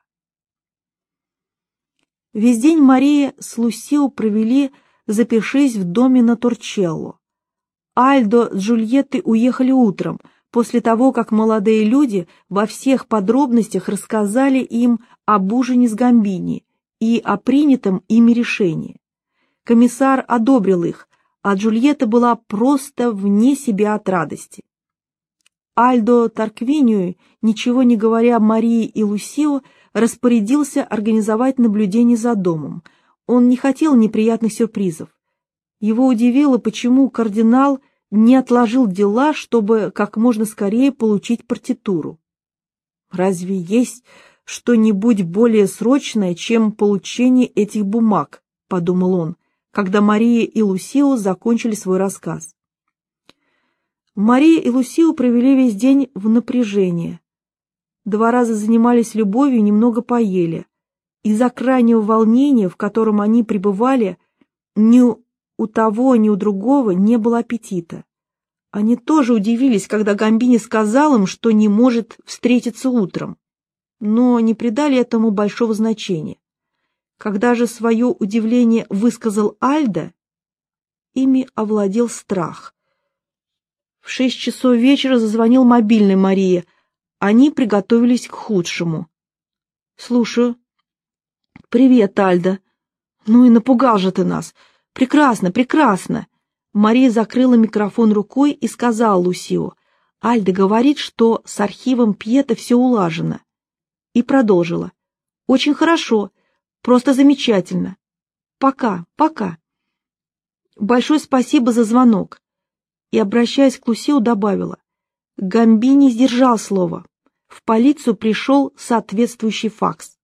Весь день Мария с Лусио провели, запершись в доме на Торчелло. Альдо с Джульеттой уехали утром, после того, как молодые люди во всех подробностях рассказали им об ужине с Гамбини и о принятом ими решении. Комиссар одобрил их, а Джульетта была просто вне себя от радости. Альдо Тарквинио, ничего не говоря Марии и Лусио, распорядился организовать наблюдение за домом. Он не хотел неприятных сюрпризов. Его удивило, почему кардинал не отложил дела, чтобы как можно скорее получить партитуру. «Разве есть что-нибудь более срочное, чем получение этих бумаг?» — подумал он, когда Мария и Лусио закончили свой рассказ. Мария и Лусио провели весь день в напряжении. 2 раза занимались любовью и немного поели. Из-за крайнего волнения, в котором они пребывали, ни у того, ни у другого не было аппетита. Они тоже удивились, когда Гамбини сказал им, что не может встретиться утром, но не придали этому большого значения. Когда же свое удивление высказал Альдо, ими овладел страх. В 6 часов вечера зазвонил мобильный Марии. Они приготовились к худшему. «Слушаю». «Привет, Альдо. Ну и напугал же ты нас. Прекрасно, прекрасно». Мария закрыла микрофон рукой и сказала Лусио: «Альдо говорит, что с архивом Пьета все улажено». И продолжила: «Очень хорошо, просто замечательно. Пока, пока. Большое спасибо за звонок». И, обращаясь к Лусио, добавила: «Гамбини сдержал слово. В полицию пришел соответствующий факс».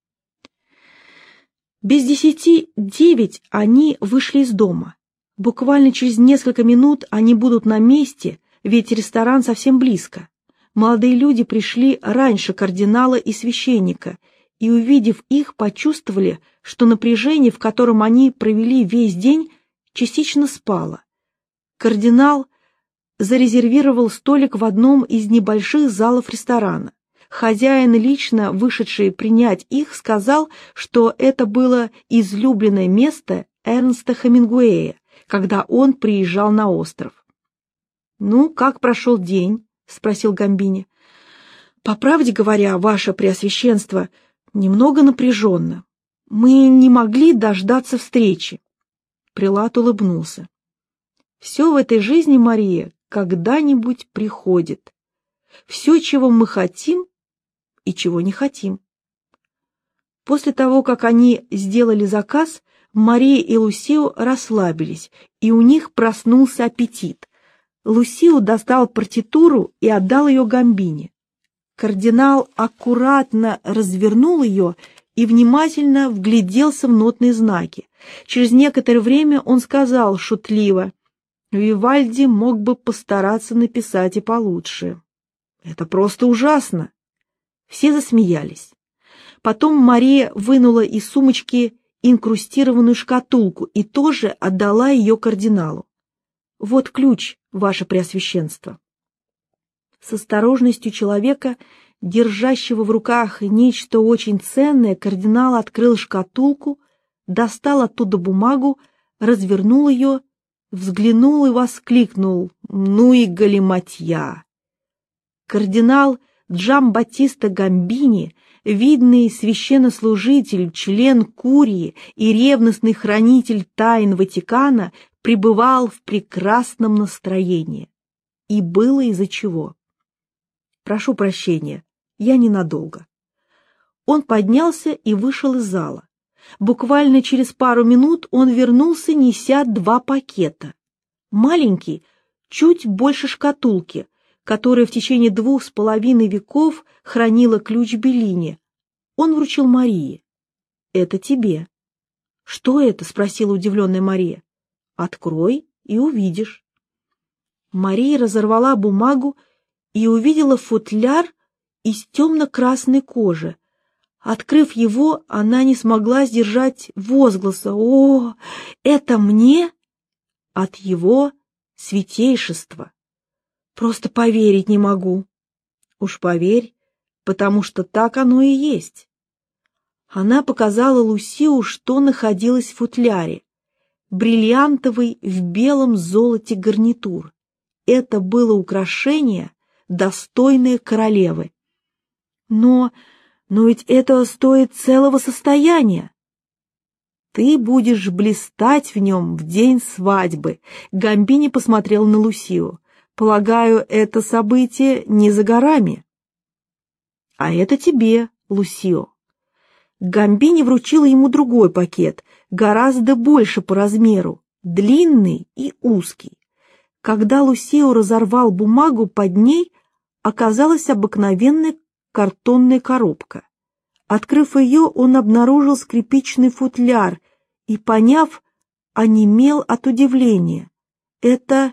Без 10:09 они вышли из дома. Буквально через несколько минут они будут на месте, ведь ресторан совсем близко. Молодые люди пришли раньше кардинала и священника, и, увидев их, почувствовали, что напряжение, в котором они провели весь день, частично спало. Кардинал зарезервировал столик в одном из небольших залов ресторана. Хозяин, лично вышедший принять их, сказал, что это было излюбленное место Эрнста Хемингуэя, когда он приезжал на остров. «Ну, как прошел день?» — спросил Гамбини. «По правде говоря, ваше преосвященство, немного напряженно. Мы не могли дождаться встречи». Прелат улыбнулся. «Все в этой жизни, Мария, когда-нибудь приходит. Все, чего мы хотим и чего не хотим». После того, как они сделали заказ, Мария и Лусио расслабились, и у них проснулся аппетит. Лусио достал партитуру и отдал ее Гамбини. Кардинал аккуратно развернул ее и внимательно вгляделся в нотные знаки. Через некоторое время он сказал шутливо: «Вивальди мог бы постараться написать и получше». «Это просто ужасно!» Все засмеялись. Потом Мария вынула из сумочки инкрустированную шкатулку и тоже отдала ее кардиналу. «Вот ключ, ваше преосвященство». С осторожностью человека, держащего в руках нечто очень ценное, кардинал открыл шкатулку, достал оттуда бумагу, развернул ее, взглянул и воскликнул: «Ну и галиматья!» Кардинал Джамбаттиста Гамбини, видный священнослужитель, член Курии и ревностный хранитель тайн Ватикана, пребывал в прекрасном настроении. И было из-за чего. «Прошу прощения, я ненадолго». Он поднялся и вышел из зала. Буквально через пару минут он вернулся, неся 2 пакета. Маленький, чуть больше шкатулки, которая в течение 2,5 веков хранила ключ Беллини. Он вручил Марии. «Это тебе». «Что это?» — спросила удивленная Мария. «Открой и увидишь». Мария разорвала бумагу и увидела футляр из темно-красной кожи. Открыв его, она не смогла сдержать возгласа: «О, это мне?» От его святейшества. «Просто поверить не могу». «Уж поверь, потому что так оно и есть». Она показала Лусио, что находилось в футляре. Бриллиантовый в белом золоте гарнитур. Это было украшение, достойное королевы. Но ведь это стоит целого состояния. Ты будешь блистать в нем в день свадьбы. Гамбини посмотрел на Лусио. Полагаю, это событие не за горами. А это тебе, Лусио. Гамбини вручила ему другой пакет, гораздо больше по размеру, длинный и узкий. Когда Лусио разорвал бумагу, под ней оказалась обыкновенная картонная коробка. Открыв ее, он обнаружил скрипичный футляр и, поняв, онемел от удивления. Это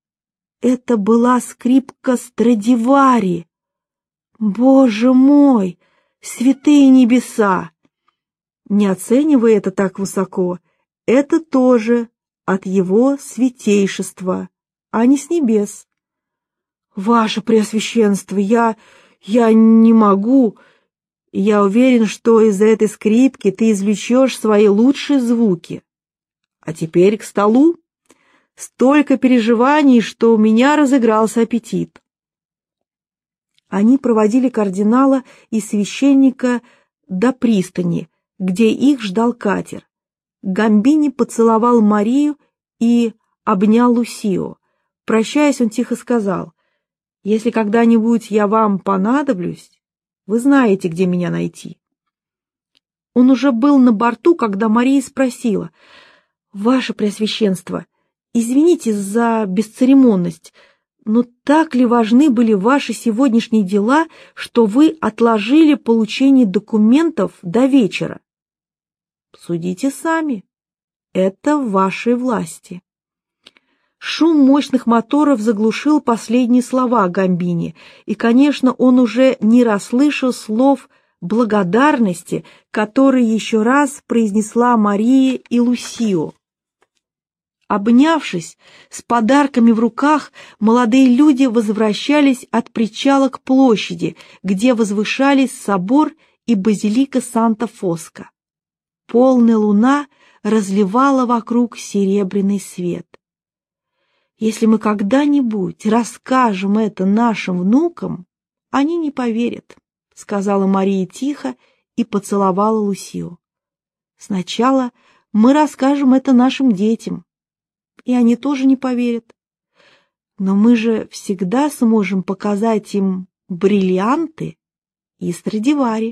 была скрипка Страдивари. Боже мой, святые небеса! Не оценивай это так высоко, это тоже от его святейшества, а не с небес. Ваше Преосвященство, я не могу. Я уверен, что из этой скрипки ты извлечешь свои лучшие звуки. А теперь к столу. Столько переживаний, что у меня разыгрался аппетит. Они проводили кардинала и священника до пристани, где их ждал катер. Гамбини поцеловал Марию и обнял Лусио. Прощаясь, он тихо сказал: «Если когда-нибудь я вам понадоблюсь, вы знаете, где меня найти». Он уже был на борту, когда Мария спросила: «Ваше Преосвященство, извините за бесцеремонность, но так ли важны были ваши сегодняшние дела, что вы отложили получение документов до вечера?» «Судите сами. Это в вашей власти». Шум мощных моторов заглушил последние слова Гамбини, и, конечно, он уже не расслышал слов благодарности, которые еще раз произнесла Мария и Лусио. Обнявшись, с подарками в руках, молодые люди возвращались от причала к площади, где возвышались собор и базилика Санта-Фоско. Полная луна разливала вокруг серебряный свет. Если мы когда-нибудь расскажем это нашим внукам, они не поверят, — сказала Мария тихо и поцеловала Лусио. Сначала мы расскажем это нашим детям, и они тоже не поверят. Но мы же всегда сможем показать им бриллианты и Страдивари.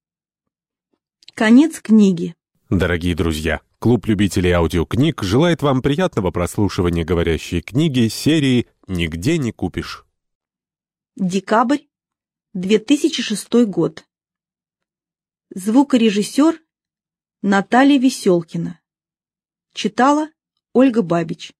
Конец книги. Дорогие друзья, клуб любителей аудиокниг желает вам приятного прослушивания говорящей книги серии «Нигде не купишь». Декабрь, 2006 год. Звукорежиссер Наталья Веселкина. Читала Ольга Бабич.